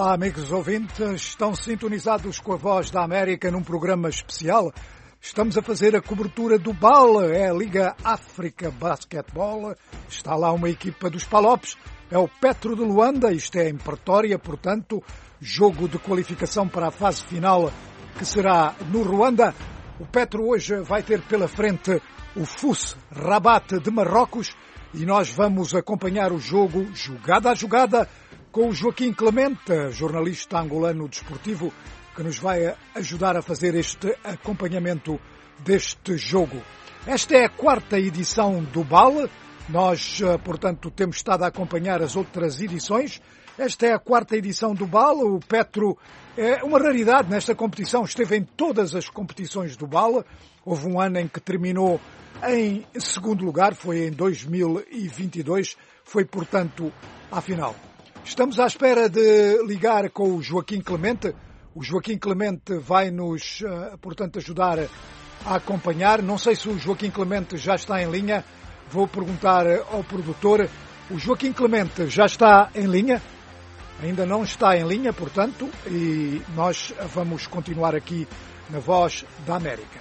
Olá, amigos ouvintes. Estão sintonizados com a Voz da América num programa especial. Estamos a fazer a cobertura do BAL, é a Liga África Basquetebol. Está lá uma equipa dos Palopes, é o Petro de Luanda, isto é em Pretória, portanto, jogo de qualificação para a fase final que será no Ruanda. O Petro hoje vai ter pela frente o FUS Rabat de Marrocos e nós vamos acompanhar o jogo jogada a jogada com o Joaquim Clemente, jornalista angolano desportivo, que nos vai ajudar a fazer este acompanhamento deste jogo. Esta é a quarta edição do BAL. Nós, portanto, temos estado a acompanhar as outras edições. Esta é a quarta edição do BAL. O Petro é uma raridade nesta competição. Esteve em todas as competições do BAL. Houve um ano em que terminou em segundo lugar, foi em 2022. Foi, portanto, à final. Estamos à espera de ligar com o Joaquim Clemente. O Joaquim Clemente vai nos, portanto, ajudar a acompanhar. Não sei se o Joaquim Clemente já está em linha. Vou perguntar ao produtor. O Joaquim Clemente já está em linha? Ainda não está em linha, portanto, e nós vamos continuar aqui na Voz da América.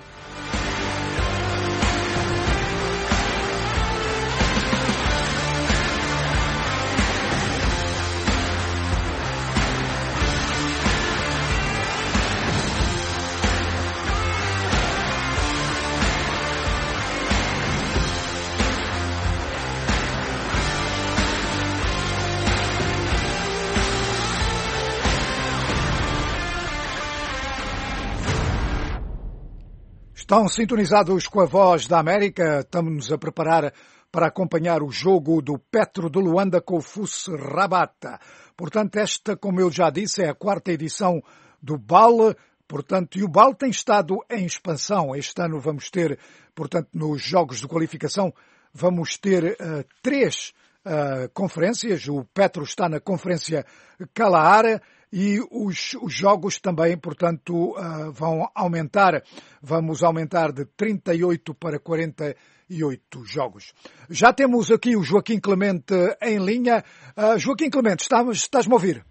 Estão sintonizados com a Voz da América. Estamos-nos a preparar para acompanhar o jogo do Petro de Luanda com o FUS Rabat. Portanto, esta, como eu já disse, é a quarta edição do BAL. Portanto, e o BAL tem estado em expansão. Este ano vamos ter, portanto, nos jogos de qualificação, vamos ter três conferências. O Petro está na Conferência Kalahari. E os jogos também, portanto, vão aumentar. Vamos aumentar de 38 para 48 jogos. Já temos aqui o Joaquim Clemente em linha. Joaquim Clemente, estás-me a ouvir?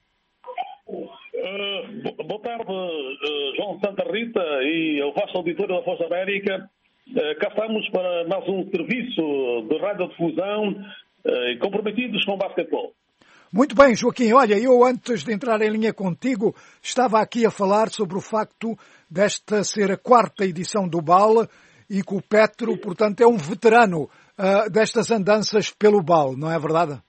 Boa tarde, João Santa Rita e o vosso auditório da Voz da América. Cá estamos para mais um serviço de radiodifusão comprometidos com o basquetebol. Muito bem, Joaquim. Olha, eu antes de entrar em linha contigo, estava aqui a falar sobre o facto desta ser a quarta edição do BAL e que o Petro, portanto, é um veterano destas andanças pelo BAL, não é verdade?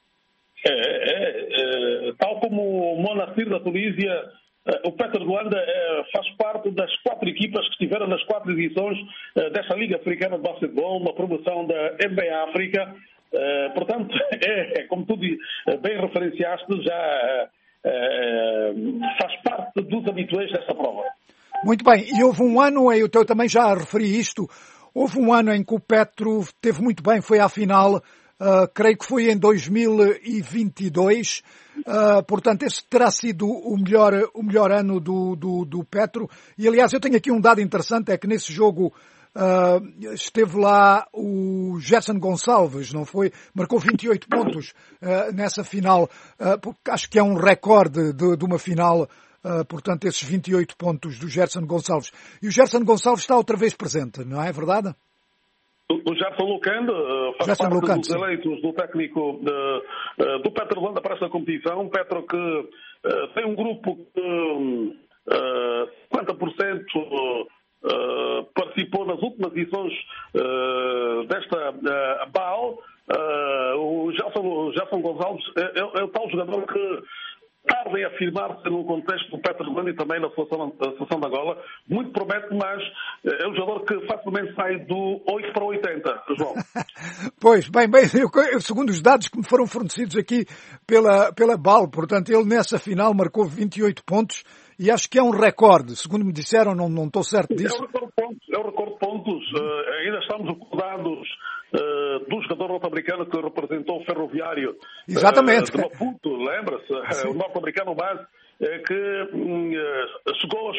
Tal como o Monastir da Tunísia, o Petro de Luanda faz parte das quatro equipas que estiveram nas quatro edições desta Liga Africana de Basquetebol, uma promoção da NBA África. Portanto, como tu bem referenciaste, já faz parte dos habituais desta prova. Muito bem, e houve um ano, eu também já referi isto, houve um ano em que o Petro teve muito bem, foi à final, creio que foi em 2022, portanto esse terá sido o melhor ano do Petro, e aliás eu tenho aqui um dado interessante, é que nesse jogo esteve lá o Gerson Gonçalves, não foi? Marcou 28 pontos nessa final, acho que é um recorde de uma final, portanto, esses 28 pontos do Gerson Gonçalves. E o Gerson Gonçalves está outra vez presente, não é verdade? O Gerson Lucande faz parte dos eleitos do técnico do Petro de Luanda para esta competição. Petro que tem um grupo que 50% participou nas últimas edições desta BAL. O Gerson Gonçalves é o tal jogador que tarda em afirmar-se no contexto do Petro de Luanda e também na seleção de Angola. Muito promete, mas é um jogador que facilmente sai do 8 para 80, João. Pois, bem, eu, segundo os dados que me foram fornecidos aqui pela BAL, portanto, ele nessa final marcou 28 pontos e acho que é um recorde. Segundo me disseram, não estou certo disso. É um recorde de pontos. Ainda estamos recordados do jogador norte-americano que representou o Ferroviário. Exatamente. De Maputo, lembra-se? O norte-americano base que chegou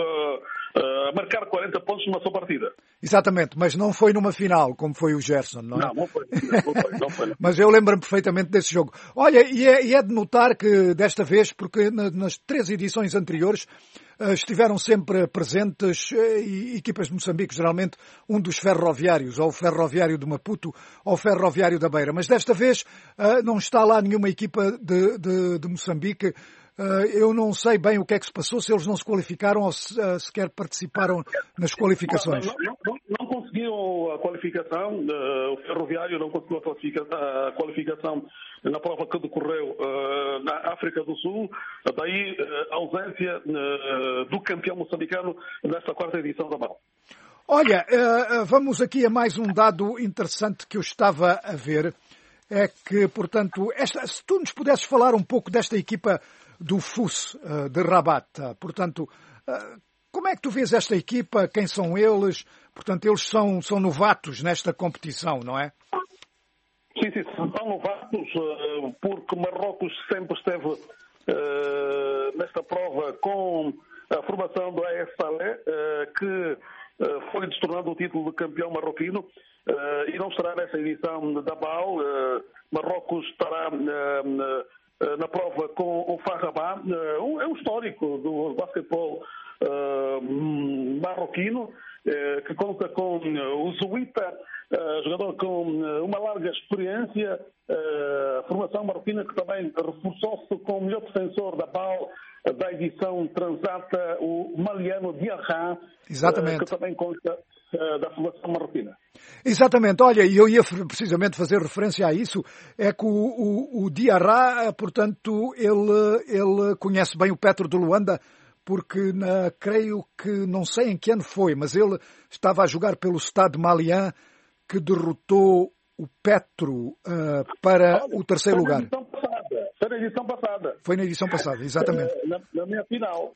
a marcar 40 pontos numa só partida. Exatamente, mas não foi numa final, como foi o Gerson, não é? Não foi. Não foi. Mas eu lembro-me perfeitamente desse jogo. Olha, e é de notar que desta vez, porque nas 3 edições anteriores estiveram sempre presentes equipas de Moçambique, geralmente um dos ferroviários, ou o ferroviário de Maputo, ou o ferroviário da Beira. Mas desta vez não está lá nenhuma equipa de Moçambique. Eu não sei bem o que é que se passou, se eles não se qualificaram ou sequer participaram nas qualificações. Não conseguiu a qualificação, o Ferroviário não conseguiu a qualificação na prova que decorreu na África do Sul, daí a ausência do campeão moçambicano nesta 4ª edição da BAL. Olha, vamos aqui a mais um dado interessante que eu estava a ver, é que, portanto, se tu nos pudesses falar um pouco desta equipa do FUS de Rabat, portanto, como é que tu vês esta equipa? Quem são eles? Portanto, eles são novatos nesta competição, não é? Sim, são novatos, porque Marrocos sempre esteve nesta prova com a formação do AS Salé, que foi destornando o título de campeão marroquino, e não estará nesta edição da BAL. Marrocos estará na prova com o Farrabá, é um histórico do basquetebol marroquino, que conta com o Zouita, jogador com uma larga experiência, formação marroquina que também reforçou-se com o melhor defensor da BAL da edição transata, o Maliano Diarra, que também consta da formação marroquina. Exatamente, olha, e eu ia precisamente fazer referência a isso, é que o Diarra, portanto, ele conhece bem o Petro de Luanda, porque creio que, não sei em que ano foi, mas ele estava a jogar pelo Stade Malien, que derrotou o Petro para o 3º lugar. Foi na edição passada. Foi na edição passada, exatamente. Na minha final.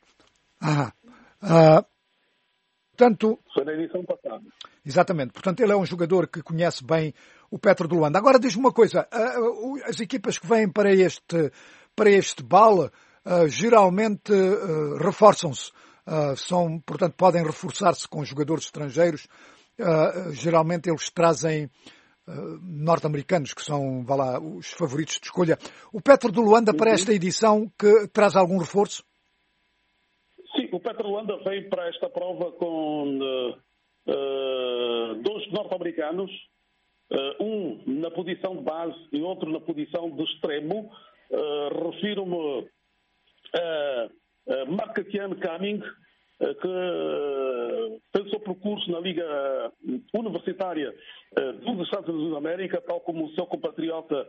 Portanto, foi na edição passada. Exatamente. Portanto, ele é um jogador que conhece bem o Petro de Luanda. Agora, diz-me uma coisa. As equipas que vêm para este BAL geralmente reforçam-se. Portanto, podem reforçar-se com jogadores estrangeiros. Geralmente eles trazem norte-americanos, que são, vá lá, os favoritos de escolha. O Petro de Luanda, para esta edição, que traz algum reforço? Sim, o Petro de Luanda veio para esta prova com 2 norte-americanos, um na posição de base e outro na posição de extremo. Refiro-me a Marc-Etienne Cumming, que fez o seu percurso na Liga Universitária dos Estados Unidos da América, tal como o seu compatriota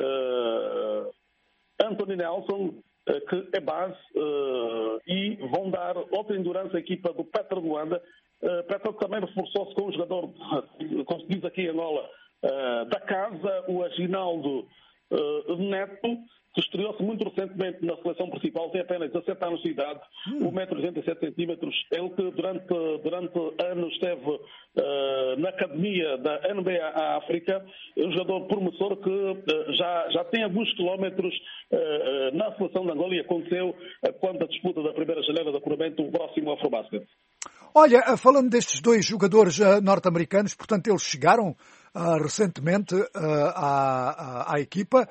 Anthony Nelson, que é base, e vão dar outra endurance à equipa do Petro de Luanda. Petro também reforçou-se com um jogador, como se diz aqui em Angola, da casa, o Aginaldo Neto, que estreou-se muito recentemente na seleção principal, tem apenas 17 anos de idade, 1,87 m. Ele que durante anos esteve na academia da NBA África, é um jogador promissor que já tem alguns quilómetros na seleção de Angola, e aconteceu quando a disputa da primeira janela de apuramento próximo ao Afrobasket. Olha, falando destes 2 jogadores norte-americanos, portanto, eles chegaram recentemente à equipa.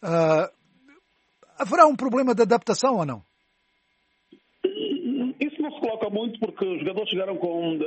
Haverá um problema de adaptação ou não? Isso não se coloca muito, porque os jogadores chegaram com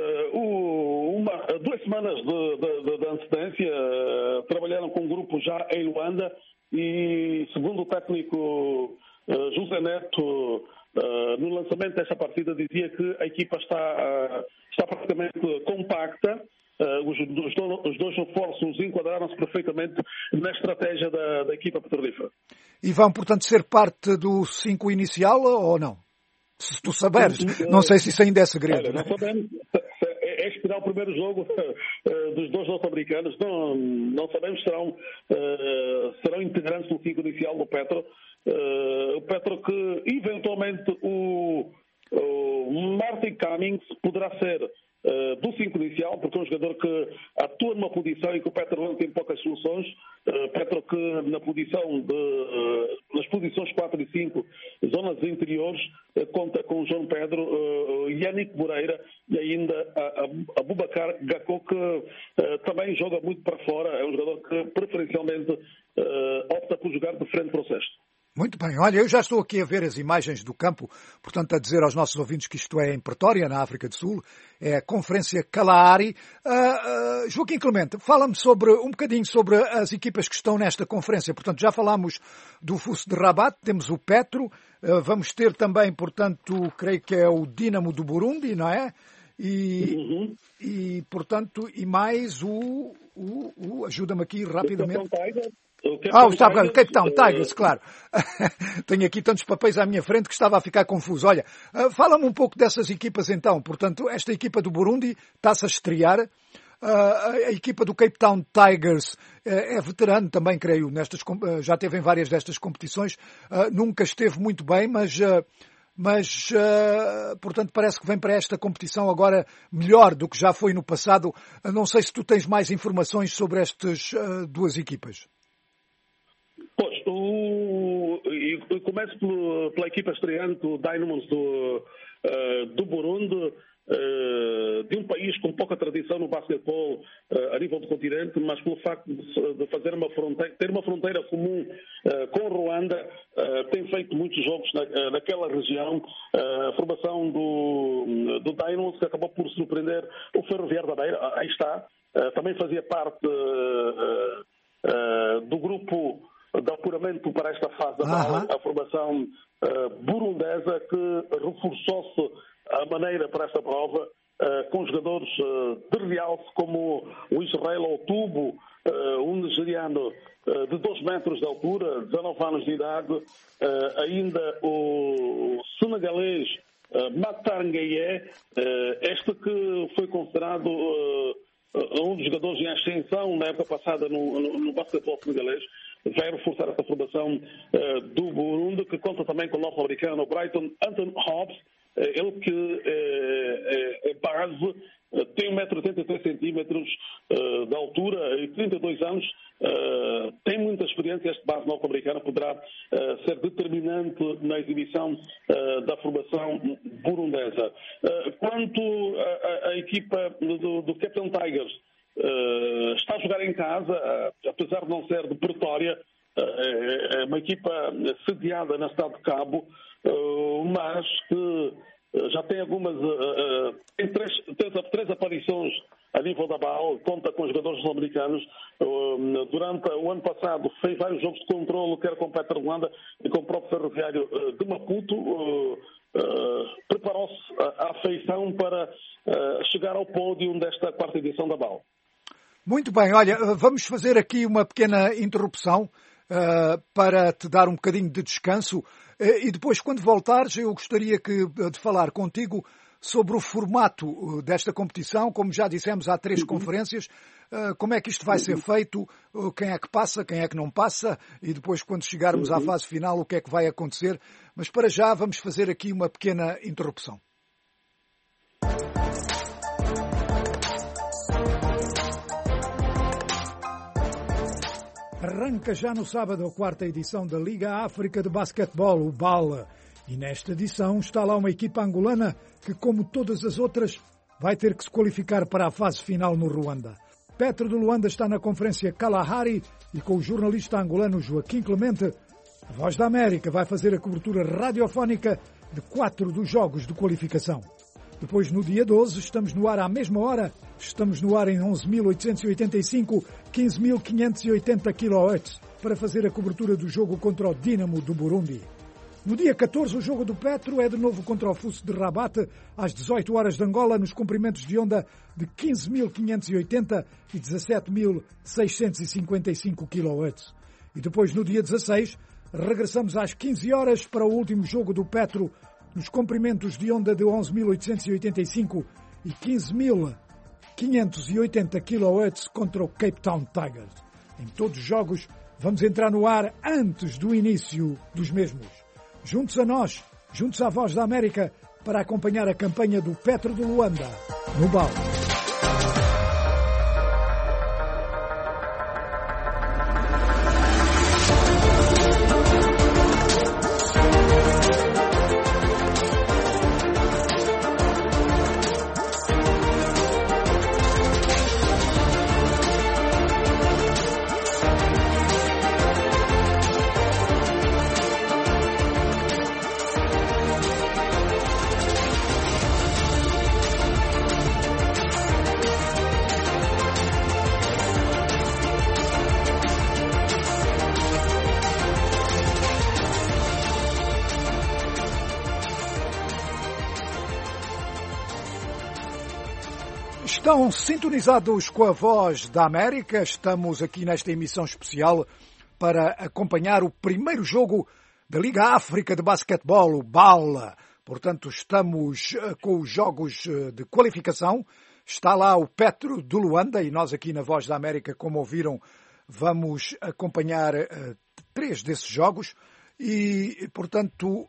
2 semanas de antecedência, trabalharam com um grupo já em Luanda, e segundo o técnico José Neto, no lançamento desta partida, dizia que a equipa está praticamente compacta. Os 2 reforços enquadraram-se perfeitamente na estratégia da equipa petrolífera. E vão, portanto, ser parte do 5 inicial ou não? Se tu saberes, não sei se isso ainda é segredo. Olha, não sabemos. É esperar o primeiro jogo dos 2 norte-americanos. Não sabemos se serão integrantes do 5 inicial do Petro. O Petro que, eventualmente, o Martin Cummings poderá ser do 5 inicial, porque é um jogador que atua numa posição em que o Petr Luanda tem poucas soluções. Petr que nas posições 4 e 5, zonas interiores, conta com João Pedro, Yannick Moreira e ainda Abubakar Gakko, que também joga muito para fora. É um jogador que preferencialmente opta por jogar de frente para o cesto. Muito bem. Olha, eu já estou aqui a ver as imagens do campo, portanto, a dizer aos nossos ouvintes que isto é em Pretória, na África do Sul, é a Conferência Kalahari. Joaquim Clemente, fala-me um bocadinho sobre as equipas que estão nesta conferência. Portanto, já falámos do FUS de Rabat, temos o Petro, vamos ter também, portanto, creio que é o Dínamo do Burundi, não é? E portanto, e mais ajuda-me aqui rapidamente. O Cape Town Tigers, claro. Tenho aqui tantos papéis à minha frente que estava a ficar confuso. Olha, fala-me um pouco dessas equipas então. Portanto, esta equipa do Burundi está-se a estrear. A equipa do Cape Town Tigers é veterano também, creio, já teve em várias destas competições. Nunca esteve muito bem, mas portanto, parece que vem para esta competição agora melhor do que já foi no passado. Não sei se tu tens mais informações sobre estas duas equipas. Pois, eu começo pela equipa estreante, o Dynamos do Burundi, de um país com pouca tradição no basquetebol a nível do continente, mas pelo facto de ter uma fronteira comum com Ruanda, tem feito muitos jogos naquela região. A formação do Dynamos, que acabou por surpreender o Ferroviário da Beira, aí está, também fazia parte do grupo de apuramento para esta fase da bola, a formação burundesa, que reforçou-se a maneira para esta prova, com jogadores de realce como o Israel Otubo, um nigeriano de 2 metros de altura, 19 anos de idade, ainda o senegalês Matar Ngaye, este que foi considerado um dos jogadores em ascensão na época passada no basquetebol senegalês. Vai reforçar essa formação do Burundi, que conta também com o norte-americano Brighton Anton Hobbs, ele que é base, tem 1,83 m de altura e 32 anos, tem muita experiência. Este base norte-americano poderá ser determinante na exibição da formação burundesa. Quanto à equipa do Cape Town Tigers, está a jogar em casa, apesar de não ser de Pretória, é uma equipa sediada na cidade de Cabo, mas que já tem tem três aparições a nível da BAL, conta com jogadores sul-americanos. Durante o ano passado fez vários jogos de controle, quer com o Petr Luanda e com o próprio Ferroviário de Maputo. Preparou-se à afeição para chegar ao pódio desta quarta edição da BAL. Muito bem, olha, vamos fazer aqui uma pequena interrupção para te dar um bocadinho de descanso e depois, quando voltares, eu gostaria de falar contigo sobre o formato desta competição. Como já dissemos, há 3 conferências. Como é que isto vai ser feito? Quem é que passa? Quem é que não passa? E depois, quando chegarmos à fase final, o que é que vai acontecer? Mas para já vamos fazer aqui uma pequena interrupção. Arranca já no sábado a 4ª edição da Liga África de Basquetebol, o BAL. E nesta edição está lá uma equipa angolana que, como todas as outras, vai ter que se qualificar para a fase final no Ruanda. Petro de Luanda está na Conferência Kalahari e com o jornalista angolano Joaquim Clemente, a Voz da América vai fazer a cobertura radiofónica de 4 dos jogos de qualificação. Depois, no dia 12, estamos no ar à mesma hora. Estamos no ar em 11.885, 15.580 kHz, para fazer a cobertura do jogo contra o Dínamo do Burundi. No dia 14, o jogo do Petro é de novo contra o FUS de Rabat, às 18 horas de Angola, nos comprimentos de onda de 15.580 e 17.655 kHz. E depois, no dia 16, regressamos às 15 horas para o último jogo do Petro, nos comprimentos de onda de 11.885 e 15.580 kHz contra o Cape Town Tigers. Em todos os jogos, vamos entrar no ar antes do início dos mesmos. Juntos a nós, juntos à Voz da América, para acompanhar a campanha do Petro de Luanda no BAL. Estão sintonizados com a Voz da América. Estamos aqui nesta emissão especial para acompanhar o primeiro jogo da Liga África de Basquetebol, o BAL. Portanto, estamos com os jogos de qualificação. Está lá o Petro de Luanda e nós aqui na Voz da América, como ouviram, vamos acompanhar 3 desses jogos. E, portanto,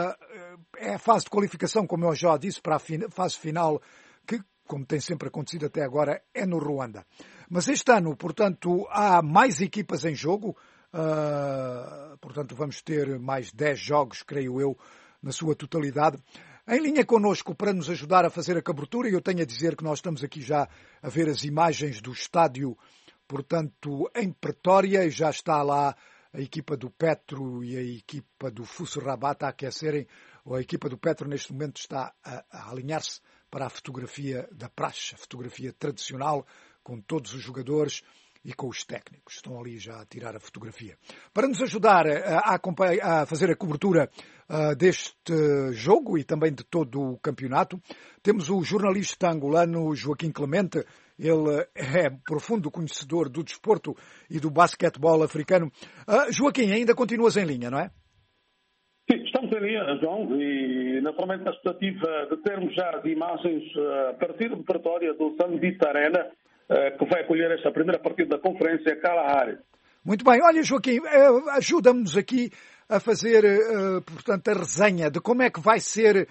é a fase de qualificação, como eu já disse, para a fase final, que, como tem sempre acontecido até agora, é no Ruanda. Mas este ano, portanto, há mais equipas em jogo. Portanto, vamos ter mais 10 jogos, creio eu, na sua totalidade. Em linha connosco, para nos ajudar a fazer a cobertura, e eu tenho a dizer que nós estamos aqui já a ver as imagens do estádio, portanto, em Pretória, e já está lá a equipa do Petro e a equipa do FUS Rabat a aquecerem. A equipa do Petro, neste momento, está a alinhar-se para a fotografia da praxe, a fotografia tradicional, com todos os jogadores e com os técnicos. Estão ali já a tirar a fotografia. Para nos ajudar a fazer a cobertura deste jogo e também de todo o campeonato, temos o jornalista angolano Joaquim Clemente. Ele é profundo conhecedor do desporto e do basquetebol africano. Joaquim, ainda continuas em linha, não é? Sim, estamos em linha, João, e naturalmente na expectativa de termos já as imagens a partir de Pretória do Sandita Arena, que vai acolher esta primeira partida da conferência Kalahari. Muito bem. Olha, Joaquim, ajuda-nos aqui a fazer, portanto, a resenha de como é que vai ser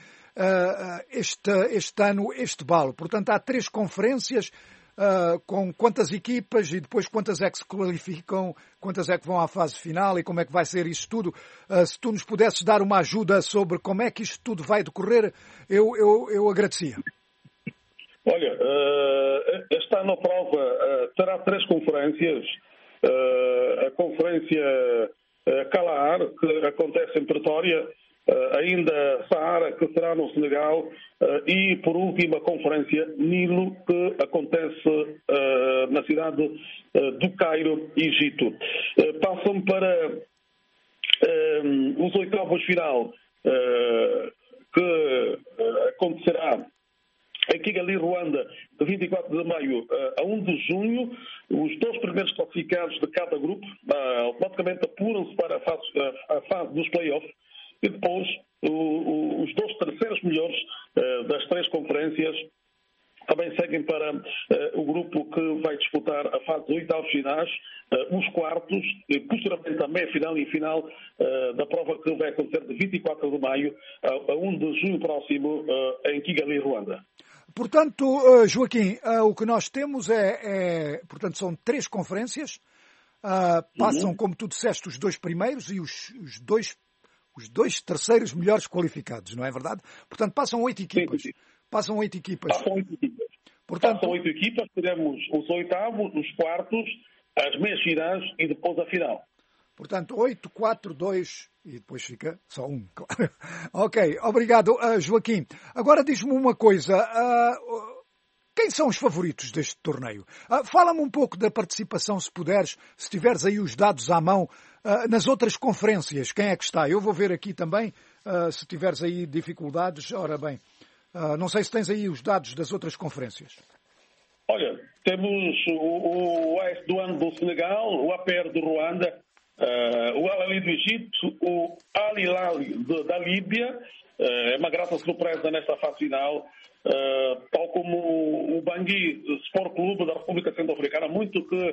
este ano este BAL. Portanto, há 3 conferências, com quantas equipas e depois quantas é que se qualificam, quantas é que vão à fase final e como é que vai ser isso tudo. Se tu nos pudesses dar uma ajuda sobre como é que isto tudo vai decorrer, eu agradecia. Olha, este ano a prova terá 3 conferências. A conferência Kalahari, que acontece em Pretória, ainda Saara, que será no Senegal, e, por último, a Conferência Nilo, que acontece na cidade do Cairo, Egito. Passam para os oitavos final, que acontecerá em Kigali, Ruanda, de 24 de maio a 1 de junho. Os 2 primeiros classificados de cada grupo automaticamente apuram-se para a fase dos play-offs. E depois, os 2 terceiros melhores das 3 conferências também seguem para o grupo que vai disputar a fase dos oitavos finais, os quartos, e posteriormente a meia-final e final da prova que vai acontecer de 24 de maio a 1 de junho próximo em Kigali, Ruanda. Portanto, Joaquim, o que nós temos portanto, são 3 conferências. Passam, como tu disseste, os 2 primeiros e os 2 terceiros melhores qualificados, não é verdade? Portanto, passam 8 equipas. Sim. Passam 8 equipas. Passam 8 equipas. Portanto, passam 8 equipas, teremos os oitavos, os quartos, as meias finais e depois a final. Portanto, 8, 4, 2 e depois fica só 1, claro. Ok, obrigado, Joaquim. Agora diz-me uma coisa. Quem são os favoritos deste torneio? Fala-me um pouco da participação, se puderes, se tiveres aí os dados à mão, nas outras conferências. Quem é que está? Eu vou ver aqui também, se tiveres aí dificuldades. Ora bem, não sei se tens aí os dados das outras conferências. Olha, temos o AS Douanes do Senegal, o APR do Ruanda, o Al Ahly do Egito, o Al Hilal da Líbia, É uma grata surpresa nesta fase final, tal como o Bangui Sport Clube da República Centro-Africana, muito que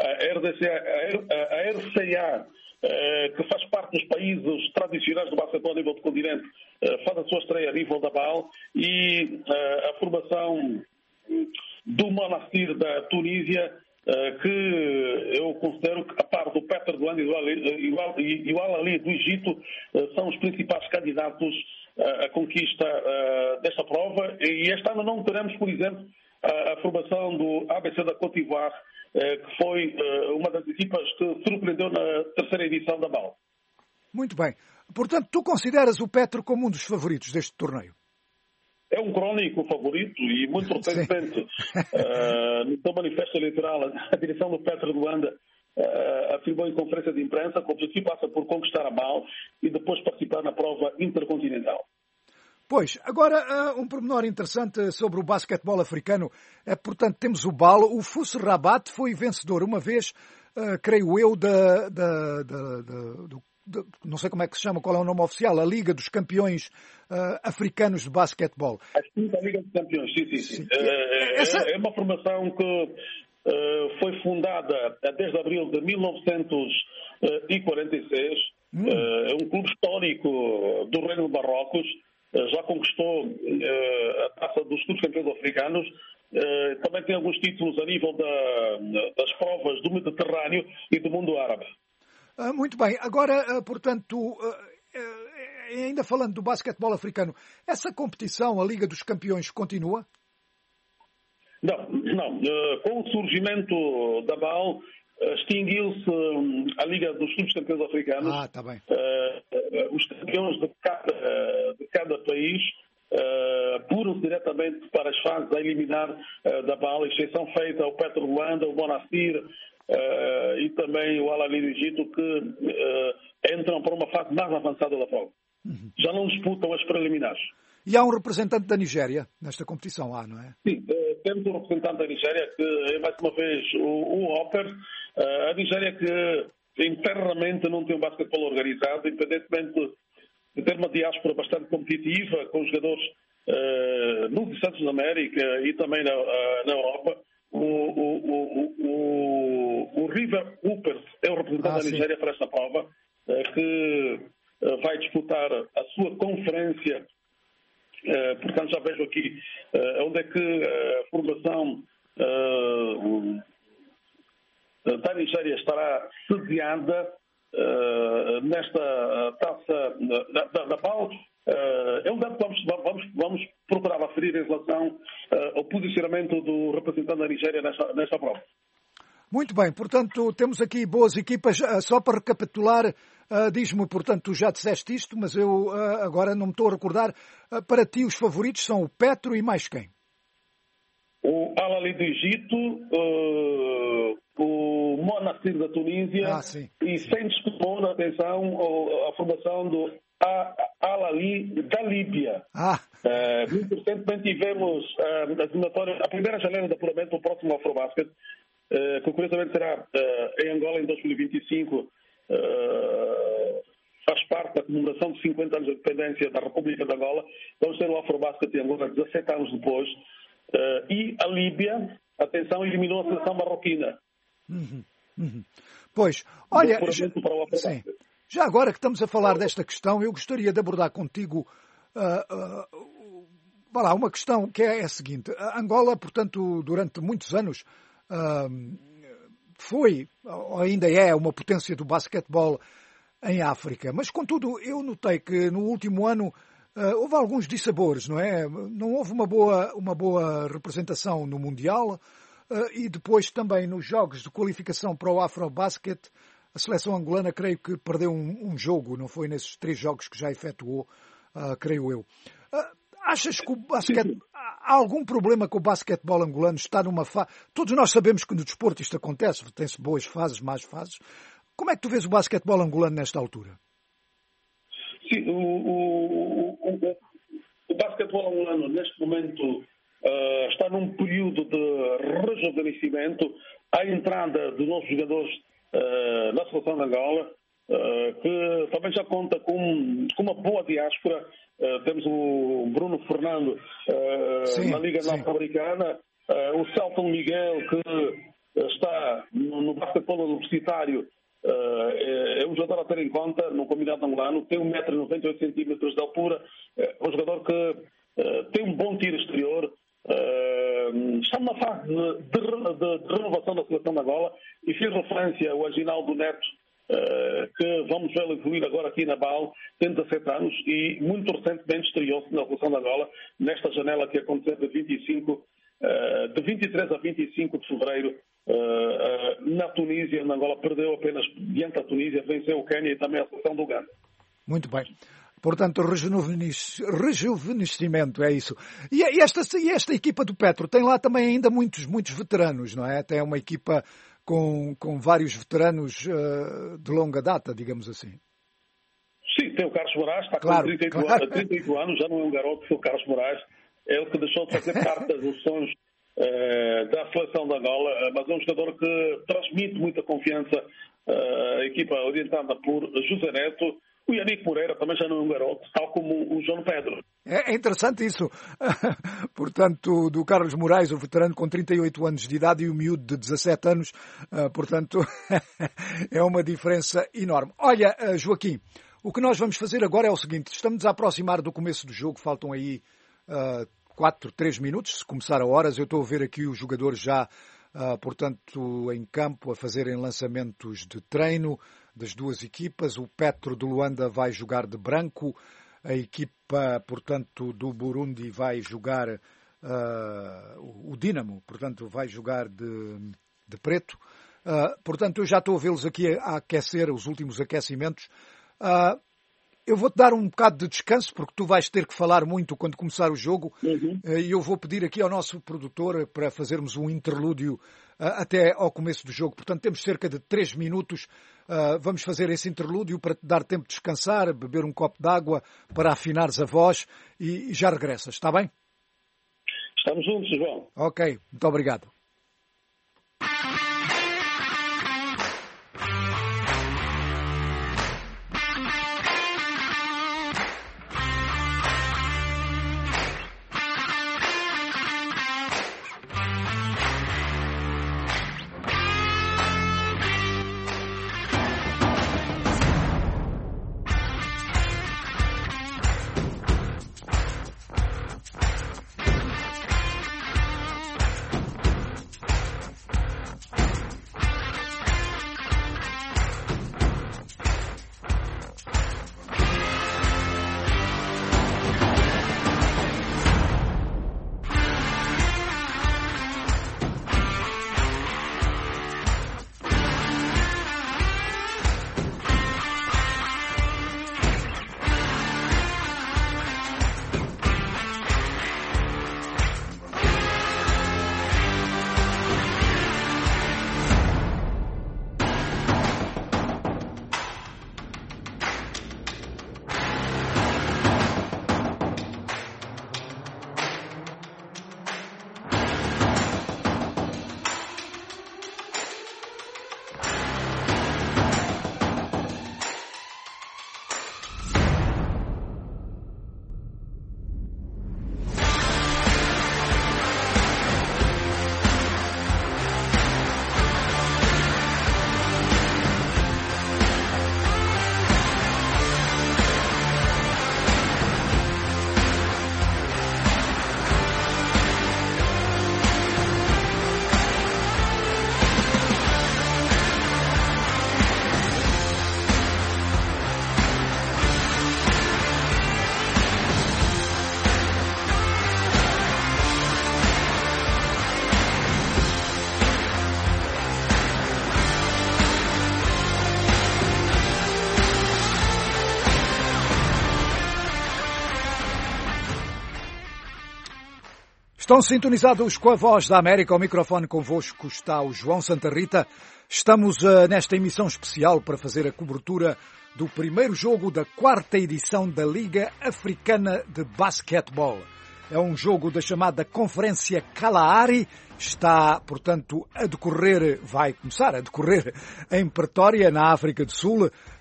a RCA, que faz parte dos países tradicionais do basquetebol a nível do continente, faz a sua estreia a nível da BAL, e a formação do Monastir da Tunísia, que eu considero que, a par do Petr Guland e o Al-Ali do Egito, são os principais candidatos à conquista desta prova. E este ano não teremos, por exemplo, a formação do ABC da Côte d'Ivoire, que foi uma das equipas que surpreendeu na terceira edição da BAL. Muito bem. Portanto, tu consideras o Petr como um dos favoritos deste torneio? É um crónico favorito e muito recentemente, no seu manifesto eleitoral, a direção do Petr Guland afirmou em conferência de imprensa que o objetivo passa por conquistar a BAL e depois participar na prova intercontinental. Pois, agora um pormenor interessante sobre o basquetebol africano é, portanto, temos o BAL, o FUS Rabat foi vencedor uma vez, creio eu, não sei como é que se chama, qual é o nome oficial, a Liga dos Campeões Africanos de Basquetebol. A quinta Liga dos Campeões, sim. É uma formação que foi fundada desde abril de 1946. É um clube histórico do Reino de Marrocos. Já conquistou a taça dos clubes campeões africanos. Também tem alguns títulos a nível das provas do Mediterrâneo e do mundo árabe. Muito bem. Agora, portanto, ainda falando do basquetebol africano, essa competição, a Liga dos Campeões, continua? Não. Com o surgimento da BAL, extinguiu-se a Liga dos Clubes Campeões Africanos. Tá bem. Os campeões de cada país apuram-se diretamente para as fases a eliminar da BAL, exceção feita ao Petr Guland, ao Monastir e também o Al-Ali do Egito, que entram para uma fase mais avançada da prova. Já não disputam as preliminares. E há um representante da Nigéria nesta competição, não é? Sim, temos um representante da Nigéria, que é mais uma vez o Hopper. A Nigéria, que internamente não tem um basquetebol organizado, independentemente de ter uma diáspora bastante competitiva, com jogadores nos Estados da América e também na Europa. O River Hoopers é o representante da Nigéria para esta prova, que vai disputar a sua conferência. Portanto, já vejo aqui onde é que a formação da Nigéria estará sediada nesta taça da BAL. É um dado que vamos procurar aferir em relação ao posicionamento do representante da Nigéria nesta prova. Muito bem, portanto, temos aqui boas equipas. Só para recapitular, diz-me, portanto, tu já disseste isto, mas eu agora não me estou a recordar. Para ti, os favoritos são o Petro e mais quem? O Al-Ali do Egito, o Monastir da Tunísia e, sem desculpa, atenção, a formação do Al-Ali da Líbia. Muito recentemente tivemos a primeira janela de apuramento do próximo Afrobasket, que curiosamente será em Angola em 2025, faz parte da comemoração de 50 anos de independência da República de Angola. Vamos ter o Afrobasket em Angola 17 anos depois. E a Líbia, atenção, eliminou a seleção marroquina. Pois, olha, já agora que estamos a falar desta questão, eu gostaria de abordar contigo uma questão que é a seguinte. A Angola, portanto, durante muitos anos foi, ou ainda é, uma potência do basquetebol em África. Mas, contudo, eu notei que no último ano houve alguns dissabores, não é? Não houve uma boa representação no Mundial e depois também nos jogos de qualificação para o Afrobasket, a seleção angolana creio que perdeu um jogo, não foi nesses 3 jogos que já efetuou, creio eu. Achas que o basquete... Há algum problema com o basquetebol angolano? Está numa fase... Todos nós sabemos que no desporto isto acontece, tem-se boas fases, más fases. Como é que tu vês o basquetebol angolano nesta altura? Sim, o basquetebol angolano neste momento está num período de rejuvenescimento. À entrada de novos jogadores na seleção de Angola, que também já conta com uma boa diáspora. Temos o Bruno Fernando na Liga Norte-Americana, o Celton Miguel, que está no basquetebol universitário. É um jogador a ter em conta no combinado angolano, tem 1,98 m de altura, é um jogador que tem um bom tiro exterior, está numa fase de renovação da seleção da Angola, e fiz referência ao Aginaldo Neto, que vamos vê-lo evoluir agora aqui na BAL, tem 17 anos e muito recentemente estreou-se na seleção da Angola, nesta janela que aconteceu de 23 a 25 de fevereiro, na Tunísia. Na Angola perdeu apenas diante da Tunísia, venceu o Quênia e também a seleção do Uganda. Muito bem. Portanto, rejuvenescimento, é isso. E esta equipa do Petro tem lá também ainda muitos veteranos, não é? Tem uma equipa com vários veteranos de longa data, digamos assim. Sim, tem o Carlos Moraes, está claro, com 38 anos, já não é um garoto, foi o Carlos Moraes. É ele que deixou de fazer parte das evoluções da seleção da Angola, mas é um jogador que transmite muita confiança. A equipa orientada por José Neto. O Yannick Moreira também já não é um garoto, tal como o João Pedro. É interessante isso. Portanto, do Carlos Moraes, o veterano com 38 anos de idade, e o miúdo de 17 anos. Portanto, é uma diferença enorme. Olha, Joaquim, o que nós vamos fazer agora é o seguinte. Estamos a aproximar do começo do jogo. Faltam aí 3 minutos, se começar a horas. Eu estou a ver aqui os jogadores já, portanto, em campo, a fazerem lançamentos de treino das duas equipas. O Petro de Luanda vai jogar de branco, a equipa, portanto, do Burundi vai jogar, o Dínamo, portanto, vai jogar de preto. Portanto, eu já estou a vê-los aqui a aquecer, os últimos aquecimentos. Eu vou-te dar um bocado de descanso, porque tu vais ter que falar muito quando começar o jogo, e eu vou pedir aqui ao nosso produtor para fazermos um interlúdio até ao começo do jogo. Portanto, temos cerca de 3 minutos. Vamos fazer esse interlúdio para te dar tempo de descansar, beber um copo de água para afinares a voz e já regressas, está bem? Estamos juntos, João. Ok, muito obrigado. Estão sintonizados com a Voz da América. Ao microfone convosco está o João Santa Rita. Estamos nesta emissão especial para fazer a cobertura do primeiro jogo da 4ª edição da Liga Africana de Basquetebol. É um jogo da chamada Conferência Kalahari. Está, portanto, vai começar a decorrer em Pretória, na África do Sul.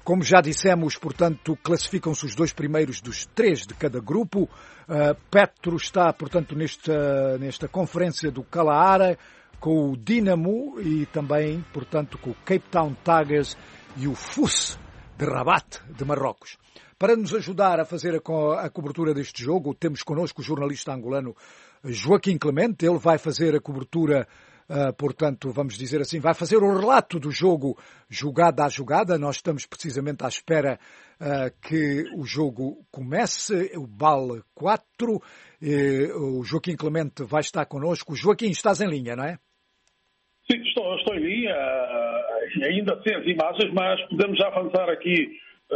Como já dissemos, portanto, classificam-se os 2 primeiros dos 3 de cada grupo. Petro está, portanto, nesta conferência do Kalahari, com o Dinamo e também, portanto, com o Cape Town Tigers e o FUS de Rabat, de Marrocos. Para nos ajudar a fazer a cobertura deste jogo, temos connosco o jornalista angolano Joaquim Clemente. Ele vai fazer a cobertura, portanto, vamos dizer assim, vai fazer o relato do jogo jogada a jogada. Nós estamos precisamente à espera que o jogo comece, o BAL 4. O Joaquim Clemente vai estar connosco. Joaquim, estás em linha, não é? Sim, estou em linha, ainda sem as imagens, mas podemos já avançar aqui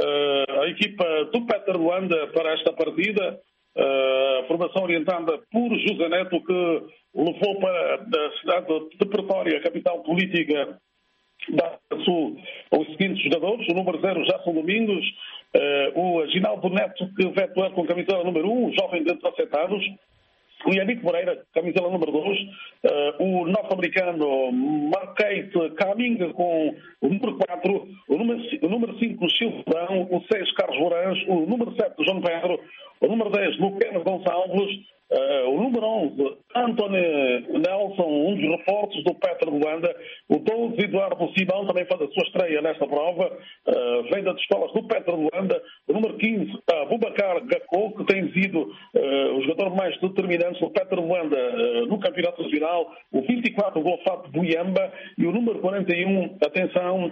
a equipa do Petro Luanda para esta partida. Formação orientada por José Neto, que levou para a cidade de Pretória, a capital política da Sul, os seguintes jogadores. O número 0, Jason Domingos, o Aginaldo Neto, que vai atuar com a camisola número 1, jovem de 17 anos. O Yannick Moreira, camisola número 2, o norte-americano Marquette Cumming com o número 4, o número 5, Silvão, o 6, Carlos Moraes, o número 7, João Pedro, o número 10, Lucas Gonçalves, o número 11, Anthony Nelson, um dos reforços do Petro Luanda, o 12, Eduardo Simão, também faz a sua estreia nesta prova, vem das escolas do Petro Luanda, o número 15, Boubacar Gakko, que tem sido o jogador mais determinante do Petro Luanda no Campeonato Nacional, o 24, Golfato Buyamba, e o número 41, atenção,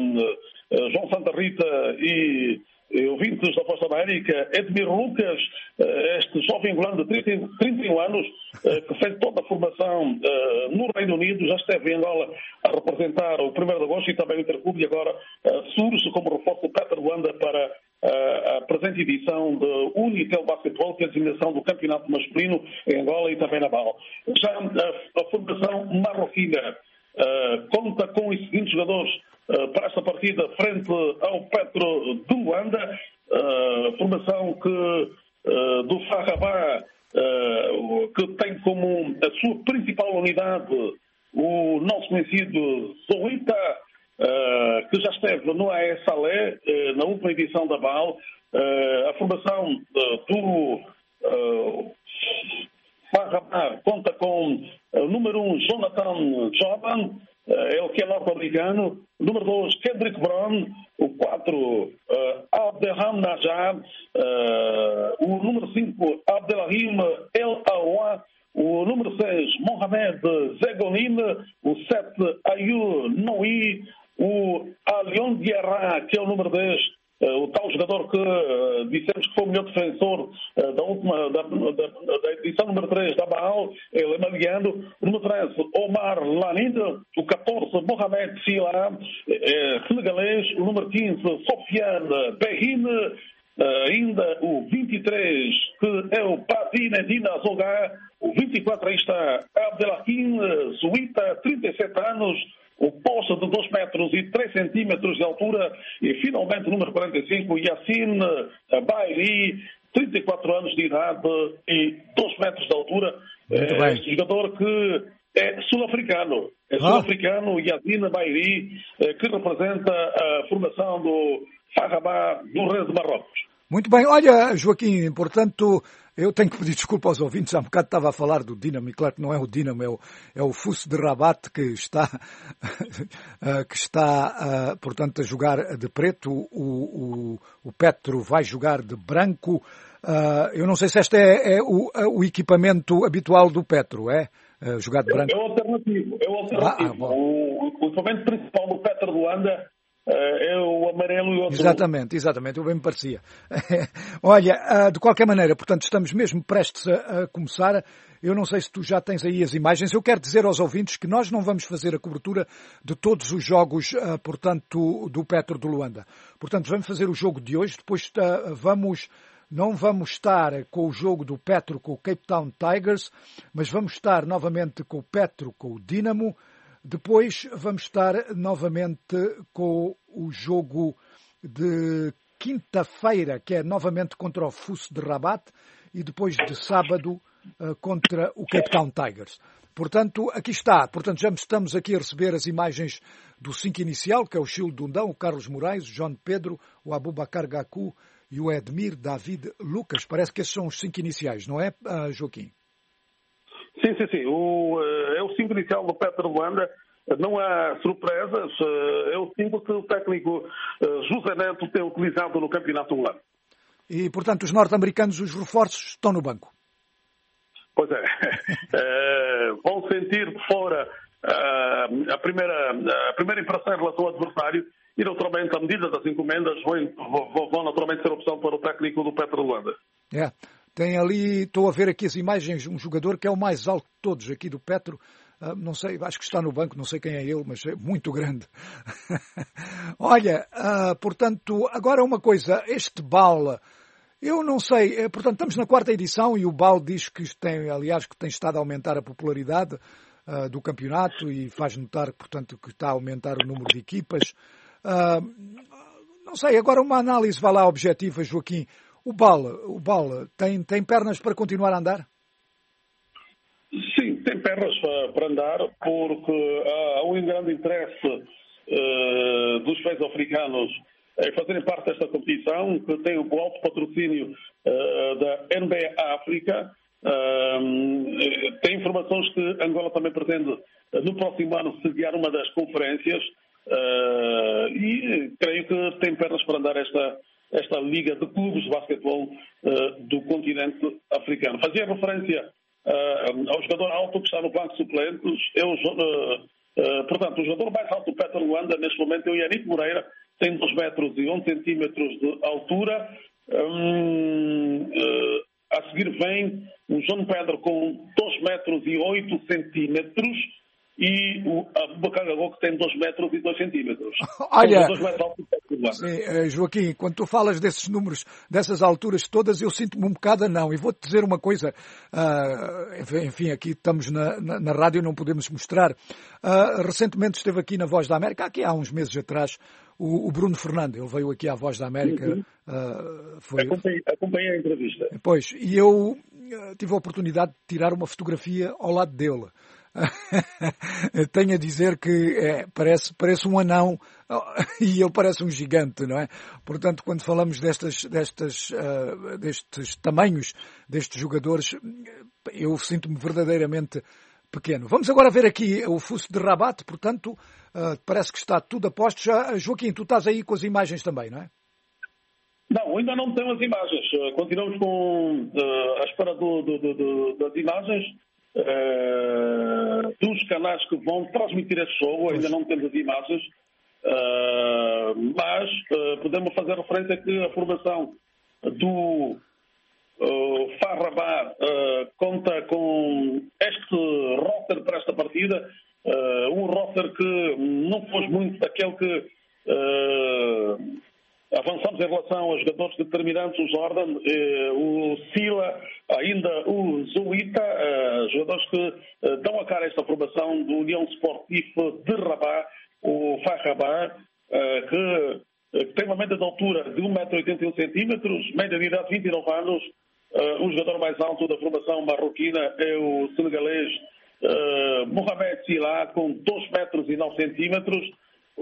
João Santa Rita e ouvintes da Voz da América, Edmir Lucas, este jovem angolano de 31 anos, que fez toda a formação no Reino Unido, já esteve em Angola a representar o 1º de agosto e também o Interclube, e agora surge como reforço do Petro Luanda para a presente edição do Unitel Basketball, que é a designação do campeonato masculino em Angola e também na BAL. Já a formação marroquina conta com os seguintes jogadores para esta partida frente ao Petro de Luanda, formação do Farrabá, que tem como a sua principal unidade o nosso conhecido Zoita, que já esteve no AS Salé, na última edição da BAL. A formação do Farrabá conta com o número 1, Jonathan Jordan, ele que é norte-americano, o número 2, Kendrick Brown, o 4, Abdelham Najjar, o número 5, Abdelrahim El Aoua, o número 6, Mohamed Zegolin, o 7, Ayu Noui, o Alion Diarra, que é o número 10, o tal jogador que dissemos que foi o melhor defensor da edição número 3 da BAL, ele é maliano. O número 13, Omar Lanid, o 14, Mohamed Sila, senegalês. O número 15, Sofiane Berrine, ainda o 23, que é o Padinedina Zoga. O 24, aí está Abdelhakim Zuita, 37 anos, o posto de 2 metros e 3 centímetros de altura, e finalmente o número 45, Yassine Bairi, 34 anos de idade e 2 metros de altura. Este jogador que é sul-africano. É sul-africano, Yassine Bairi, que representa a formação do Farrabá do Rei de Marrocos. Muito bem. Olha, Joaquim, portanto, eu tenho que pedir desculpa aos ouvintes. Há um bocado estava a falar do Dinamo, e claro que não é o Dinamo, é o FUS de Rabat que está, portanto, a jogar de preto. O Petro vai jogar de branco. Eu não sei se este é o equipamento habitual do Petro, é? Jogar de branco. É o alternativo. O equipamento principal do Petro de Luanda é o amarelo e o azul. Exatamente, eu bem me parecia. Olha, de qualquer maneira, portanto, estamos mesmo prestes a começar. Eu não sei se tu já tens aí as imagens. Eu quero dizer aos ouvintes que nós não vamos fazer a cobertura de todos os jogos, portanto, do Petro de Luanda. Portanto, vamos fazer o jogo de hoje, depois não vamos estar com o jogo do Petro com o Cape Town Tigers, mas vamos estar novamente com o Petro com o Dinamo. Depois vamos estar novamente com o jogo de quinta-feira, que é novamente contra o FUS de Rabat, e depois de sábado contra o Cape Town Tigers. Portanto, aqui está. Portanto, já estamos aqui a receber as imagens do 5 inicial, que é o Chilo Dundão, o Carlos Moraes, o João Pedro, o Abubakar Gaku e o Edmir David Lucas. Parece que esses são os 5 iniciais, não é, Joaquim? Sim. É o 5 inicial do Petro Luanda. Não há surpresas. É o 5 que o técnico José Neto tem utilizado no Campeonato Angolano. E, portanto, os norte-americanos, os reforços, estão no banco. Pois é. Vão sentir de fora a primeira impressão em relação ao adversário e, naturalmente, à medida das encomendas, vão naturalmente ser opção para o técnico do Petro Luanda. Tem ali, estou a ver aqui as imagens, um jogador que é o mais alto de todos aqui do Petro. Não sei, acho que está no banco, não sei quem é ele, mas é muito grande. Olha, portanto, agora uma coisa, este BAL, eu não sei, portanto, estamos na 4ª edição e o BAL diz que tem estado a aumentar a popularidade do campeonato e faz notar, portanto, que está a aumentar o número de equipas. Não sei, agora uma análise, vá lá, objetiva, Joaquim. O BAL tem pernas para continuar a andar? Sim, tem pernas para andar, porque há um grande interesse dos países africanos em fazerem parte desta competição, que tem o alto patrocínio da NBA África. Tem informações que Angola também pretende, no próximo ano, sediar uma das conferências e creio que tem pernas para andar esta Liga de Clubes de Basquetebol do continente africano. Fazia referência ao jogador alto que está no banco de suplentes. Portanto, o jogador mais alto do Petro Luanda, neste momento, é o Yannick Moreira, tem 2 metros e 11 centímetros de altura. A seguir vem o João Pedro com 2 metros e 8 centímetros e o Abubakar Gaku que tem 2 metros e 2 centímetros. Olha, 2 metros altos do sim, Joaquim, quando tu falas desses números, dessas alturas todas, eu sinto-me um bocado anão. E vou-te dizer uma coisa, enfim, aqui estamos na rádio, não podemos mostrar. Recentemente esteve aqui na Voz da América, aqui há uns meses atrás, o Bruno Fernando, ele veio aqui à Voz da América. Acompanhei a entrevista. Pois, e eu tive a oportunidade de tirar uma fotografia ao lado dele. Tenho a dizer que parece um anão e ele parece um gigante, não é? Portanto, quando falamos destes tamanhos destes jogadores, eu sinto-me verdadeiramente pequeno. Vamos agora ver aqui o Fuso de Rabat, portanto, parece que está tudo a posto. Joaquim, tu estás aí com as imagens também, não é? Não, ainda não temos as imagens. Continuamos à espera das imagens. Dos canais que vão transmitir esse jogo, ainda não temos as imagens, mas podemos fazer referência que a formação do FAR Rabat conta com este roster para esta partida, um roster que não foge muito daquele que avançamos em relação aos jogadores determinantes, o Jordan, o Sila, ainda o Zouita, jogadores que dão a cara a esta formação do União Sportiva de Rabat, o FAR Rabat, que tem uma média de altura de 1,81 m, média de idade de 29 anos. O jogador mais alto da formação marroquina é o senegalês Mohamed Sila, com 2,9 m.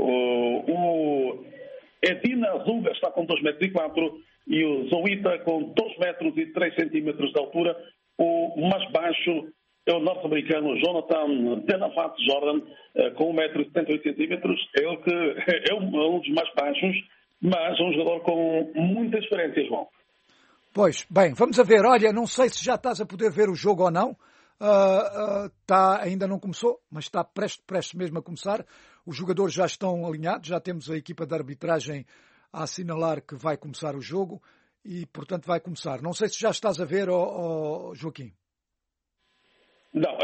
O Edina Azuga está com 2,4 m e o Zouita com 2,3 m de altura. O mais baixo é o norte-americano Jonathan Denavat Jordan, com 1,78 m. Ele que é um dos mais baixos, mas é um jogador com muita experiência, João. Pois, bem, vamos a ver. Olha, não sei se já estás a poder ver o jogo ou não. Ainda não começou, mas está prestes mesmo a começar. Os jogadores já estão alinhados, já temos a equipa de arbitragem a assinalar que vai começar o jogo e, portanto, vai começar. Não sei se já estás a ver, Joaquim. Não,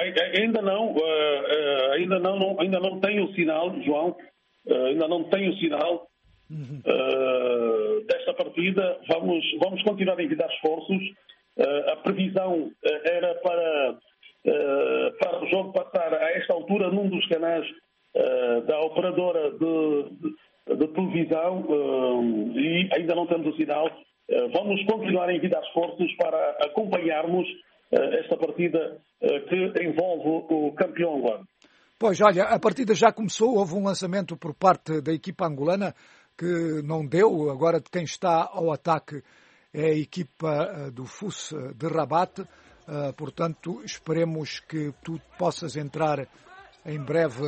ainda não tenho o sinal, João. Ainda não tenho o sinal desta partida. Vamos continuar a envidar esforços. A previsão era para o jogo passar a esta altura num dos canais da operadora de televisão e ainda não temos o sinal. Vamos continuar a envidar esforços para acompanharmos esta partida que envolve o campeão angolano. Pois, olha, a partida já começou, houve um lançamento por parte da equipa angolana que não deu, agora quem está ao ataque é a equipa do FUS de Rabat, portanto esperemos que tu possas entrar em breve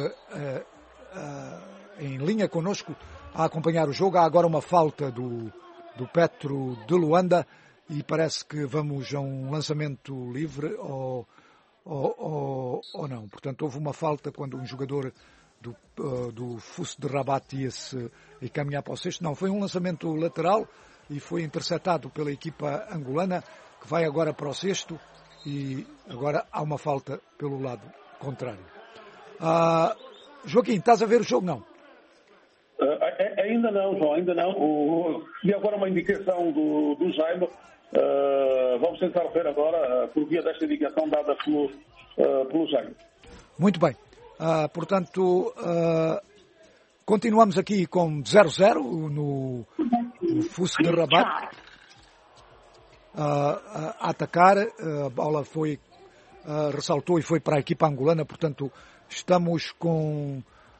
em linha connosco a acompanhar o jogo. Há agora uma falta do Petro de Luanda e parece que vamos a um lançamento livre ou não. Portanto, houve uma falta quando um jogador do FUS de Rabat ia-se encaminhar para o cesto. Não, foi um lançamento lateral e foi interceptado pela equipa angolana, que vai agora para o cesto e agora há uma falta pelo lado contrário. Joaquim, estás a ver o jogo? Não? Ainda não, João, ainda não. E agora uma indicação do Jaime. Vamos tentar ver agora por via desta indicação dada pelo Jaime. Muito bem. Portanto, continuamos aqui com 0-0 no FUS de Rabat. A atacar, a bola foi ressaltou e foi para a equipa angolana, portanto estamos com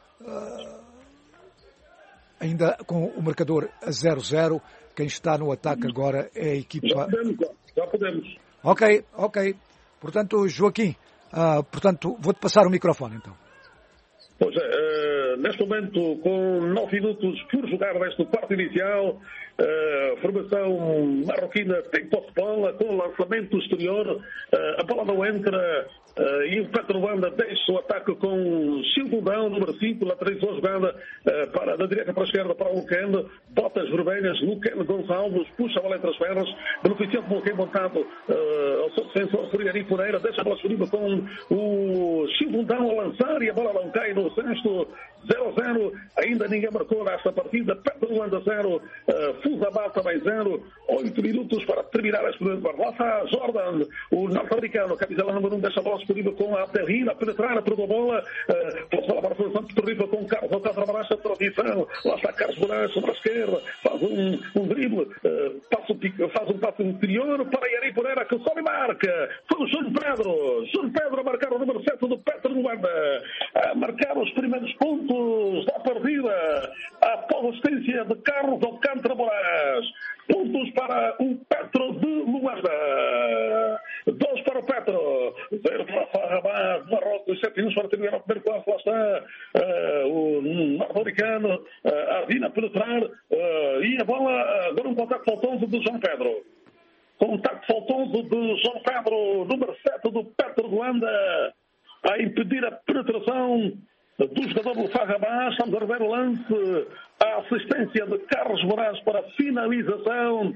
ainda com o marcador a 0-0. Quem está no ataque agora é a equipa... Já podemos. Ok. Portanto, Joaquim, vou-te passar o microfone, então. Pois é, neste momento, com 9 minutos por jogar neste quarto inicial, a formação marroquina tem posse de bola, com o lançamento exterior, a bola não entra, e o Petro Luanda deixa o ataque com Silvudão, número 5, lateralizou a jogada da direita para a esquerda para o Luquen, botas vermelhas, Luquen Gonçalves, puxa a bola entre as pernas, beneficiando do Luquen montado ao seu defensor Furiari Pereira, deixa a bola disponível com o Silvudão a lançar e a bola não cai no cesto. 0-0, ainda ninguém marcou nesta partida. Petro Luanda 0, Fusabá também 0. 8 minutos para terminar este primeiro quarto. Lá está Jordan, o norte-americano, camisela número 1, deixa a bola disponível com a Terrina a penetrar, perdeu a bola. Pode falar para a posição terrível com o Carlos Alcântara Baracha, transição. Lá está Carlos Baracha sobre a esquerda, faz um drible, faz um passo interior para Yari Pereira, que sobe e marca. Foi o João Pedro a marcar o número 7 do Petro Luanda, a marcar os primeiros pontos da partida, após a assistência de Carlos Alcântara Baracha. Pontos para o Petro de Luanda. 2 para o Petro. 0 para o Farrabás, Marrocos. 7 minutos para terminar o primeiro quarto. Lá está o norte-americano, a Ardina a penetrar. E a bola, agora um contacto faltoso de João Pedro. Contacto faltoso de João Pedro, número 7 do Petro de Luanda, a impedir a penetração do jogador do Farrabás. Estamos a rever o lance, a assistência de Carlos Moraes para a finalização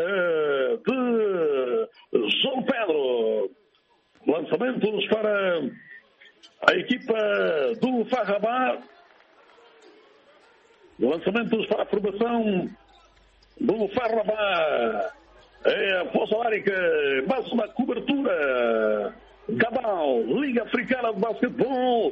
de João Pedro. Lançamentos para a equipa do Farrabás. Lançamentos para a formação do Farrabás. É a Força Árica, mais uma cobertura. Gabal, Liga Africana de Basquetebol.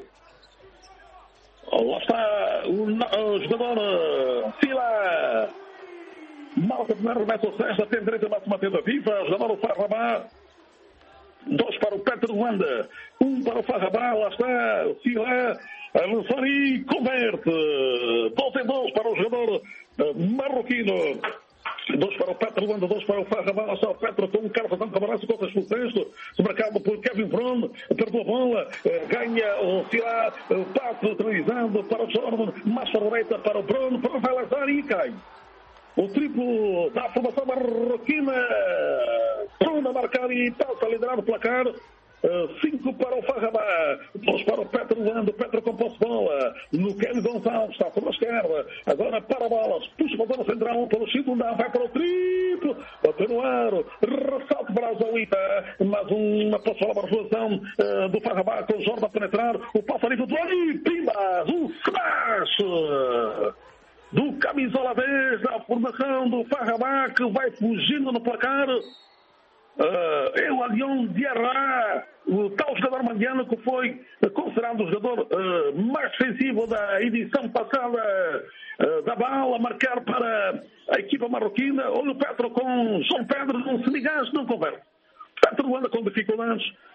Lá está o jogador Fila. Malta de remessa ao sexta, tem direito a máxima tentativa. O jogador do Farrabás. 2 para o Petro Luanda, 1 para o Farrabás. Lá está o Fila a lançar e converte. 2-2 para o jogador marroquino. 2 para o Petro Luanda, 2 para o Farrabás. Lá está o Petro com um Carlos Alcântara Baracha, contra o sexto, marcado por Kevin Brown, perdeu a bola, ganha o Fila, o Pato utilizando para o Jordan, mais para a direita para o Brown, vai lançar e cai. O triplo da formação marroquina, Brown a marcar e passa a liderar o placar. 5 para o Farrabás, 2 para o Petro Luanda, o Petro com posse de bola, no Kevin Gonçalves, está sobre a esquerda, agora para bolas, puxa a bola central para o Chidundá, vai para o triplo, bateu no aro, ressalto para a Zauíta, mais uma posse de bola para a relação do Farrabás com o Jordan a penetrar, o passo ali do Doni, pimbas, um smash do camisola 10 da formação do Farrabás, que vai fugindo no placar. É o Alion Diarra, o tal jogador mandiano que foi considerado o jogador mais defensivo da edição passada da BAL, a marcar para a equipa marroquina. Olha o Petro com João Pedro, não se ligasse, não converte. Petro anda com dificuldades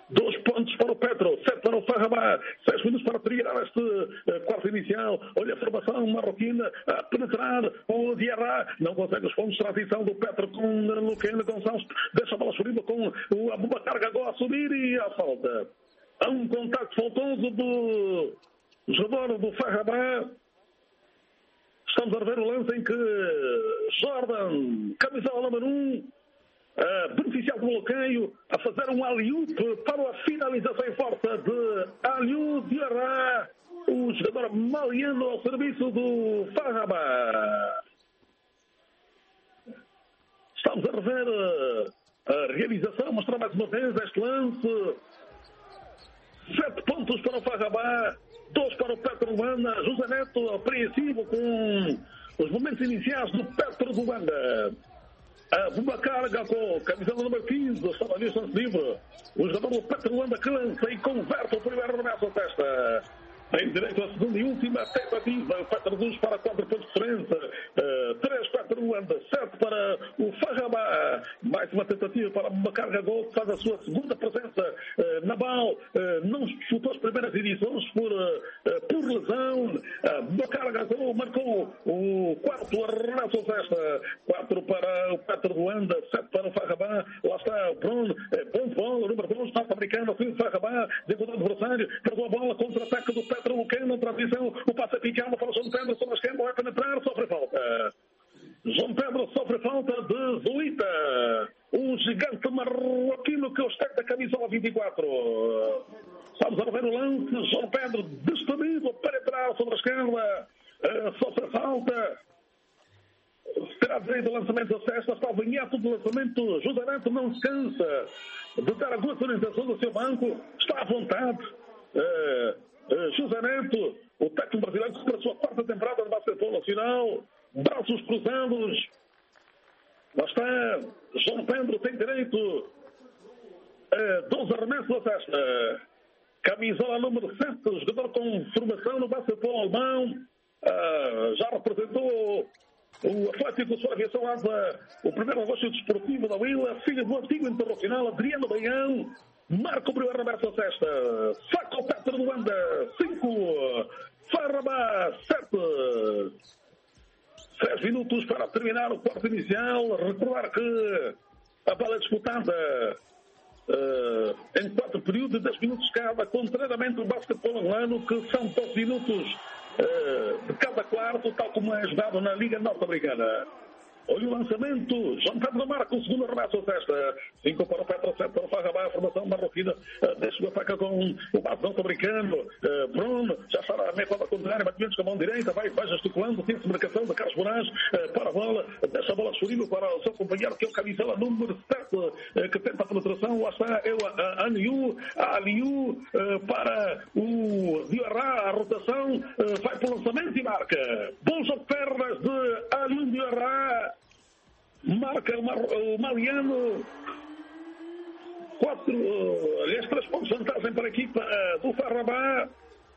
2 pontos para o Petro, 7 para o Farrabá, 6 minutos para terminar este quarto inicial. Olha a formação marroquina a penetrar. O Diarra não consegue os pontos de transição do Petro com Luquena Gonçalves. Deixa a bola subir com o Abubakar Gagó a subir e a falta. Há um contacto faltoso do jogador do Farrabá. Estamos a ver o lance em que Jordan, camisola número 1, beneficiado do bloqueio, a fazer um alley-oop para a finalização em força de Aliou Diarra, o jogador maliano ao serviço do Farrabá. Estamos a rever a realização, mostrar mais uma vez este lance. 7 pontos para o Farrabá, 2 para o Petro Luanda. José Neto apreensivo com os momentos iniciais do Petro Luanda. Abubakar Gagó, camiseta número 15, estava ali o livre. O jogador do Petro Luanda que lança e converte o primeiro arremesso à testa. Tem direito à segunda e última tentativa. O Petro reduz para 4 pontos de diferença. 3 Petro Luanda, 7 para o Farrabá. Mais uma tentativa para Abubakar Gagó, que faz a sua segunda presença na BAL. Não chutou as primeiras edições por lesão. Abubakar Gagó marcou o quarto arremesso à testa. 4 para o Petro Luanda, 7 para o Farrabá. Lá está o Bruno. Bom bola, número 2, norte-americano, filho do Farrabá. Devolveu o adversário. Perdeu a bola, contra-ataque do Petro Luquena, transição, o passe é picado para o João Pedro, sobre a esquerda, vai penetrar, sofre falta. João Pedro sofre falta de Zulita, o gigante marroquino que ostenta a camisola 24. Estamos a ver o lance, João Pedro destemido, penetrar sobre a esquerda, sofre falta. Terá direito ao lançamento da cesta, está o vinhete do lançamento. José Neto não se cansa de dar algumas orientações ao seu banco, está à vontade. José Neto, o técnico brasileiro, para a sua quarta temporada de basquetebol nacional, braços cruzados. Lá está, João Pedro tem direito a 12 arremessos da cesta. Camisola número 7, jogador com formação no basquetebol alemão, já representou o Atlético de sua aviação asa, o primeiro negócio desportivo da Vila, filho do antigo internacional Adriano Baião. Marca o primeiro arremesso da cesta. Saca o Petro Luanda. 5. Farrabá. 7. 6 minutos para terminar o quarto inicial. Recordar que a bola é disputada em 4 períodos de 10 minutos cada, contrariamente ao basquetebol angolano, que são 12 minutos de cada quarto, tal como é jogado na Liga Norte-Americana. Olha o lançamento. João Pedro marca o segundo arremesso da cesta. 5 para o Petro, 7 para o Farrabá. A formação marroquina deixa o ataque com o base norte-americano. Bruno já está na meia quadra contrária. Batimentos com a mão direita. Vai gesticulando. Tem-se marcação de Carlos Moraes para a bola. Deixa a bola disponível para o seu companheiro, que é o camisola número 7, que tenta a penetração. Lá está Aliou para o Diarra. A rotação vai para o lançamento e marca. Bom jogo de pernas de Aliou Diarra. Marca o maliano. 3 pontos de vantagem para a equipa do Farrabá.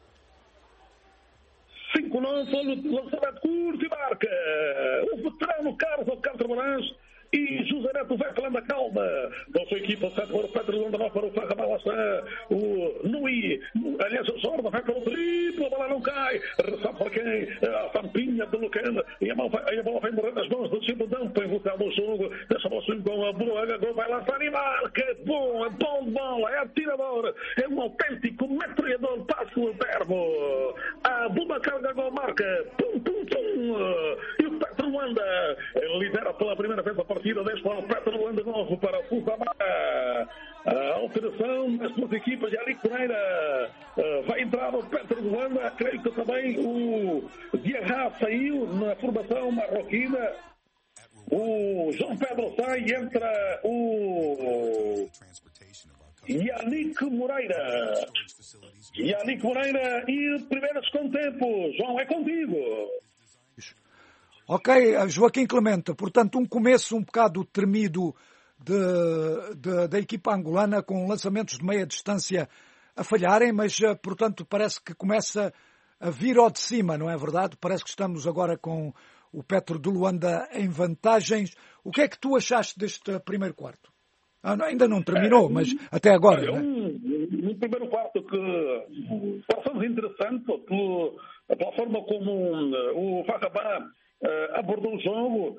5-9, lançamento curto e marca. O veterano Carlos Alcântara Moraes e José Neto vai falando a calma da sua equipa. 7 para o Petro Luanda, 9 para o Farrabá. Lá está o Nui. Aliás, o Jordan vai para o triplo. A bola não cai. Reçado para quem? A tampinha do Lucana. E a bola vai morrer nas mãos do Chico Dampa. Envolvendo o jogo. Deixa a bola subir com a Buraga. Agora vai lançar e marca. Bom de bola. É atirador. É um autêntico metralhador. Passo o termo. A Abubakar Gagó marca. Pum, pum, pum. E o Petro Luanda lidera pela primeira vez a partida. 10 para o Petro Luanda, 9 para o Farrabá. A alteração das duas equipas. Yannick Moreira vai entrar o Petro Luanda. Creio que também o Diarra saiu na formação marroquina. O João Pedro sai e entra o Yannick Moreira. Yannick Moreira e primeiros com tempo. João, é contigo. Ok, Joaquim Clemente, portanto um começo um bocado tremido da equipa angolana, com lançamentos de meia distância a falharem, mas portanto parece que começa a vir ao de cima, não é verdade? Parece que estamos agora com o Petro de Luanda em vantagens. O que é que tu achaste deste primeiro quarto? Ainda não terminou, mas até agora. Olha, no primeiro quarto que pareceu interessante pela forma como o Farrabah abordou o jogo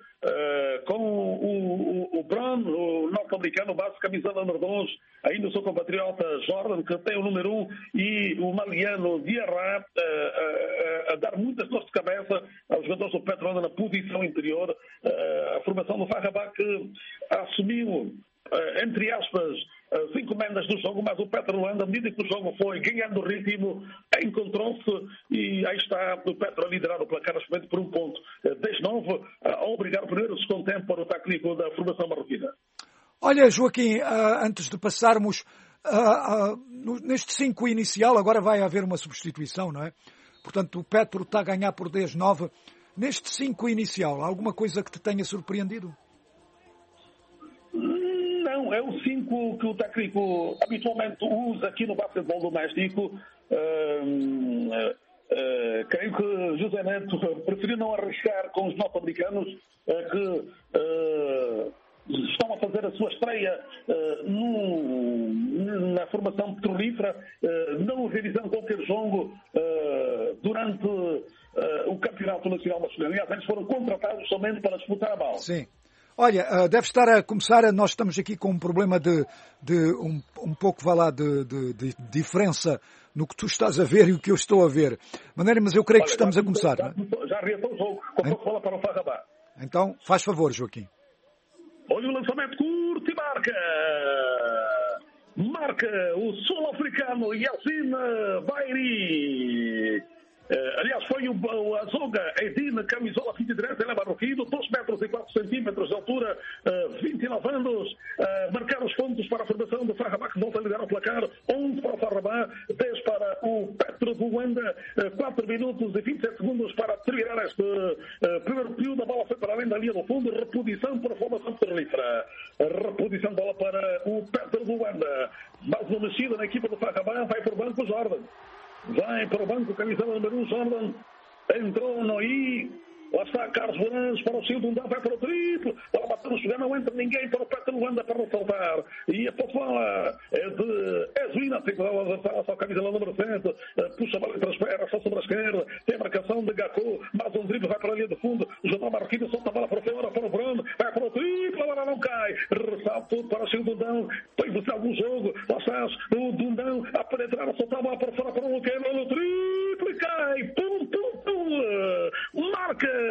com o Brown, o norte-americano, base camiseta número 2, ainda o seu compatriota Jordan, que tem o número 1, e o maliano Diarra a dar muitas dores de cabeça aos jogadores do Petro na posição interior. A formação do Farrabah que assumiu, entre aspas, as encomendas do jogo, mas o Petro Luanda, à medida que o jogo foi ganhando ritmo, encontrou-se e aí está o Petro a liderar o placar neste momento por 1 ponto. 10-9, a obrigar o primeiro segundo tempo para o técnico da formação marroquina. Olha, Joaquim, antes de passarmos neste 5 inicial, agora vai haver uma substituição, não é? Portanto, o Petro está a ganhar por 10-9. Neste 5 inicial, alguma coisa que te tenha surpreendido? Não, é o 5 que o técnico habitualmente usa aqui no basquetebol doméstico. Creio que José Neto preferiu não arriscar com os norte-americanos que estão a fazer a sua estreia na formação petrolífera, não realizando qualquer jogo durante o Campeonato Nacional Masculino. Aliás, eles foram contratados somente para disputar a bola. Sim. Olha, deve estar a começar, nós estamos aqui com um problema de um pouco, vá lá, de diferença no que tu estás a ver e o que eu estou a ver. Mas eu creio que estamos a começar. Já reatou o jogo, como bola para o Farrabah. Então, faz favor, Joaquim. Olha o lançamento curto e marca o sul-africano Yassin Bairi. Aliás, foi o Azoga Edine, camisola 23, ele é marroquino, 2 metros e 4 centímetros de altura, 29 anos, marcar os pontos para a formação do Farrabah, que volta a liderar o placar, 11 para o Farrabah, 10 para o Petro de Luanda, 4 minutos e 27 segundos para terminar este primeiro período. A bola foi para além da linha do fundo, reposição para a formação petrolífera, reposição de bola para o Petro de Luanda, mais uma mexida na equipa do Farrabah, vai para o banco Jordan. Vai para o banco, camiseta número 1, Jordan. Entrou Noí. Lá está Carlos Borantes para o segundo, vai para o triplo. Para bater no chegar, não entra ninguém para o Petro Luanda para ressaltar. E a bola é de Ezlina. Tem que dar a sua camisa número 7. Puxa a bola entre as pernas, só sobre a esquerda. Tem a marcação de Gacô. Mais um drible, vai para a linha de fundo. O jogador marroquino solta a bola para fora, para o Bruno. Vai para o triplo, a bola não cai. Ressalto para o seu Dundão. Tem vencido algum jogo. Lá está o Dundão a penetrar, a soltar a bola para fora para o Luqueno. O triplo e cai. Pum, pum, pum. Marca.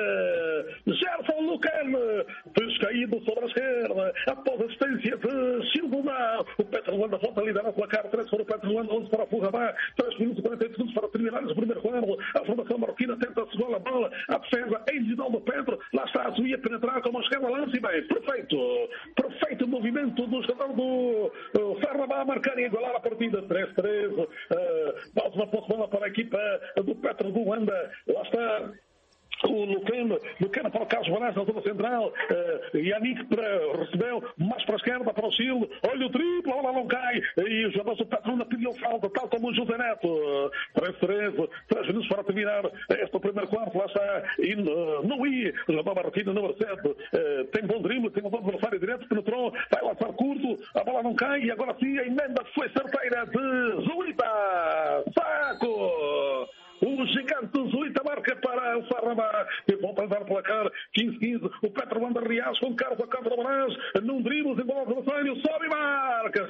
Gerson Lucano, descaído sobre a esquerda, após a assistência de Silvão. O Petro Luanda volta a liderar o placar, 3 para o Petro Luanda, 11 para o Farrabah, 3 minutos e 48 segundos para terminar o primeiro quarto. A formação marroquina tenta segurar a bola, a defesa individual do Petro, lá está a Zuia penetrar com a esquerda, lance e bem, perfeito movimento do jogador do Farrabah a marcar e igualar a partida, 3-3, mais uma bola para a equipa do Petro Luanda, lá está o Lucano para o Carlos Borantes na zona central, Yannick recebeu mais para a esquerda para o Chile, olha o triplo, a bola não cai, e o jogador do Patrona pediu falta, tal como o José Neto. 3-3, 3 minutos para terminar este primeiro quarto, lá está Noí, o jogador marroquino número 7, tem bom drible, tem um bom adversário direto, penetrou, vai lançar curto, a bola não cai, e agora sim a emenda foi certeira de Zuita, saco! O gigante Zuita marca para o Farrabah. E volta a dar placar. 15-15. O Petro Luanda Rias com Carlos a contra o Brás. Num drible, em bola do adversário. Sobe e marca.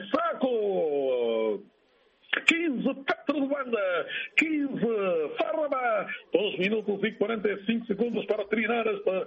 Saco! 15 Petro Luanda. 15 Farrabah. 2 minutos e 45 segundos para terminar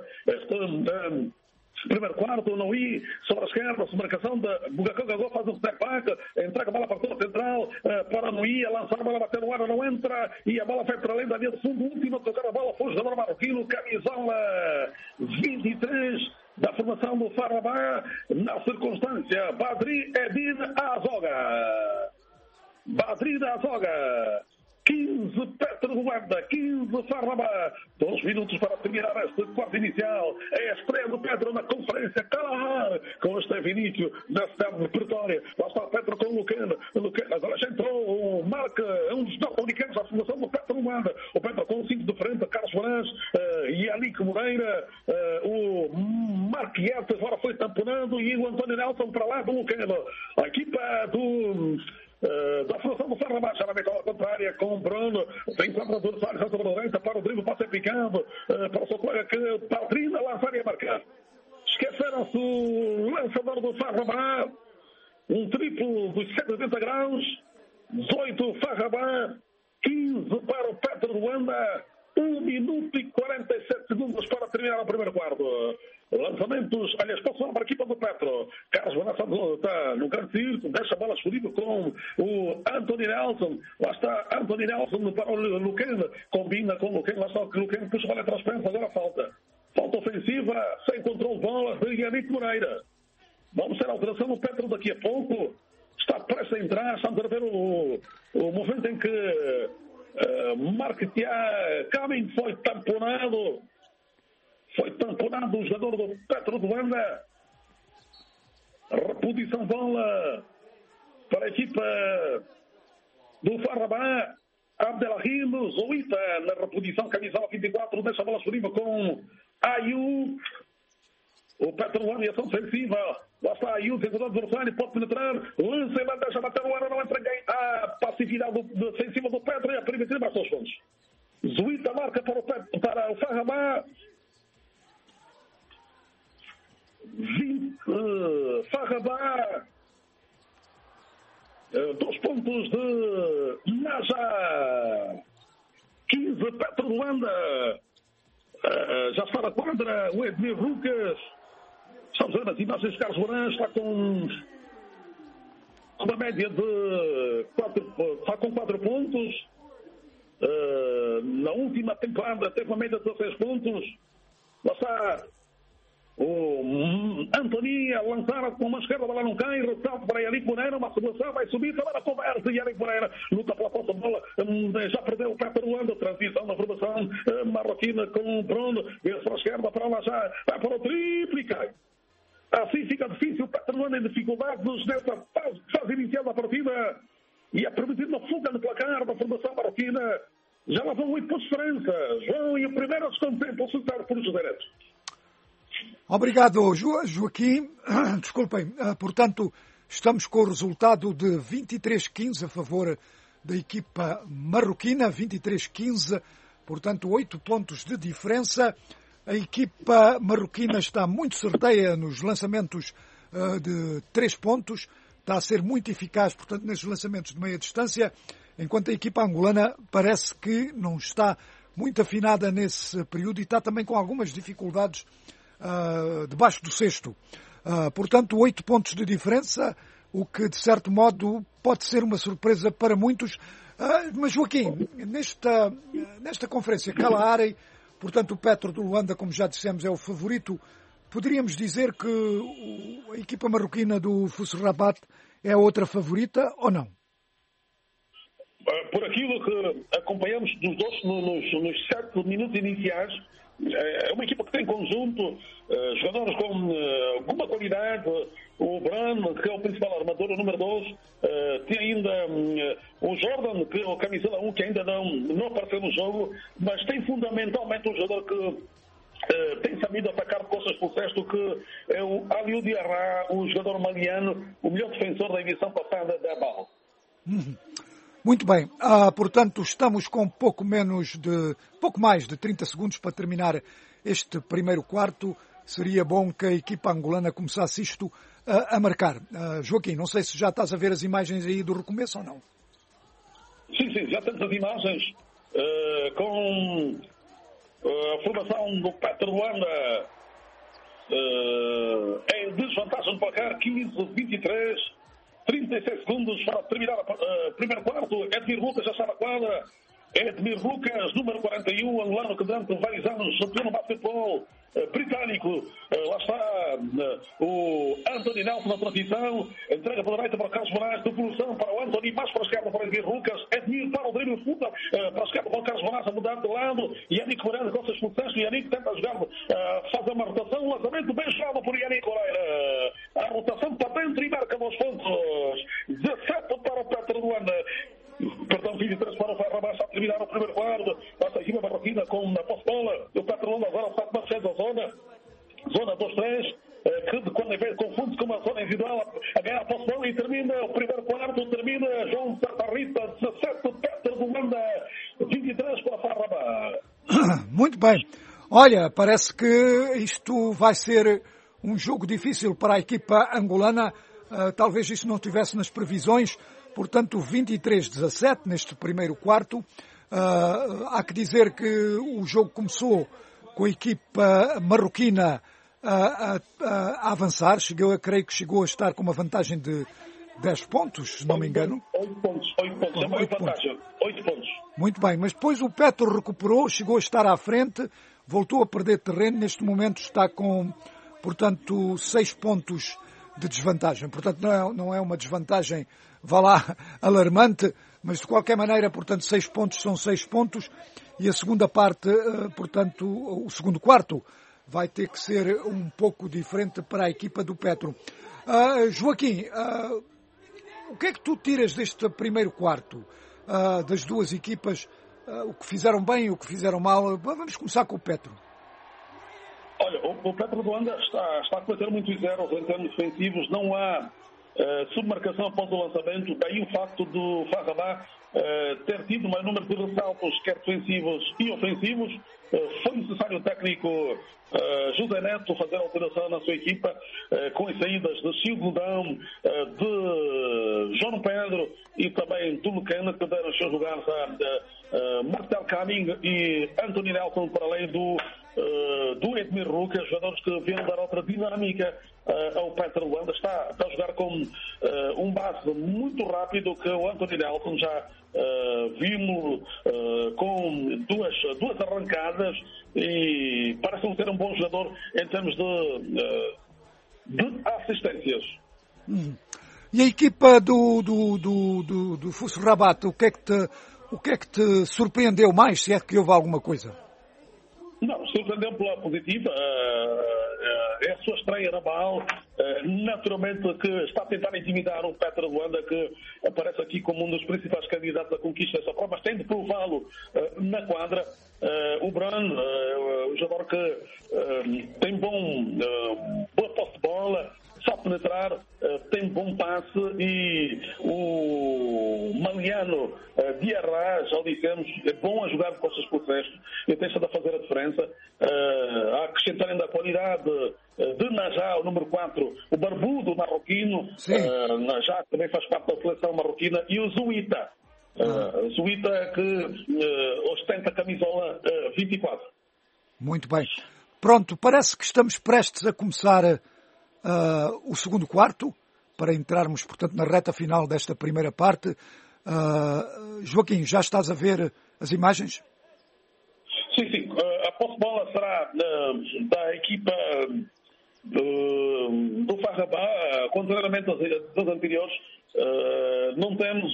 este primeiro quarto, Noí, sobre a esquerda, marcação de Bugacão Gagô, faz um step back, entrega a bola para a torre central, para Noí, a lançar a bola, bater no ar, não entra, e a bola vai para além da linha de fundo, última a tocar a bola, foi o jogador marroquino, camisola 23, da formação do Farrabah, na circunstância, Badri Edine Azoga. Badri Azoga. 15 Petro Luanda, 15 Farrabah, 2 minutos para terminar este quarto inicial. É a estreia do Petro na conferência Calahar, com este início da cidade de Pretória. Lá está o Petro com o Lucano. Agora já entrou o Marca, um dos norte-americanos à formação do Petro Luanda. O Petro com o 5 de frente, Carlos Borantes, Yannick Moreira, o Marquietes agora foi tamponando e o António Nelson para lá do Lucano. A equipa do da formação do Ferro Baixa, na metade contrária, com o Bruno, tem 4 adversários à sua direita, para o drible, passa picando, para o seu colega que Patrina lançar e a marcar. Esqueceram-se o lançador do Ferro Baixa, um triplo dos 180 graus, 18 Farrabã, 15 para o Petro de Luanda, 1 minuto e 47 segundos para terminar o primeiro quarto. Lançamentos, aliás, passou para a equipa do Petro. Carlos Bonassa está no grande círculo, deixa a bola escolhida com o Anthony Nelson. Lá está Anthony Nelson para o Luquen, combina com o Luquen, lá está o Luquen, puxa a bola atrás, agora falta. Falta ofensiva, sem controle de bola, de Yannick Moreira. Vamos ter alteração no Petro daqui a pouco. Está prestes a entrar, estamos a ver o movimento em que Marquetia Camin foi tamponado. Foi tamponado o jogador do Petro de Luanda. Reposição de bola para a equipa do Farrabã. Abdelrahim Zouita na reposição, camisola 24, deixa a bola disponível com Ayu. O Petro de Luanda em ação defensiva. Lá está Ayu, tentador adversário, pode penetrar. Lança e deixa bater o ar, não entra ninguém. A passividade defensiva do Petro e a permitir mais seus pontos. Zouita marca para o Farrabã. 20 Farrabã. 2 pontos de Naja. 15 Petro de Luanda. Já está na quadra o Edmir Lucas. Estamos vendo as imagens de Carlos Mourão. Está com uma média de 4 pontos. Na última temporada teve uma média de 16 pontos. Lá está o Antoni a lançar com uma esquerda, a bola não cai, ressalto para Yannick Moreira, uma simulação, vai subir, também a conversa, Yannick Moreira luta pela posse de bola, já perdeu o Petro de Luanda, transição na formação marroquina com o Bruno, vê-se para a esquerda, para lá já, vai para o triplo e cai. Assim fica difícil, o Petro de Luanda em dificuldades nesta fase inicial da partida e a permitir uma fuga no placar da formação marroquina. Já lá vão 8 pontos de diferença. João, e o primeiro descontemplo soltar por os diretos. Obrigado, Joaquim. Desculpem. Portanto, estamos com o resultado de 23-15 a favor da equipa marroquina. 23-15, portanto, 8 pontos de diferença. A equipa marroquina está muito certeira nos lançamentos de 3 pontos. Está a ser muito eficaz, portanto, nesses lançamentos de meia distância. Enquanto a equipa angolana parece que não está muito afinada nesse período e está também com algumas dificuldades debaixo do cesto. Portanto, 8 pontos de diferença, o que de certo modo pode ser uma surpresa para muitos. Mas Joaquim, nesta conferência Kalahari, portanto o Petro de Luanda, como já dissemos, é o favorito. Poderíamos dizer que a equipa marroquina do FUS Rabat é a outra favorita ou não? Por aquilo que acompanhamos dos dois nos 7 minutos iniciais, é uma equipa que tem conjunto, jogadores com alguma qualidade. O Bran, que é o principal armador, o número 2, tem ainda o Jordan, que é o camiseta 1, que ainda não apareceu no jogo, mas tem fundamentalmente um jogador que tem sabido atacar costas por cesto, que é o Aliou Diarra, o jogador maliano, o melhor defensor da edição passada da BAL. Muito bem, portanto estamos com pouco mais de 30 segundos para terminar este primeiro quarto. Seria bom que a equipa angolana começasse isto a marcar. Joaquim, não sei se já estás a ver as imagens aí do recomeço ou não. Sim, já temos as imagens com a formação do Petro de Luanda em desvantagem do placar, 15-23. 36 segundos para terminar o primeiro quarto. Edmir Lucas já está na quadra. Edmir Lucas, número 41, angolano que durante vários anos atuou no basquetebol britânico. Lá está o Anthony Nelson na transição. Entrega para a direita para o Carlos Moraes. Devolução para o Anthony, mais para a esquerda para o Edmir Lucas. Edmir para o drible de fuga para a esquerda para o Carlos Moraes a mudar de lado. Yannick Moreira com as expulsões. Yannick tenta jogar, faz uma rotação. Lançamento bem jogado por Yannick Moreira. A rotação para dentro e marca 2 pontos. 17 para o Petro de Luanda. Perdão, 23 para o Ferro a terminar o primeiro quarto. Passa a equipa marroquina com a posse-bola. O Petro de Luanda agora está com a zona 2-3, que quando vem confunde com uma zona individual a ganhar a posse-bola e termina o primeiro quarto, termina João Muito bem. Olha, parece que isto vai ser um jogo difícil para a equipa angolana. Talvez isso não estivesse nas previsões. Portanto, 23-17 neste primeiro quarto. Há que dizer que o jogo começou com a equipa marroquina a avançar. Creio que chegou a estar com uma vantagem de 10 pontos, se não me engano. 8 pontos. É uma vantagem. 8 pontos. Muito bem, mas depois o Petro recuperou, chegou a estar à frente, voltou a perder terreno. Neste momento está com, portanto, 6 pontos de desvantagem. Portanto, não é uma desvantagem, vá lá, alarmante, mas de qualquer maneira, portanto, 6 pontos são 6 pontos. E a segunda parte, portanto, o segundo quarto, vai ter que ser um pouco diferente para a equipa do Petro. Joaquim, o que é que tu tiras deste primeiro quarto, das duas equipas, o que fizeram bem e o que fizeram mal? Vamos começar com o Petro. Olha, o Petro de Luanda está a cometer muitos erros em termos defensivos. Não há submarcação após o lançamento. Daí o facto do Farrabá ter tido um número de ressaltos, quer defensivos e ofensivos. Foi necessário o técnico José Neto fazer alteração na sua equipa, com as saídas de Chico Godão, de João Pedro e também do Lucena, que deram os seus lugares a Marcel Caminho e Anthony Nelson, para além do Edmir Rucas, jogadores que vieram dar outra dinâmica ao Petro de Luanda. Está a jogar com um base muito rápido, que o Anthony Nelson já vimos com duas arrancadas, e parece-me ser um bom jogador em termos de assistências. E a equipa do FUS Rabat, o que é que te surpreendeu mais, se é que houve alguma coisa? Não, surpreendeu pela positiva. É a sua estreia na BAL. Naturalmente que está a tentar intimidar o Petro de Luanda, que aparece aqui como um dos principais candidatos à conquista dessa prova, mas tem de prová-lo na quadra. O Bran, o jogador que tem boa posse de bola, sabe penetrar, tem bom passe, e o Maliano Diarra, já o dissemos, é bom a jogar de costas por resto e tem estado a fazer a diferença. A acrescentar ainda a qualidade de Najá, o número 4, o barbudo marroquino, Najá também faz parte da seleção marroquina, e o Zuita. Zuita, que ostenta a camisola 24. Muito bem. Pronto, parece que estamos prestes a começar o segundo quarto, para entrarmos, portanto, na reta final desta primeira parte. Joaquim, já estás a ver as imagens? Sim. A posse de bola será da equipa do Farrabá, contrariamente às anteriores. Não temos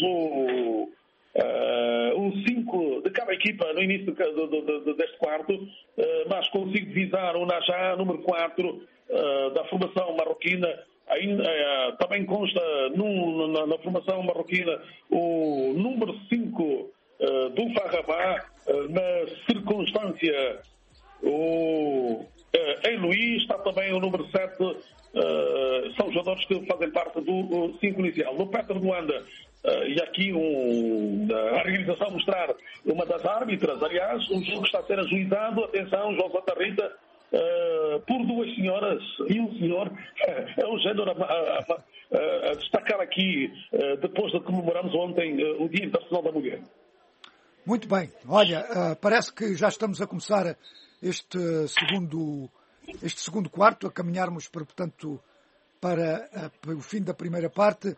o 5 de cada equipa no início deste quarto, mas consigo divisar o Najá, número 4, da formação marroquina. Também consta na formação marroquina o número 5 do Farrabá. Na circunstância, o Luís, está também o número 7. São jogadores que fazem parte do 5 inicial. No Petro de Luanda, e aqui a organização mostrar uma das árbitras, aliás, um jogo que está a ser ajuizado, atenção, João Santa Rita, por duas senhoras e um senhor. É um género a destacar aqui, depois de comemorarmos ontem o Dia Internacional da Mulher. Muito bem. Olha, parece que já estamos a começar este segundo quarto, a caminharmos, portanto, para o fim da primeira parte.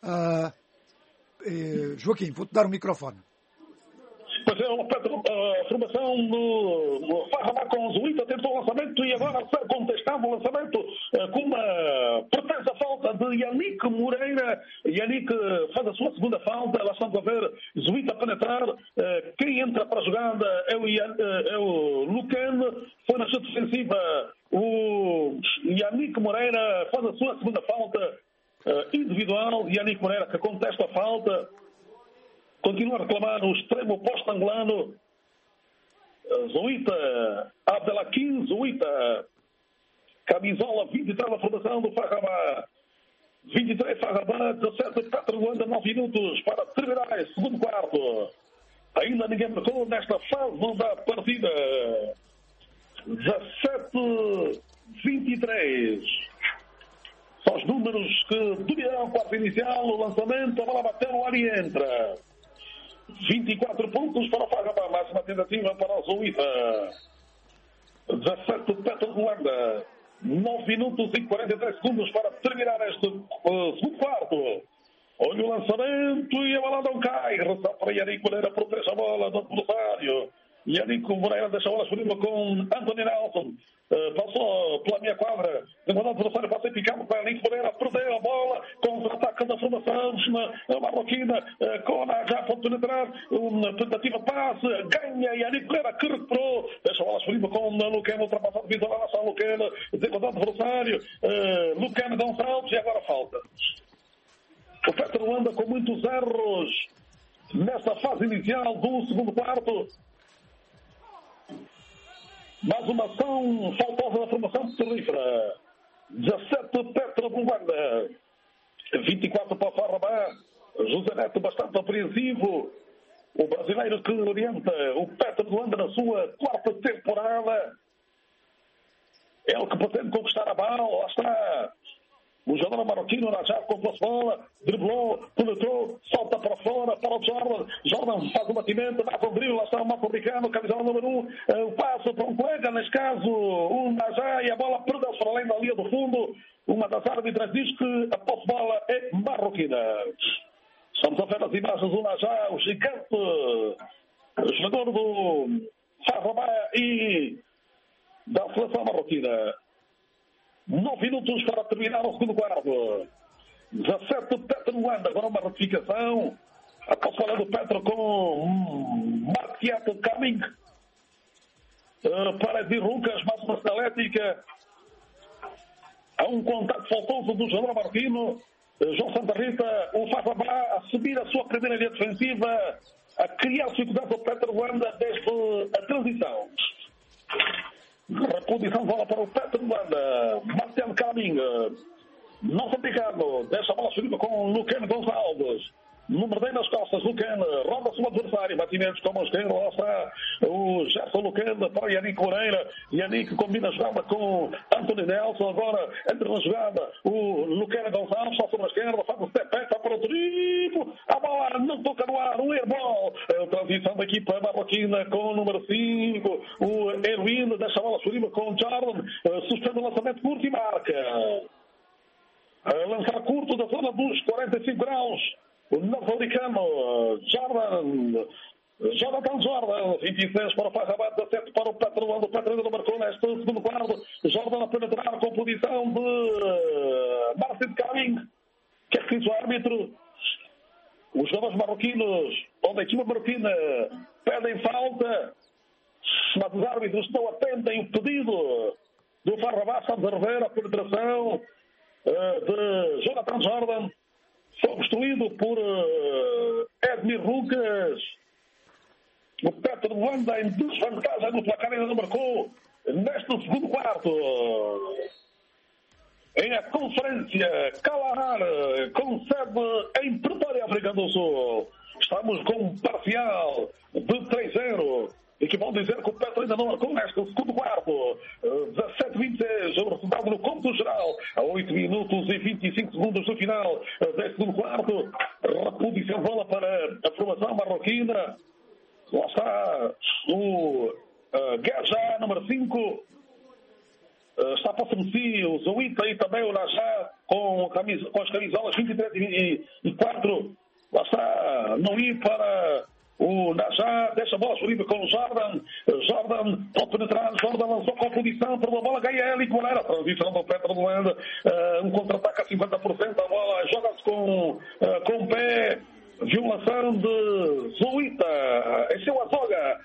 Joaquim, vou-te dar o microfone. Pois é, a formação do Farrabá com o Zuita tentou o lançamento, e agora ser contestado o lançamento com uma pretensa falta de Yannick Moreira. Yannick faz a sua segunda falta. Lá estamos a ver Zuita penetrar. Quem entra para a jogada é o Lucane. Foi na chute defensiva o Yannick Moreira, faz a sua segunda falta individual. Yannick Moreira, que contesta a falta, continua a reclamar o extremo oposto angolano. Zuita, Abdelaquim Zuita, camisola 23 da formação do Farrabá. 23 Farrabá, 17 Petro de Luanda, 9 minutos para terminar o segundo quarto. Ainda ninguém marcou nesta fase da partida. 17-23. São os números que dominarão o quarto inicial. O lançamento, a bola bateu no ar e entra. 24 pontos para o Farrabá. Máxima tentativa para o Zuíta. 17 Petro de Luanda. 9 minutos e 43 segundos para terminar este segundo quarto. Olha o lançamento e a bola não cai. Reção para Yannick Moreira, protege a bola do adversário. Yannick Moreira deixa a bola disponível com Anthony Nelson. Passou pela minha quadra. O adversário passa em picado para Yannick Moreira. Perdeu a bola. Contra-ataque da formação na marroquina. Kona já pode penetrar. Uma tentativa de passe. Ganha Yannick Moreira que recuperou. Deixa a bola disponível com Lucena. Ultrapassado de Vitor Alassane. Lucena. Desenvolvendo o adversário. Lucena Gonçalves. E agora falta. O Petro Luanda com muitos erros nesta fase inicial do segundo quarto. Mais uma ação faltosa da formação petrolífera. 17 Petro de Luanda. 24 para o Farrabá. José Neto bastante apreensivo. O brasileiro que orienta o Petro de Luanda na sua quarta temporada. É o que pretende conquistar a bola. Lá está. O jogador marroquino já com a bola, driblou, penetrou, salta para fora, para o Jordan. Jordan faz o batimento, dá para o drible, lá está o Mato Ricano, camisola número 1. O passo para um colega, neste caso, o Najá, e a bola perdeu-se para além da linha do fundo. Uma das árbitras diz que a posse de bola é marroquina. Estamos a ver as imagens do Najá, o gigante, o jogador do Farrabá e da seleção marroquina. 9 minutos para terminar o segundo quarto. 17 Petro Luanda. Agora uma ratificação. A posse do Petro com Martiato Coming. Para Edir Lucas, mais uma sinalética. Há um contato faltoso do jogador marroquino. João Santa Rita, o Farrabá a subir a sua primeira linha defensiva, a criar dificuldades ao Petro Luanda desde a transição. Reposição de bola para o Petro Luanda. Marcelo Caminho. Não complicado. Deixa a bola subida com Lucena Gonçalves. Número 10 nas costas. Lucena. Roda-se o adversário. Batimentos com a mão esquerda. Lá está o Gerson Lucena para Yannick Moreira. Yannick combina a jogada com Anthony Nelson. Agora entra na jogada o Lucena Gonçalves. Só sobre a esquerda. Faz o step-back. Está para o triplo. A bola não toca no ar. O airball. A transição da equipa marroquina com o número 5. O Erwin deixa a bola subida com Jordan. Suspende o lançamento curto e marca. A lançar curto da zona dos 45 graus. O norte-americano Jonathan Jordan, 26 para o Farrabá, 17 para o Petro Luanda. O Petro ainda não marcou neste segundo quarto. Jordan a penetrar com posição de Marcin Kaling. Que é que diz o árbitro? Os jogadores marroquinos, onde a equipa marroquina pedem falta, mas os árbitros não atendem o pedido do Farrabá. Estamos a rever a penetração de Jonathan Jordan. Foi obstruído por Edmir Lucas. O Petro Luanda em desvantagem no placar, ainda não marcou neste segundo quarto. Em a conferência, Kalahar com sede em Pretória, África do Sul. Estamos com um parcial de 3-0. E que vão dizer que o Petro ainda não marcou neste segundo quarto. 17-26, o resultado no cômputo geral. A 8 minutos e 25 segundos do final deste segundo quarto. Reposição de bola para a formação marroquina. Lá está o Gaja, número 5. Está para si o Zuíta e também o Najá com as camisolas 23 e 24. Lá está, não ir para o Najá, deixa a bola disponível com o Jordan. Jordan pode penetrar. Jordan lançou com a posição para a bola. Ganha Elick Moreira. Transição do Petro Luanda. Um contra-ataque a 50%. A bola joga-se com o pé. Violação de Zuíta. Esse é o Azoga.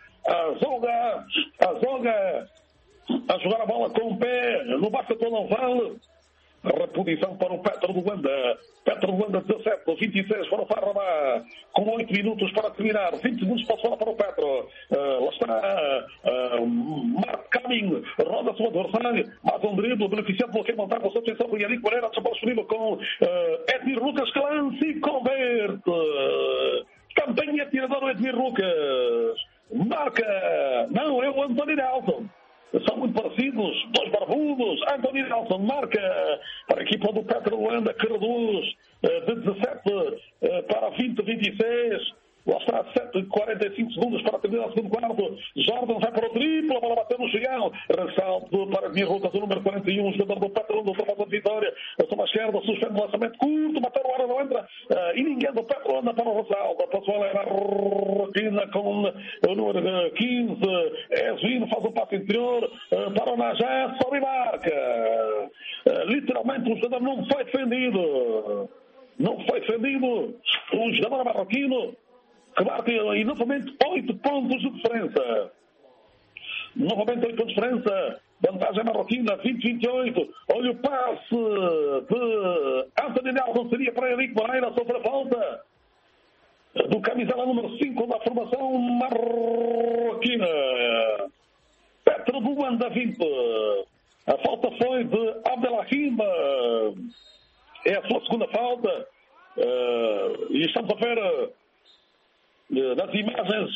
Azoga a jogar a bola com o pé. No basquetebol não vale. Reposição para o Petro Luanda. Petro Luanda 17, 26 para o Farrabá. Com 8 minutos para terminar. 20 segundos para o Petro. Lá está Mark Cumming. Roda-se o adversário. Mais um drible. Beneficiado do bloqueio montado com a sua atenção do Yannick Moreira. A bola disponível com Edmir Lucas. Que lance e converte. Também é tirador o Edmir Lucas. Marca. Não, é o António Nelson. São muito parecidos, dois barbudos. António Nelson marca para a equipa do Petro Luanda, que reduz de 17 para 20-26. Lá está, 7:45 segundos para terminar o segundo quarto. Jordan vai para o triplo, a bola bateu no chegão. Ressalto para Edmir Lucas, o número 41, jogador do Petro Luanda, ultrapassa de vitória. A sua esquerda, suspende o lançamento curto, bateu no ar, não entra. E ninguém do Petro Luanda para o ressalto. Passou a levar Rotina com o número 15. Ezvino faz o passo interior para o Najá, sobe e marca. Literalmente o jogador não foi defendido. Não foi defendido. O jogador marroquino que bate e novamente 8 pontos de diferença. Novamente 8 pontos de diferença. Vantagem marroquina, 20-28. Olha o passe de António Nelson, seria para Henrique Moreira, sofre a falta do camisela número 5 da formação marroquina. Petro do Luanda 20. A falta foi de Abdelrahim. É a sua segunda falta. E estamos a ver nas imagens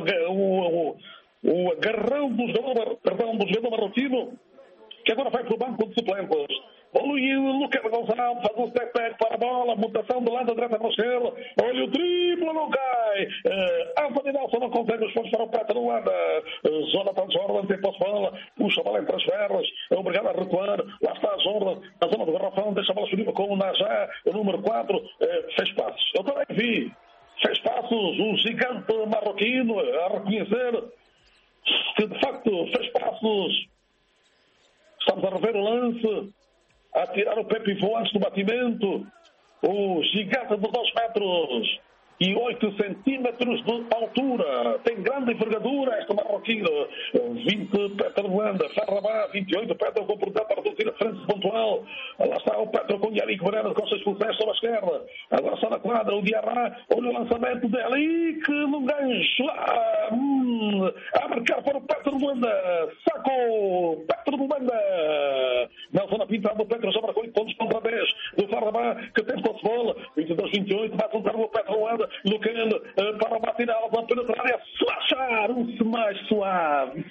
o agarrão do jogador marroquino, que agora vai para o banco de suplentes. O Lucas Gonçalves faz um step back para a bola, mutação de lado direita para a esquerda. Olha o triplo, não cai. António Nelson não consegue os pontos para o Petro Luanda. Jonathan Jordan tem posse de bola, puxa a bola entre as pernas, é obrigado a recuar. Lá está a Jordan, na zona do garrafão, deixa a bola subir com o Najá, o número 4, fez passos. Eu também vi. Fez passos, o gigante marroquino, a reconhecer que de facto fez passos. Estamos a rever o lance, a tirar o pé pivô antes do batimento. O gigante de 2 metros e 8 centímetros de altura. Tem grande envergadura esta marroquina. 20, Petro Luanda. Farrabá, 28. Petro com oportunidade para reduzir a frente pontual. Lá está o Petro com Yannick Moreira de costas expulsões sobre a esquerda. Agora está na quadra o Diarra. Olha o lançamento de Elique no gancho. A marcar para o Petro Luanda. Sacou Petro Luanda. Nelson na pintada do Petro já marcou 8 pontos contra 10 do Farrabá, que tem posse de bola. 22-28. Vai soltar o Petro Luanda. Lucando para a batida para penetrar e flashar um smash suave.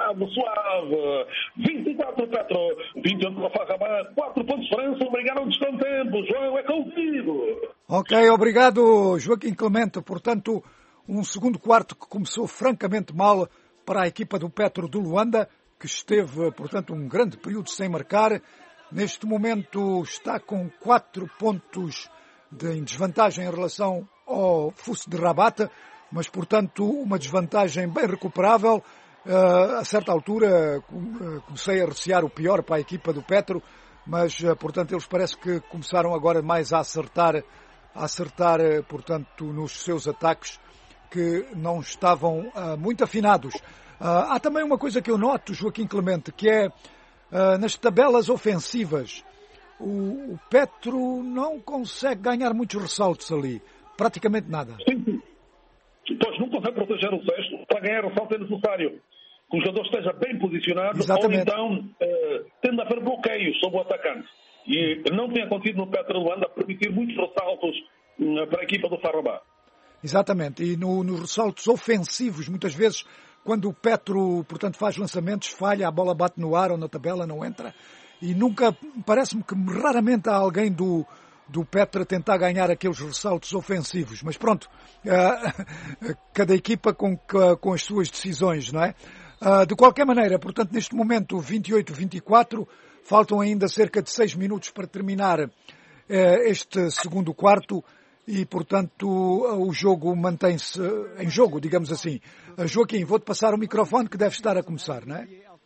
24 Petro, 28 para Farrabá, 4 pontos de diferença. Obrigado ao desconto tempo. João, é contigo. Ok, obrigado Joaquim Clemente. Portanto, um segundo quarto que começou francamente mal para a equipa do Petro do Luanda, que esteve, portanto, um grande período sem marcar. Neste momento está com 4 pontos em desvantagem em relação ao FUS de Rabat, mas, portanto, uma desvantagem bem recuperável. A certa altura comecei a recear o pior para a equipa do Petro, mas, portanto, eles parece que começaram agora mais a acertar, portanto, nos seus ataques, que não estavam muito afinados. Há também uma coisa que eu noto, Joaquim Clemente, que é nas tabelas ofensivas. O Petro não consegue ganhar muitos ressaltos ali. Praticamente nada. Sim. Pois não consegue proteger o cesto. Para ganhar ressalto é necessário que o jogador esteja bem posicionado. Exatamente. Ou então tende a haver bloqueios sobre o atacante. E não tem acontecido no Petro Luanda permitir muitos ressaltos para a equipa do Farrabá. Exatamente. E nos ressaltos ofensivos, muitas vezes, quando o Petro, portanto, faz lançamentos, falha, a bola bate no ar ou na tabela, não entra. E nunca, parece-me que raramente há alguém do Petro a tentar ganhar aqueles ressaltos ofensivos. Mas pronto, cada equipa com as suas decisões, não é? De qualquer maneira, portanto, neste momento, 28-24, faltam ainda cerca de 6 minutos para terminar este segundo quarto e, portanto, o jogo mantém-se em jogo, digamos assim. Joaquim, vou-te passar o microfone que deve estar a começar, não é?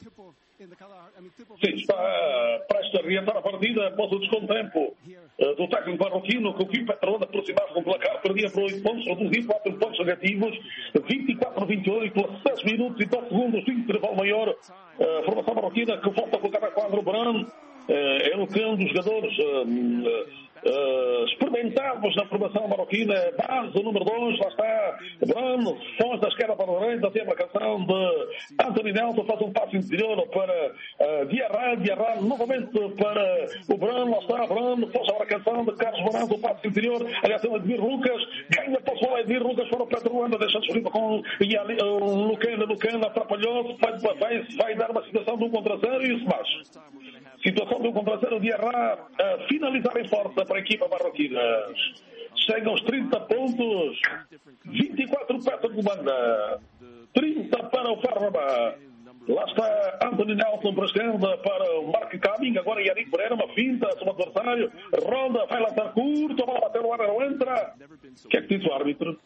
Sim, está prestes a reatar a partida após o descontempo do técnico marroquino, que o Kim Petro aproximava com o placar, perdia por 8 pontos, reduziu 4 pontos negativos, 24-28, 6 minutos e 12 segundos de intervalo maior. A formação marroquina que volta a colocar a quadra o Bran, é um dos jogadores experimentados na formação marroquina. Base, o número 2, lá está Bruno, Fons da esquerda para a direita, tem a marcação de Anthony Nelson, faz um passo interior para Diarra novamente para o Bruno, lá está Bruno, faz a marcação de Carlos Moraes, o passo interior, aliás, o Edmir Lucas, ganha para o bola, Edmir Lucas para o Petro Luanda, deixa disponível com o Lucena atrapalhou, vai dar uma situação de 1 contra 0 e isso mais. Situação de 1 contra 0, o Diarra a finalizar em força para a equipa marroquina. Chega aos 30 pontos, 24 Petro Luanda, 30 para o Farraba. Lá está Anthony Nelson para a esquerda para o Mark Cumming. Agora Yannick Pereira, uma finta sobre o adversário. Ronda, vai lançar curto, a bola bateu no ar, não entra. O que é que diz o árbitro?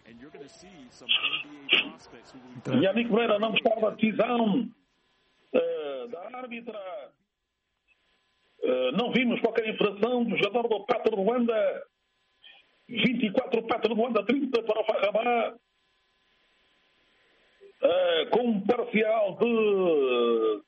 Yannick Pereira não gostava da decisão da árbitra. Não vimos qualquer infração do jogador do Petro Luanda. 24 Petro Luanda, 30 para o Farraba. Com um parcial de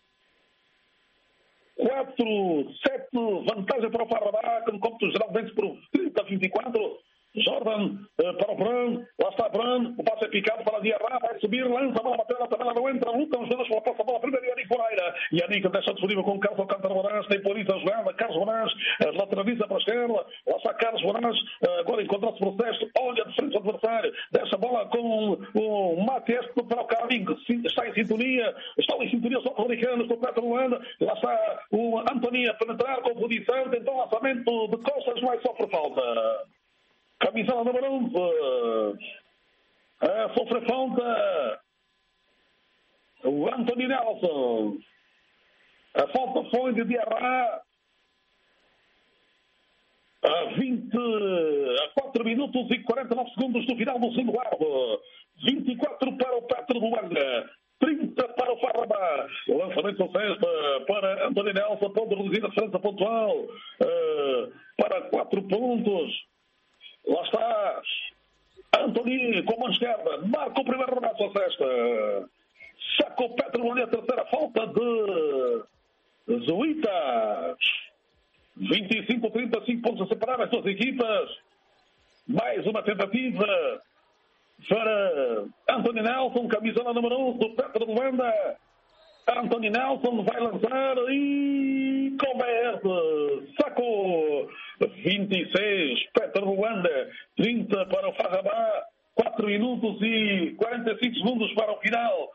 4-7, vantagem para o Farraba, que no cômputo geral vence por 30-24. Jordan para o Bran, lá está Bran, o passe é picado para Diarra, vai subir, lança a bola, bateu na tabela, não entra, lutam os jogadores pela posse da bola, primeiro Yannick Moreira, Yannick deixa disponível com o Carlos Alcântara Moraes, tem por isso a jogada, Carlos Moraes, lateraliza para a esquerda, lá está Carlos Moraes, agora encontra-se o processo, olha de frente ao adversário, deixa a bola com o Matias para o Carlinho, está em sintonia só com o Ricanos, com o Petro Luanda, lá está o Anthony a penetrar com o posição, tentou o lançamento de costas, mas sofre falta. Camisola número 11. Sofre falta o Anthony Nelson. A falta foi de Diarra. A 4 minutos e 49 segundos do final do segundo quarto. 24 para o Petro Luanda. 30 para o Farraba. O lançamento sexta para Anthony Nelson. Ponto reduzido a diferença pontual para 4 pontos. Lá está Anthony com a mão esquerda, marca o primeiro remate à cesta, saca o Petro Luanda, a terceira falta de Zuita. 25-35 pontos a separar as duas equipas. Mais uma tentativa para Anthony Nelson, camisola número 1 do Petro Luanda. Anthony Nelson vai lançar e converte, sacou. 26 Petro Luanda, 30 para o Farraba, 4 minutos e 45 segundos para o final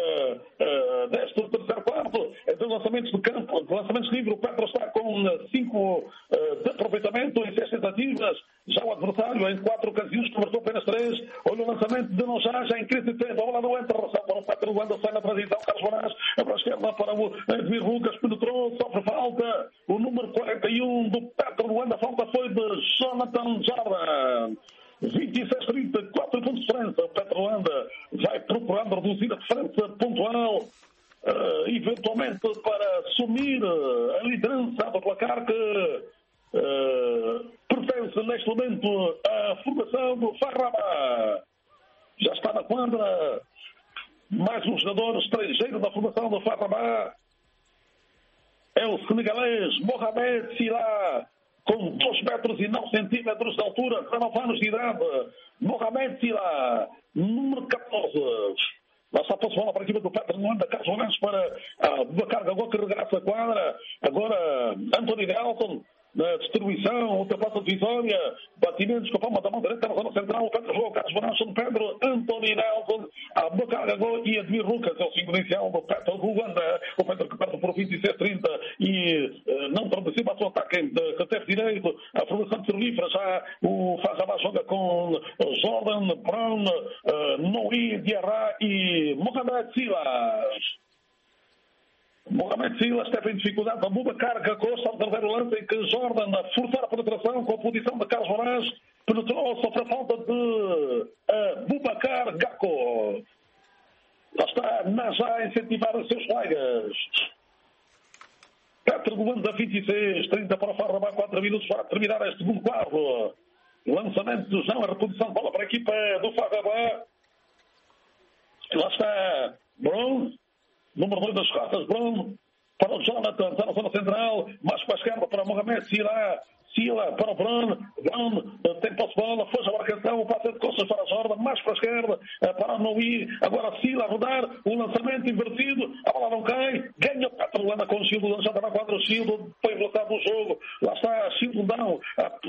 deste terceiro quarto. Entre lançamentos de campo, lançamentos livres, o Petro está com 5 de aproveitamento em 6 tentativas. Já o adversário em 4 ocasiões convertou apenas 3. Olha o lançamento de Nojá, já em crise de tempo. A bola não entra, para o Petro Luanda, sai na transição. Carlos Moraes, para a esquerda para o Edmir Lucas, penetrou, sofre falta. O número 41 do Petro Luanda, a falta foi de Jonathan Jordan. 26-30, 4 pontos de diferença. O Petro Luanda vai procurando reduzir a diferença pontual, eventualmente para assumir a liderança do placar que pertence neste momento à formação do Farraba. Já está na quadra mais um jogador estrangeiro da formação do Farraba. É o senegalês Mohamed Sila, com 2 metros e 9 centímetros de altura, 19 anos de idade. Mohamed Sila, número 14. Lá está a bola para a equipa do Petro Luanda, Carlos Moraes para Bakar Gagó, que regressa a quadra. Agora Anthony Nelson, na distribuição, ultrapassa a divisória, batimentos com a palma da mão direita na zona central. O Pedro jogou, Carlos Moraes, Pedro, Anthony Nelson, a Bakar Gagó e Edmir Lucas. É o 5 inicial do Petro Luanda. O Pedro que perde por 26-30 e não transmissível a seu ataque que teve direito. A formação petrolífera já o Farraba joga com Jordan, Brown, Noui, Diarra e Mohamed Silas. Mohamed Silas teve em dificuldade. Abubakar Gagó está a resolver o lance em que Jordan, a forçar a penetração com a posição de Carlos Moraes, penetrou, sofre a falta de Abubakar Gagó. Lá está Najá a incentivar os seus colegas. Petro Luanda 26, 30 para o Farraba, 4 minutos para terminar este segundo quarto. Lançamento já, a reposição de bola para a equipa do Farraba. Lá está Brown, número 2 das costas, Brown, para o Jonathan, está na zona central, mais para a esquerda para Mohamed Sila. Sila para o Bruno, tem posse de bola, foge a marcação, o passe de costas para a Jordan, mais para a esquerda, para não ir, agora Sila a rodar, o lançamento invertido, a bola não cai, ganha o Petro de Luanda com o Childo, já está na quadra o Childo, foi voltado o jogo, lá está Childo não,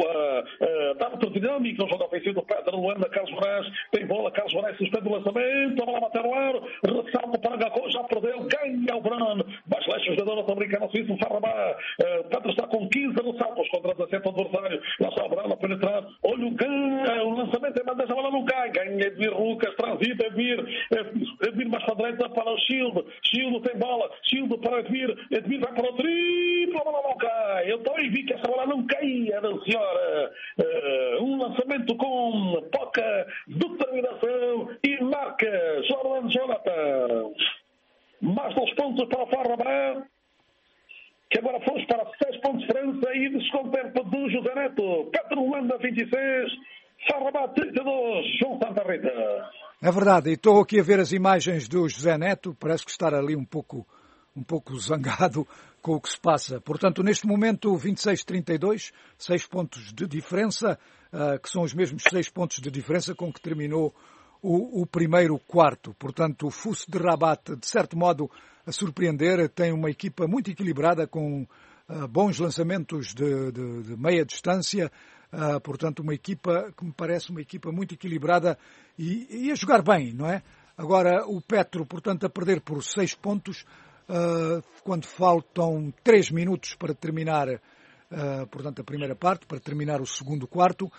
dá outra dinâmica no jogo ofensivo do Petro de Luanda, Carlos Moraes, tem bola, Carlos Moraes suspende o lançamento, a bola bater no ar, ressalto para Gacô, já perdeu, ganha o Bruno, mais leste o jogador norte-americano suíço, o Farrabá, Petro está com 15 ressaltos contra 17 adversário, lá está o Bruno a penetrar, olha o lançamento, mas a bola não cai, ganha Edmir Lucas, transita Edmir mais para a direita para o Childo tem bola, Childo para Edmir vai para o triplo, a bola não cai, eu também vi que essa bola não caía, não senhora, um lançamento com pouca determinação e marca Jonathan, mais 2 pontos para o Farrabá, que agora fomos para 6 pontos de França e descontempo do José Neto. Petro Luanda 26, Farrabá 32, João Santa Rita. É verdade, e estou aqui a ver as imagens do José Neto, parece que está ali um pouco zangado com o que se passa. Portanto, neste momento, 26-32, 6 pontos de diferença, que são os mesmos 6 pontos de diferença com que terminou o primeiro quarto. Portanto, o FUS de Rabat, de certo modo, a surpreender, tem uma equipa muito equilibrada com bons lançamentos de meia distância, portanto uma equipa que me parece uma equipa muito equilibrada e a jogar bem, não é? Agora o Petro, portanto, a perder por 6 pontos, quando faltam 3 minutos para terminar, portanto, a primeira parte, para terminar o segundo quarto,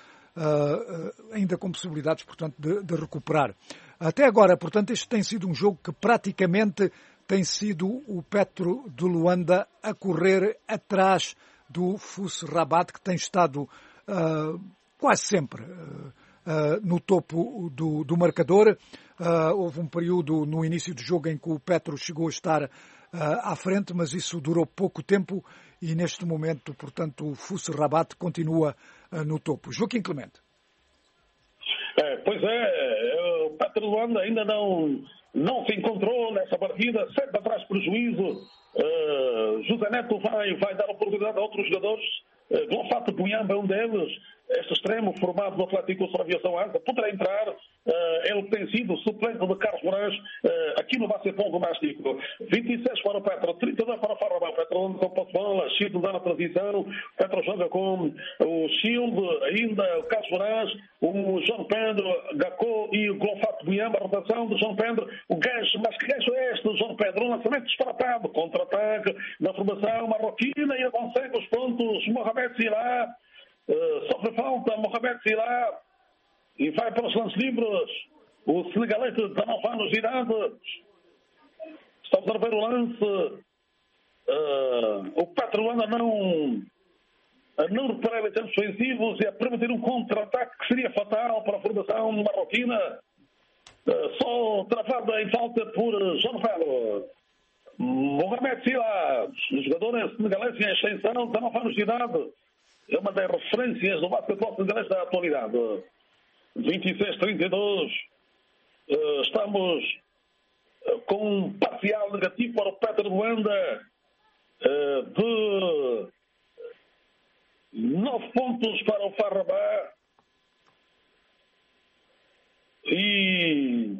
ainda com possibilidades, portanto, de recuperar. Até agora, portanto, este tem sido um jogo que praticamente tem sido o Petro de Luanda a correr atrás do FUS Rabat, que tem estado quase sempre no topo do marcador. Houve um período no início do jogo em que o Petro chegou a estar à frente, mas isso durou pouco tempo e neste momento, portanto, o FUS Rabat continua no topo. Joaquim Clemente. Pois é, o Petro de Luanda ainda não se encontrou nessa partida, sempre atrás prejuízo. José Neto vai dar oportunidade a outros jogadores. Glofato Buyamba é um deles. Este extremo formado no Atlético sobre Aviação Anta poderá entrar. Ele tem sido suplente de Carlos Moraes aqui no basquetebol doméstico. 26 para o Petro, 32 para o Farrabá. Petro com posse de bola, Childo dá na transição. Petro joga com o Childo, ainda o Carlos Moraes, o João Pedro, Gacô e o Glofato Buyamba. A rotação do João Pedro, o gancho, mas que gancho é este? O João Pedro, um lançamento disparatado, contra-ataque na formação marroquina e ele consegue os pontos. Mohamed Sila sofre falta, Mohamed Sila, e vai para os lances livres. O senegalês de 19 anos de idade. Estamos a ver o lance. O Petro Luanda não reparava em termos defensivos e a permitir um contra-ataque que seria fatal para a formação marroquina. Só travado em falta por João Pedro. Mohamed Sila, jogador senegalês em extensão, 19 anos de idade. É uma das referências do basquetebol senegalês da atualidade. 26-32. Estamos com um parcial negativo para o Petro de Luanda de 9 pontos para o Farrabá e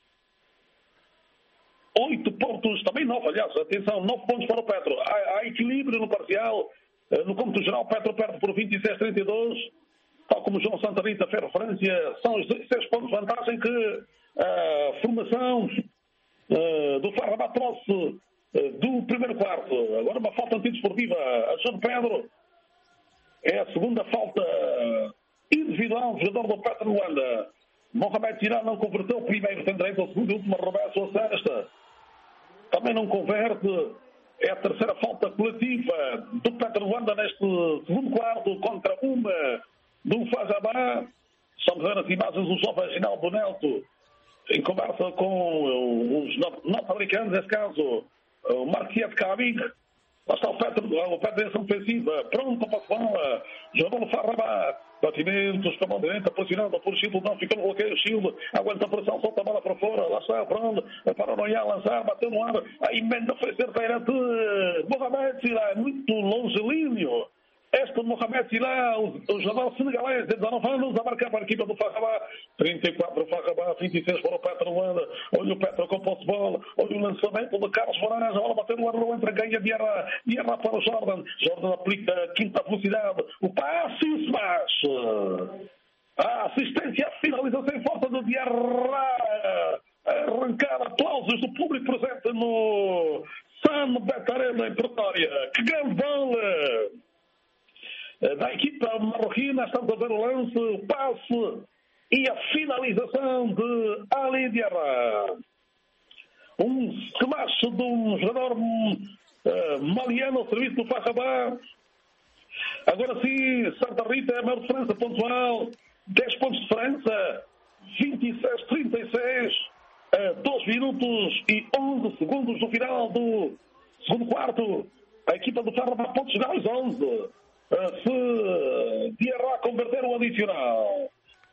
8 pontos, também 9, aliás, atenção, 9 pontos para o Petro. Há equilíbrio no parcial. No cômputo geral, o Petro perde por 26-32. Tal como o João Santa Rita fez referência, são os 6 pontos de vantagem que a formação do Farrabá trouxe do primeiro quarto. Agora uma falta antidesportiva a João Pedro. É a segunda falta individual do jogador do Petro de Luanda. Mohamed Sila não converteu o primeiro, tem direito ao segundo e último arremesso a sexta. Também não converte. É a terceira falta coletiva do Petro de Luanda neste segundo quarto contra uma do Farrabá. Estamos a ver as imagens do jovem Ginaldo Nelto em conversa com os norte-americanos, nesse caso o Marquette Cabig. Lá está o Petro em ação defensiva, pronto para a bola, jogou no Farrabá, batimentos para a mão direita, posicionado por Childo, não ficou no bloqueio, Childo, aguenta a pressão, solta a bola para fora, lá está, pronto, para o Noia lançar, bateu no ar, a emenda foi certeira de Mohamed Sila, muito longilíneo. Este Best Mohamed Silah, o jogador senegalês de 19 anos, a marcar para a equipa do Farrabá. 34 o Farrabá, 26 para o Petro Luanda. Olha o Petro com posse de bola. Olha o lançamento de Carlos Moraes. A bola bateu no ar, não entra, ganha Diarra. Diarra para o Jordan. Jordan aplica a quinta velocidade. O passe e o smash. A assistência, a finalização em força do Diarra. Arrancar aplausos do público presente no Sunbet Arena em Pretória. Que grande bola da equipa marroquina. Estamos a ver o lance, o passe e a finalização de Ali Diarra. Um smash de um jogador maliano ao serviço do Farrabá. Agora sim, Santa Rita é a maior diferença pontual. 10 pontos de diferença. 26-36. 2 minutos e 11 segundos do final do segundo quarto. A equipa do Farrabá pode chegar aos 11. Se Diarra converter o adicional.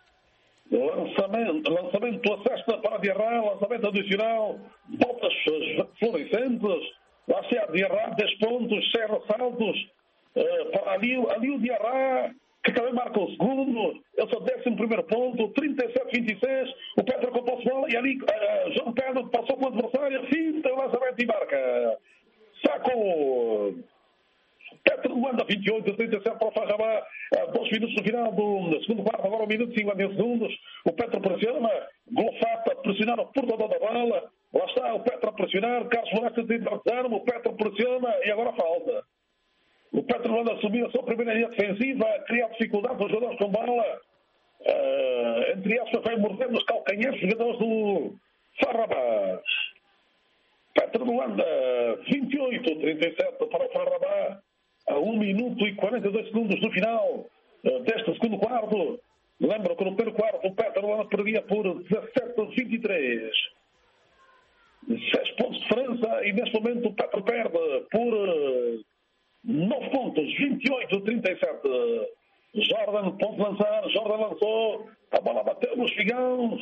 Lançamento a cesta para Diarra. Lançamento adicional. Botas fluorescentes. Lá está Diarra, 10 pontos, 6 ressaltos. Para ali o Diarra, que também marca o segundo. Ele só 11º ponto, 37-26. O Petro com posse de bola e ali João Pedro passou com o adversário, finta o lançamento e marca. Saco Petro Luanda, 28-37 para o Farrabá. 2 minutos no final do segundo quarto, agora 1 minuto e 50 segundos. O Petro pressiona, Glofata pressionar o portador da bola. Lá está o Petro a pressionar, Carlos Moraes tenta desarmar, o Petro pressiona e agora falta. O Petro Luanda assumiu a sua primeira linha defensiva, a criar dificuldade para os jogadores com bola. Entre aspas, vai morder nos calcanhares os jogadores do Farrabá. Petro Luanda, 28-37 para o Farrabá. A 1 minuto e 42 segundos do final deste segundo quarto. Lembro que no primeiro quarto o Petro Luanda perdia por 17-23. 6 pontos de diferença e neste momento o Petro perde por 9 pontos, 28-37. Jordan pode lançar, Jordan lançou, a bola bateu no espigão.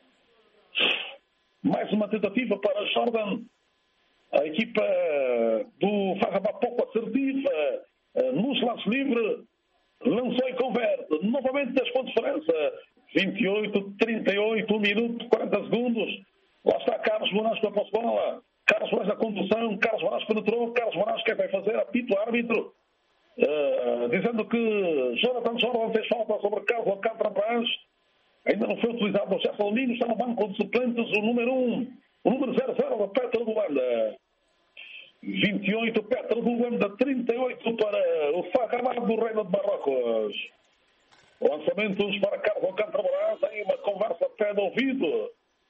Mais uma tentativa para Jordan. A equipa do Farrabá pouco assertiva nos lances livres, lançou e converte. Novamente 10 pontos de diferença, 28-38, 1 minuto, 40 segundos. Lá está Carlos Moraes com a posse de bola. Carlos Moraes na condução, Carlos Moraes penetrou, Carlos Moraes que vai fazer? Apito o árbitro, dizendo que Jonathan Jordan fez falta sobre Carlos Alcântara Paz. Ainda não foi utilizado o Gerson Lino, está no banco de suplentes o número 1, o número 00 da Petro do Luanda. 28 Petro do Luanda, 38 para o Farrabá do Reino de Marrocos. Lançamentos para Carlos Alcântara Paz, aí uma conversa pé de ouvido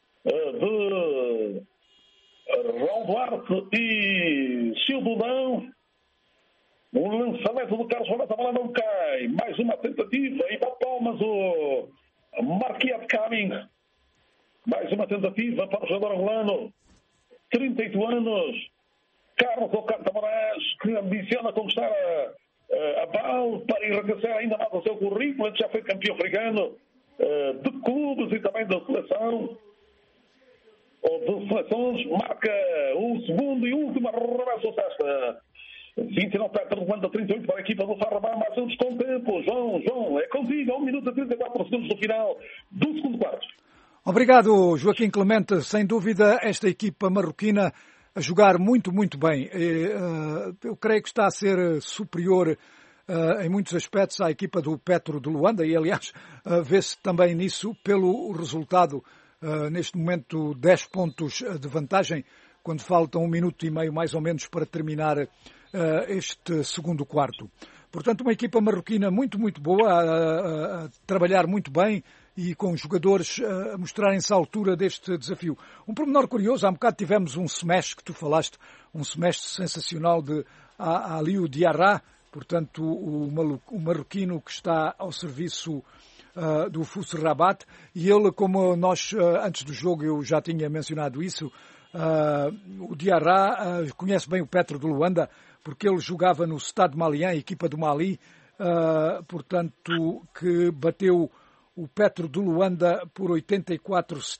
de Raul Duarte e Silvudão. O lançamento do Carlos Moraes, a bola não cai. Mais uma tentativa e dá palmas o Marquiat Camin. Mais uma tentativa para o jogador angolano. 38 anos. Carlos Alcântara Moraes, que ambiciona conquistar a BAL para enriquecer ainda mais o seu currículo. Ele já foi campeão africano de clubes e também da seleção. Ou de seleções, marca o segundo e último arremesso da cesta. 29 Petro Luanda, 38 para a equipa do Farrabá, mas antes com tempo. João, é contigo, 1 minuto e 34 segundos do final do segundo quarto. Obrigado, Joaquim Clemente. Sem dúvida, esta equipa marroquina a jogar muito, muito bem. Eu creio que está a ser superior em muitos aspectos à equipa do Petro de Luanda e, aliás, vê-se também nisso pelo resultado. Neste momento 10 pontos de vantagem, quando faltam 1 minuto e meio mais ou menos para terminar este segundo quarto. Portanto, uma equipa marroquina muito, muito boa, a trabalhar muito bem e com jogadores a mostrarem-se à altura deste desafio. Um pormenor curioso, há um bocado tivemos um smash que tu falaste, um smash sensacional de Aliou Diarra, portanto o marroquino que está ao serviço do FUS Rabat, e ele, como nós antes do jogo eu já tinha mencionado isso, o Diarra conhece bem o Petro de Luanda, porque ele jogava no Stade Malien, equipa do Mali, portanto que bateu o Petro de Luanda por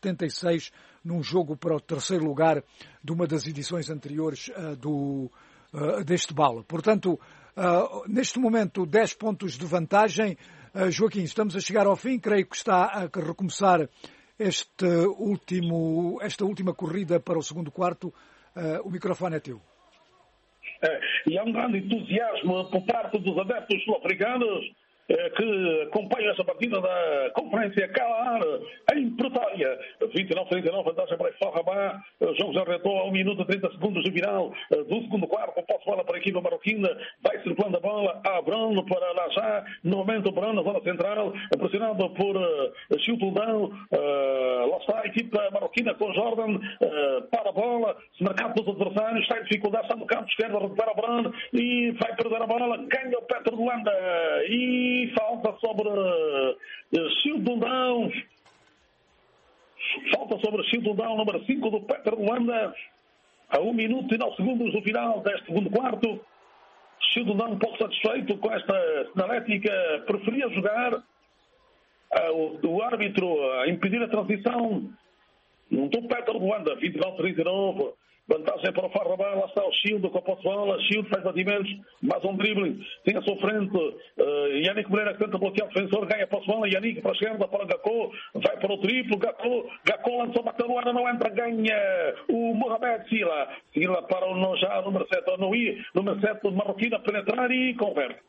84-76 num jogo para o terceiro lugar de uma das edições anteriores do deste BAL. Portanto, neste momento, 10 pontos de vantagem. Joaquim, estamos a chegar ao fim. Creio que está a recomeçar esta última corrida para o segundo quarto. O microfone é teu. E há um grande entusiasmo por parte dos adeptos sul-africanos que acompanham essa partida da Conferência CALAR em Pretória. 29-39, vantagem para o Rabat. O jogo já retou a 1 minuto e 30 segundos de final do segundo quarto. Posse bola para a equipa marroquina. Vai circulando a bola a Bruno para Lajá. Novamente o Bruno na zona central, pressionado por Chiltudão. Lá está a equipa marroquina com Jordan. Para a bola, se marcado pelos adversários, está em dificuldade, está no campo esquerdo, recupera a Bruno e vai perder a bola. Ganha o Petro de Luanda e falta sobre Chiltudão. Falta sobre Chiltudão, número 5 do Petro de Luanda. A 1 minuto e 9 segundos do final deste segundo quarto. Chiltudão um pouco satisfeito com esta sinalética. Preferia jogar. O árbitro a impedir a transição do Petro de Luanda. 29-39. Vantagem para o Farrabá, lá está o Shield com a posse de bola. Shield faz batimentos, mais um dribbling, tem à sua frente Yannick Moreira que tenta bloquear o defensor, ganha a posse de bola. Yannick para a esquerda, para o Gakko, vai para o triplo. Gakko lançou, bateu no ar, não entra, ganha o Mohamed Sila para o Nojá, número 7, o Noui, número 7 de Marroquina, penetrar e converte.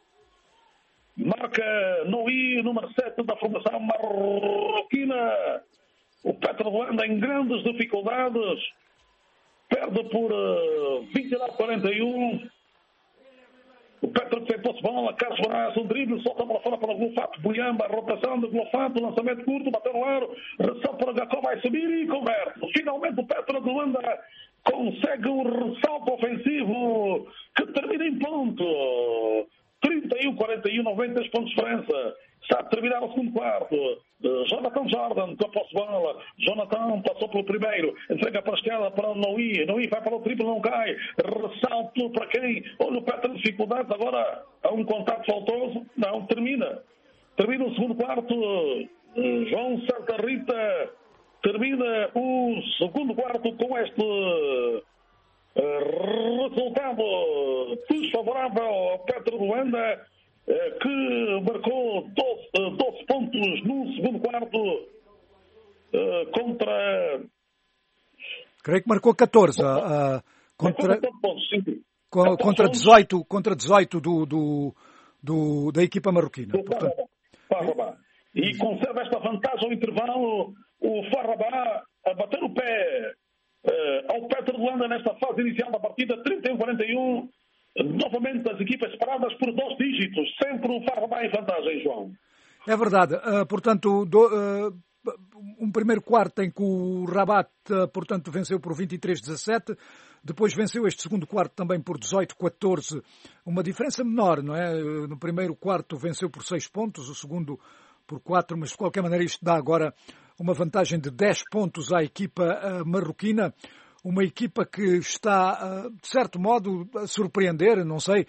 Marca Noui, número 7 da formação marroquina. O Petro de Luanda em grandes dificuldades. Perde por 29-41. O Petro tem posse de bola. Carlos Barras, um drible, solta a bola fora para o Glofato. Buyamba, rotação de Glofato, lançamento curto, bateu no aro. Ressalto para o Gakko, vai subir e converte. Finalmente o Petro de Luanda consegue um ressalto ofensivo que termina em ponto. 31-41, 93 pontos de diferença. Está a terminar o segundo quarto. Jonathan Jordan com a posse de bola. Jonathan passou pelo primeiro. Entrega para a esquerda para o Noui. Noui vai para o triplo, não cai. Ressalto para quem? Olha o Petro de dificuldades. Agora há um contato faltoso. Não, termina. Termina o segundo quarto. João Santa Rita termina o segundo quarto com este resultado desfavorável ao Petro de Luanda, que marcou 12 pontos no segundo quarto contra... Creio que marcou 14 contra 18 da equipa marroquina. Farrabá. E conserva esta vantagem ao intervalo. O Farrabá a bater o pé ao Petro de Luanda nesta fase inicial da partida, 31-41. Novamente as equipas separadas por 2 dígitos, sempre o Farrabá em vantagem, João. É verdade. Portanto, um primeiro quarto em que o Rabat, portanto, venceu por 23-17. Depois venceu este segundo quarto também por 18-14. Uma diferença menor, não é? No primeiro quarto venceu por 6 pontos, o segundo por 4, mas de qualquer maneira isto dá agora uma vantagem de 10 pontos à equipa marroquina. Uma equipa que está, de certo modo, a surpreender. Não sei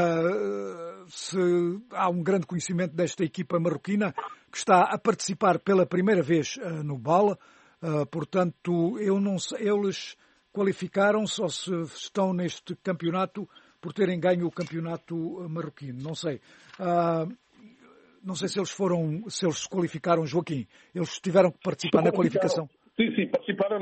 se há um grande conhecimento desta equipa marroquina que está a participar pela primeira vez no BAL. Portanto, eu não sei, eles qualificaram-se ou se estão neste campeonato por terem ganho o campeonato marroquino. Não sei. Não sei se eles se qualificaram, Joaquim. Eles tiveram que participar na qualificação. Sim, participaram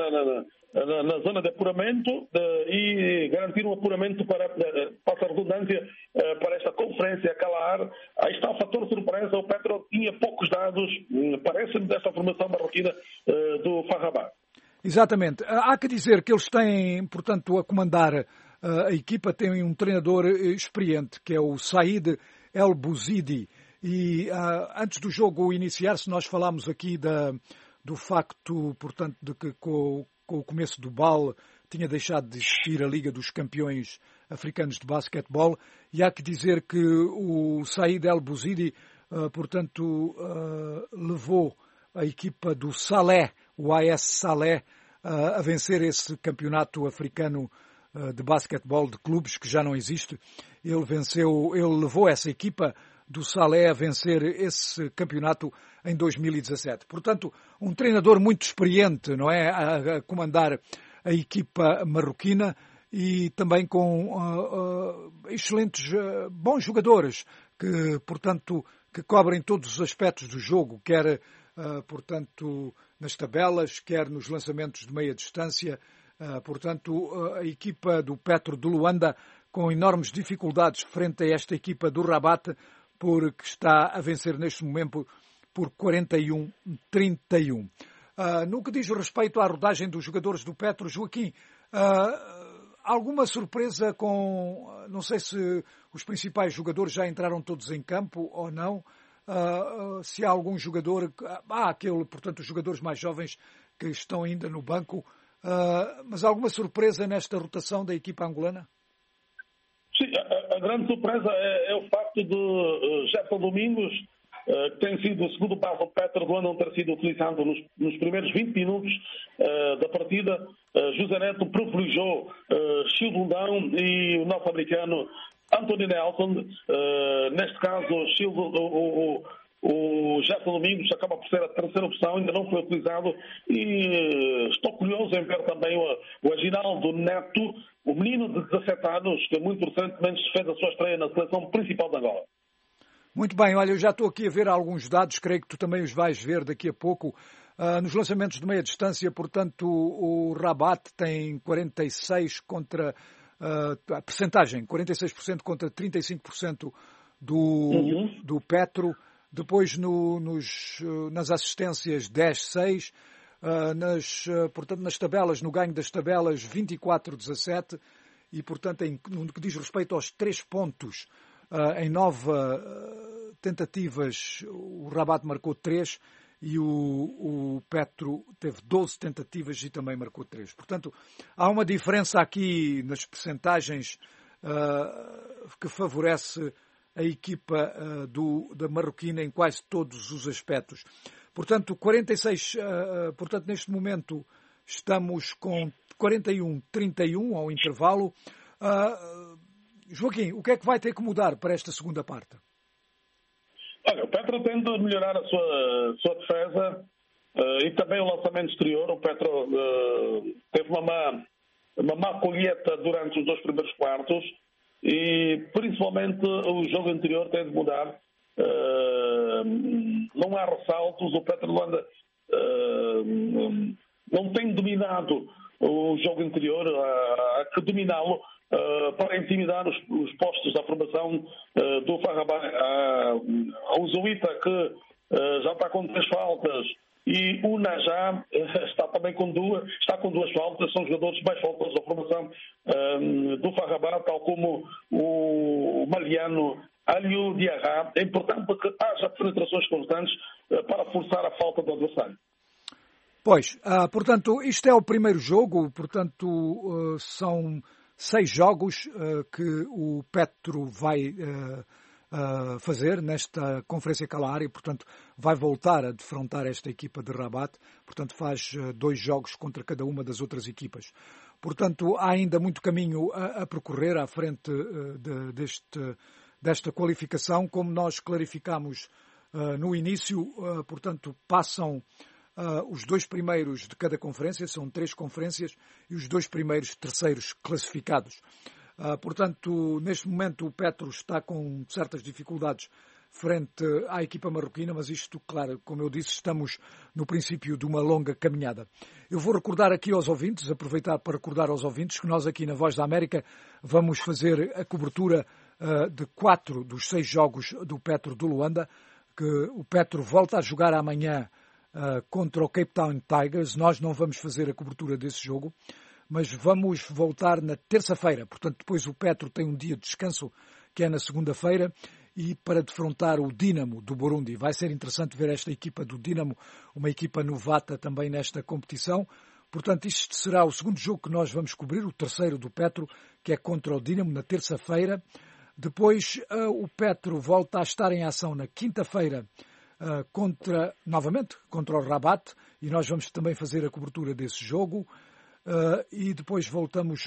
na zona de apuramento e garantiram o apuramento para a redundância para esta conferência CALAR. Aí está o fator surpresa. O Petro tinha poucos dados, parece-me, desta formação marroquina do Farrabá. Exatamente. Há que dizer que eles têm, portanto, a comandar a equipa, têm um treinador experiente, que é o Said El Bouzidi. E antes do jogo iniciar-se, nós falámos aqui do facto, portanto, de que com o começo do BAL tinha deixado de existir a Liga dos Campeões Africanos de Basquetebol, e há que dizer que o Said El Bouzidi, portanto, levou a equipa do Salé, o AS Salé, a vencer esse campeonato africano de basquetebol de clubes que já não existe. Ele levou essa equipa do Salé a vencer esse campeonato em 2017. Portanto, um treinador muito experiente, não é, a comandar a equipa marroquina, e também com excelentes, bons jogadores que, portanto, que cobrem todos os aspectos do jogo, quer, portanto, nas tabelas, quer nos lançamentos de meia distância. Portanto, a equipa do Petro de Luanda com enormes dificuldades frente a esta equipa do Rabat, porque está a vencer neste momento por 41-31. No que diz respeito à rodagem dos jogadores do Petro, Joaquim, alguma surpresa com... Não sei se os principais jogadores já entraram todos em campo ou não. Se há algum jogador... portanto, os jogadores mais jovens que estão ainda no banco. Mas alguma surpresa nesta rotação da equipa angolana? Sim, a grande surpresa é o facto de Jefferson Domingos, que tem sido o segundo base do Petro de Luanda, não ter sido utilizado nos primeiros 20 minutos da partida. José Neto privilegiou Childundão e o norte-americano Anthony Nelson. Neste caso, o Jefferson Domingos acaba por ser a terceira opção, ainda não foi utilizado, e estou curioso em ver também o Aginaldo Neto, o menino de 17 anos, que muito recentemente fez a sua estreia na seleção principal de Angola. Muito bem, olha, eu já estou aqui a ver alguns dados, creio que tu também os vais ver daqui a pouco. Nos lançamentos de meia distância, portanto, o Rabat tem 46 contra... a percentagem, 46% contra 35% do Petro. Depois nas assistências 10-6, portanto nas tabelas, no ganho das tabelas 24-17 e portanto no que diz respeito aos 3 pontos, em 9 tentativas o Rabat marcou 3 e o Petro teve 12 tentativas e também marcou 3. Portanto, há uma diferença aqui nas percentagens que favorece a equipa da Marroquina em quase todos os aspectos. Portanto, 46, portanto, neste momento estamos com 41-31 ao intervalo. Joaquim, o que é que vai ter que mudar para esta segunda parte? Olha, o Petro tem de melhorar a sua defesa e também o lançamento exterior. O Petro teve uma má colheita durante os 2 primeiros quartos. E principalmente o jogo anterior tem de mudar. Não há ressaltos. O Petro de Luanda não tem dominado o jogo anterior. Há que dominá-lo para intimidar os postos da formação do Farrabá. A Uzuíta, que já está com 3 faltas, e o Najá está também com 2 faltas, são os jogadores mais faltosos da formação do Farrabá, tal como o Maliano Aliou Diarra. É importante que haja penetrações constantes para forçar a falta do adversário. Pois, portanto, isto é o primeiro jogo, portanto, são 6 jogos que o Petro vai fazer nesta Conferência Kalahari, portanto vai voltar a defrontar esta equipa de Rabat, portanto faz 2 jogos contra cada uma das outras equipas. Portanto, há ainda muito caminho a percorrer à frente desta qualificação. Como nós clarificamos no início, portanto passam os 2 primeiros de cada conferência, são 3 conferências, e os 2 primeiros terceiros classificados. Portanto, neste momento o Petro está com certas dificuldades frente à equipa marroquina, mas isto, claro, como eu disse, estamos no princípio de uma longa caminhada. Eu vou recordar aqui aos ouvintes, aproveitar para recordar aos ouvintes que nós aqui na Voz da América vamos fazer a cobertura de 4 dos 6 jogos do Petro de Luanda, que o Petro volta a jogar amanhã contra o Cape Town Tigers. Nós não vamos fazer a cobertura desse jogo, mas vamos voltar na terça-feira. Portanto, depois o Petro tem um dia de descanso, que é na segunda-feira, e para defrontar o Dinamo do Burundi. Vai ser interessante ver esta equipa do Dinamo, uma equipa novata também nesta competição. Portanto, isto será o segundo jogo que nós vamos cobrir, o terceiro do Petro, que é contra o Dinamo na terça-feira. Depois o Petro volta a estar em ação na quinta-feira, novamente contra o Rabat, e nós vamos também fazer a cobertura desse jogo. E depois voltamos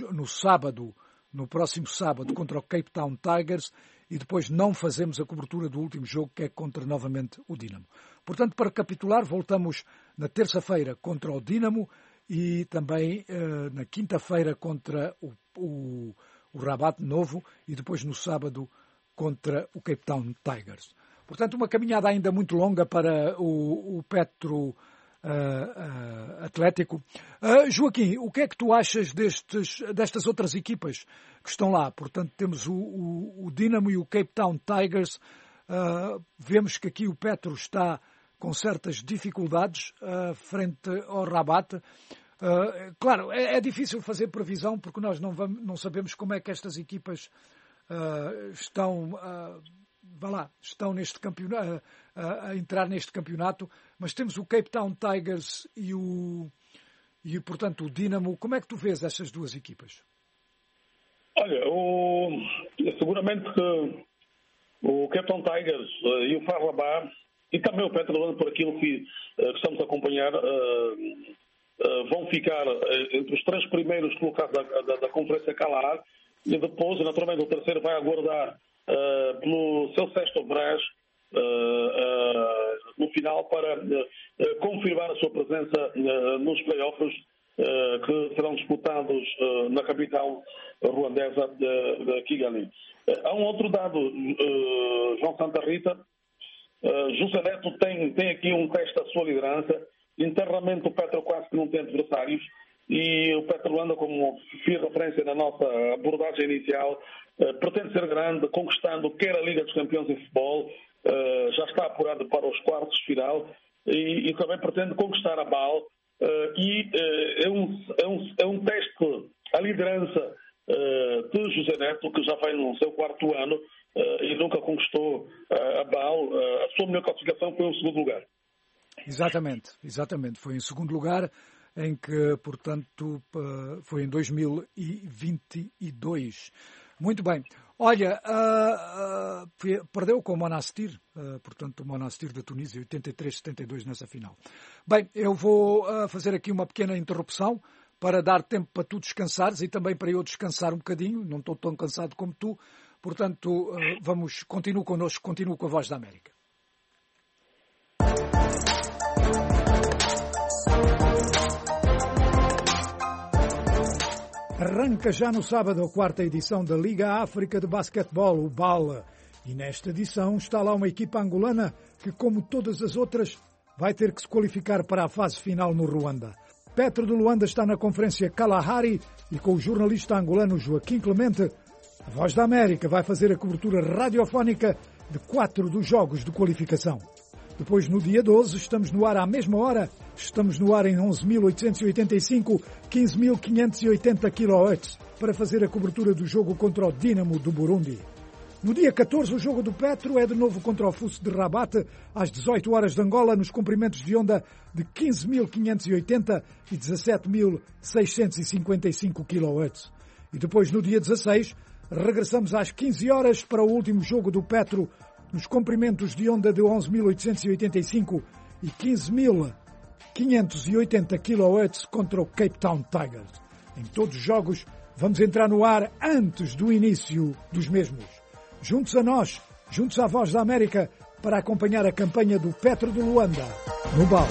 no próximo sábado, contra o Cape Town Tigers, e depois não fazemos a cobertura do último jogo, que é contra novamente o Dinamo. Portanto, para recapitular, voltamos na terça-feira contra o Dinamo e também na quinta-feira contra o Rabat Novo e depois no sábado contra o Cape Town Tigers. Portanto, uma caminhada ainda muito longa para o Petro Atlético. Joaquim, o que é que tu achas destas outras equipas que estão lá? Portanto, temos o Dinamo e o Cape Town Tigers. Vemos que aqui o Petro está com certas dificuldades frente ao Rabat. Claro, é difícil fazer previsão porque nós não sabemos como é que estas equipas estão neste campeonato, a entrar neste campeonato, mas temos o Cape Town Tigers e portanto o Dinamo. Como é que tu vês estas duas equipas? Olha, seguramente que o Cape Town Tigers e o FAR Rabat e também o Petro Luanda, por aquilo que estamos a acompanhar, vão ficar entre os 3 primeiros colocados da Conferência Kalahar e depois, naturalmente, o terceiro vai aguardar pelo seu sexto Brás no final para confirmar a sua presença nos playoffs que serão disputados na capital ruandesa de Kigali. Há um outro dado, João Santa Rita. José Neto tem aqui um teste da sua liderança. Internamente o Petro quase que não tem adversários e o Petro Luanda, como fiz referência na nossa abordagem inicial, pretende ser grande, conquistando quer a Liga dos Campeões em futebol, já está apurado para os quartos de final e também pretende conquistar a BAL e é um teste à liderança de José Neto, que já vai no seu 4º ano e nunca conquistou a BAL. A sua melhor classificação foi o 2º lugar. Exatamente. Foi em 2º lugar, em que, portanto, foi em 2022. Muito bem. Olha, perdeu com o Monastir, portanto, o Monastir da Tunísia, 83-72 nessa final. Bem, eu vou fazer aqui uma pequena interrupção para dar tempo para tu descansares e também para eu descansar um bocadinho. Não estou tão cansado como tu. Portanto, continua connosco, continua com a Voz da América. Arranca já no sábado a 4ª edição da Liga África de Basquetebol, o BAL. E nesta edição está lá uma equipa angolana que, como todas as outras, vai ter que se qualificar para a fase final no Ruanda. Petro de Luanda está na Conferência Kalahari e com o jornalista angolano Joaquim Clemente, a Voz da América vai fazer a cobertura radiofónica de 4 dos jogos de qualificação. Depois, no dia 12, estamos no ar à mesma hora. Estamos no ar em 11.885, 15.580 kHz, para fazer a cobertura do jogo contra o Dinamo do Burundi. No dia 14, o jogo do Petro é de novo contra o FUS de Rabat, às 18 horas de Angola, nos comprimentos de onda de 15.580 e 17.655 kHz. E depois, no dia 16, regressamos às 15 horas para o último jogo do Petro, nos comprimentos de onda de 11.885 e 15.580 kHz contra o Cape Town Tigers. Em todos os jogos, vamos entrar no ar antes do início dos mesmos. Juntos a nós, juntos à Voz da América, para acompanhar a campanha do Petro de Luanda no BAL.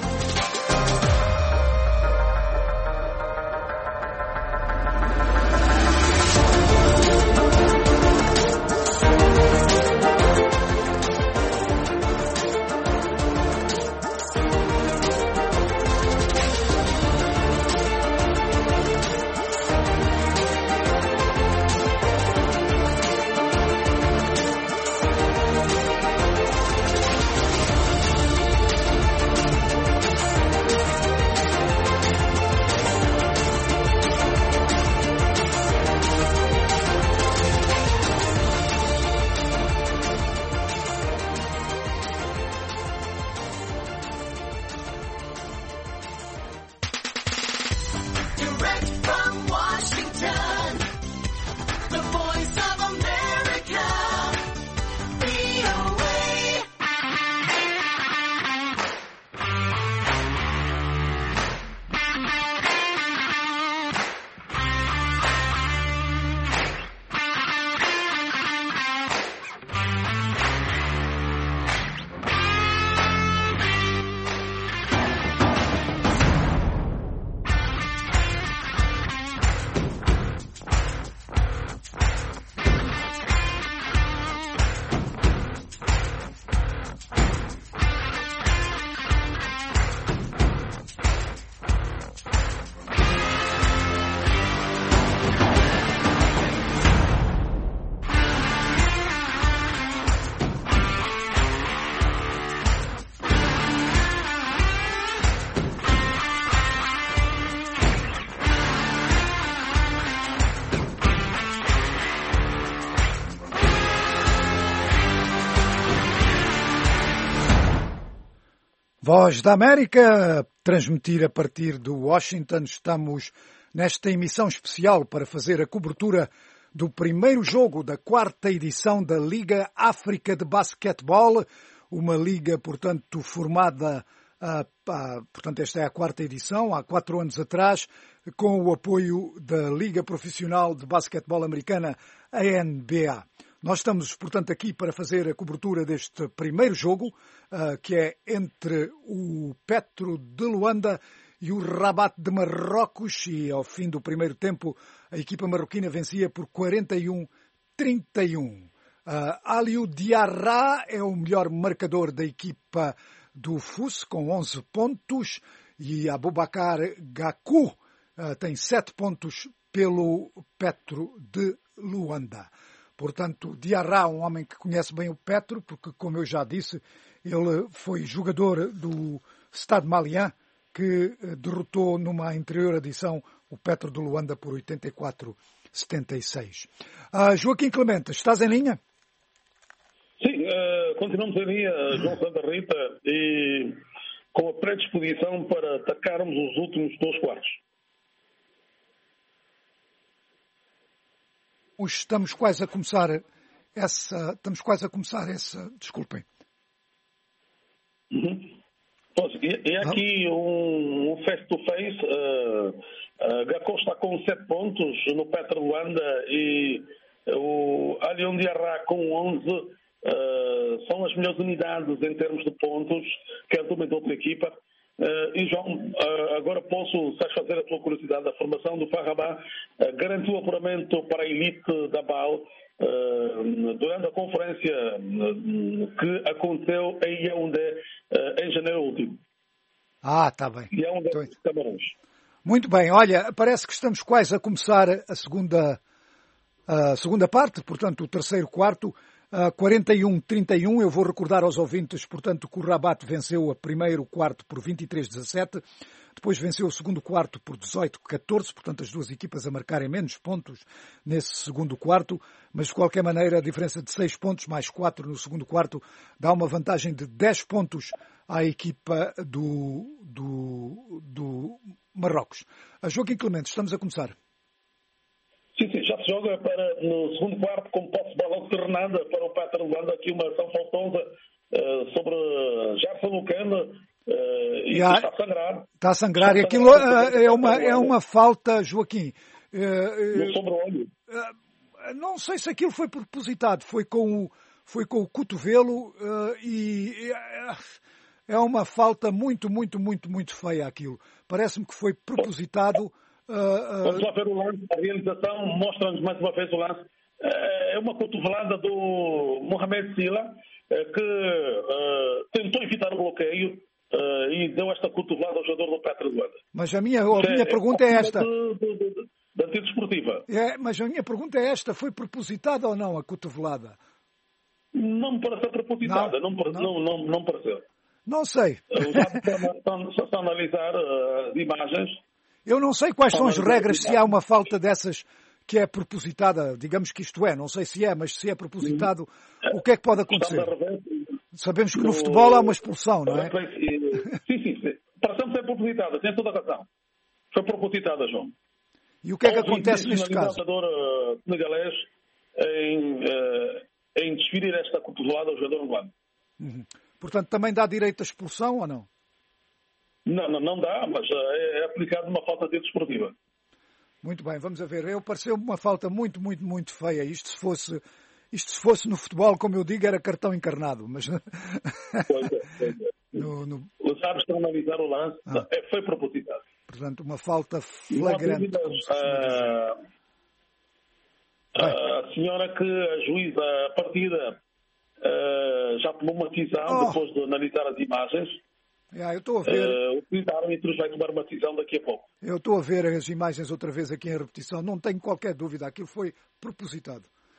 Voz da América, transmitir a partir de Washington. Estamos nesta emissão especial para fazer a cobertura do primeiro jogo da quarta edição da Liga África de Basquetebol, uma liga, portanto, formada, portanto, esta é a quarta edição, há 4 anos atrás, com o apoio da Liga Profissional de Basquetebol Americana, a NBA. Nós estamos, portanto, aqui para fazer a cobertura deste primeiro jogo, que é entre o Petro de Luanda e o Rabat de Marrocos, e ao fim do primeiro tempo a equipa marroquina vencia por 41-31. Aliou Diarra é o melhor marcador da equipa do FUS, com 11 pontos, e Aboubacar Gakou tem 7 pontos pelo Petro de Luanda. Portanto, Diarra, um homem que conhece bem o Petro, porque, como eu já disse, ele foi jogador do Stade Malien, que derrotou numa anterior edição o Petro de Luanda por 84-76. Joaquim Clemente, estás em linha? Sim, continuamos em linha, João Santa Rita, e com a predisposição para atacarmos os últimos 2 quartos. Estamos quase a começar essa... Desculpem. Uhum. E aqui um face-to-face. Gakou está com 7 pontos no Petro de Luanda e o Aliou Diarra com 11. São as melhores unidades em termos de pontos, quer de uma e de outra equipa. E João, agora posso satisfazer a tua curiosidade. A formação do FAR Rabat garantiu o apuramento para a elite da BAL durante a conferência que aconteceu em Yaoundé em janeiro último. Está bem. Yaoundé, Camarões. Muito bem. Olha, parece que estamos quase a começar a segunda parte, portanto, o terceiro quarto. 41-31, eu vou recordar aos ouvintes, portanto, que o Rabat venceu o primeiro quarto por 23-17, depois venceu o segundo quarto por 18-14, portanto, as duas equipas a marcarem menos pontos nesse segundo quarto, mas de qualquer maneira a diferença de 6 pontos mais 4 no segundo quarto dá uma vantagem de 10 pontos à equipa do Marrocos. Joaquim Clemente, estamos a começar. Sim, já se joga no segundo quarto com posse de bola alternada para o Petro de Luanda, aqui uma ação faltosa sobre Gerson Lucena e está a sangrar. Está a sangrar. E aquilo é uma falta, Joaquim. No sobre-olho. Não sei se aquilo foi propositado, foi com o cotovelo e é uma falta muito, muito, muito, muito feia aquilo. Parece-me que foi propositado. Vamos lá ver o lance, a realização mostra-nos mais uma vez o lance. É uma cotovelada do Mohamed Sila que tentou evitar o bloqueio e deu esta cotovelada ao jogador do Petro de Luanda. Mas a minha pergunta é esta. Da antidesportiva. Mas a minha pergunta é esta, foi propositada ou não a cotovelada? Não me pareceu propositada, não pareceu. Não sei. Só analisar as imagens. Eu não sei quais são as regras, se há uma falta dessas que é propositada, digamos que isto é, não sei se é, mas se é propositado, o que é que pode acontecer? Sabemos que no futebol há uma expulsão, não é? Sim. Pareceu ser propositada, tem toda a razão. Foi propositada, João. E o que é que acontece neste caso? O jogador senegalês em desferir esta cotovelada ao jogador angolano. Portanto, também dá direito à expulsão ou não? Não dá, mas é aplicado uma falta de desportiva. Muito bem, vamos a ver. Pareceu-me uma falta muito, muito, muito feia. Isto se fosse no futebol, como eu digo, era cartão encarnado. Mas... Pois é. Os árbitros estão a analisar o lance. Foi propositado. Portanto, uma falta flagrante. A senhora que ajuiza a partida já tomou uma decisão depois de analisar as imagens. Eu estou a ver. O árbitro vai tomar uma decisão daqui a pouco. Eu estou a ver as imagens outra vez aqui em repetição. Não tenho qualquer dúvida. Aquilo foi propositado.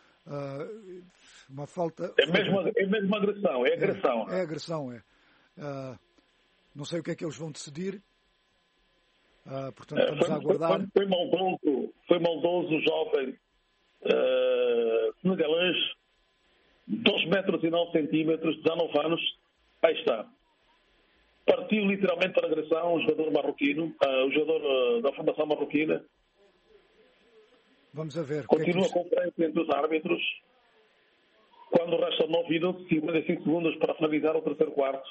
Uma falta... É mesmo agressão. É agressão. É agressão, é. Não sei o que é que eles vão decidir. Portanto, vamos aguardar. Foi maldoso o jovem senegalês, 2 metros e 9 centímetros, 19 anos. Aí está. partiu literalmente para a agressão o jogador marroquino, o jogador da formação marroquina. Vamos a ver. Continua a conferência entre os árbitros. Quando restam 9 minutos e 55 segundos para finalizar o terceiro quarto.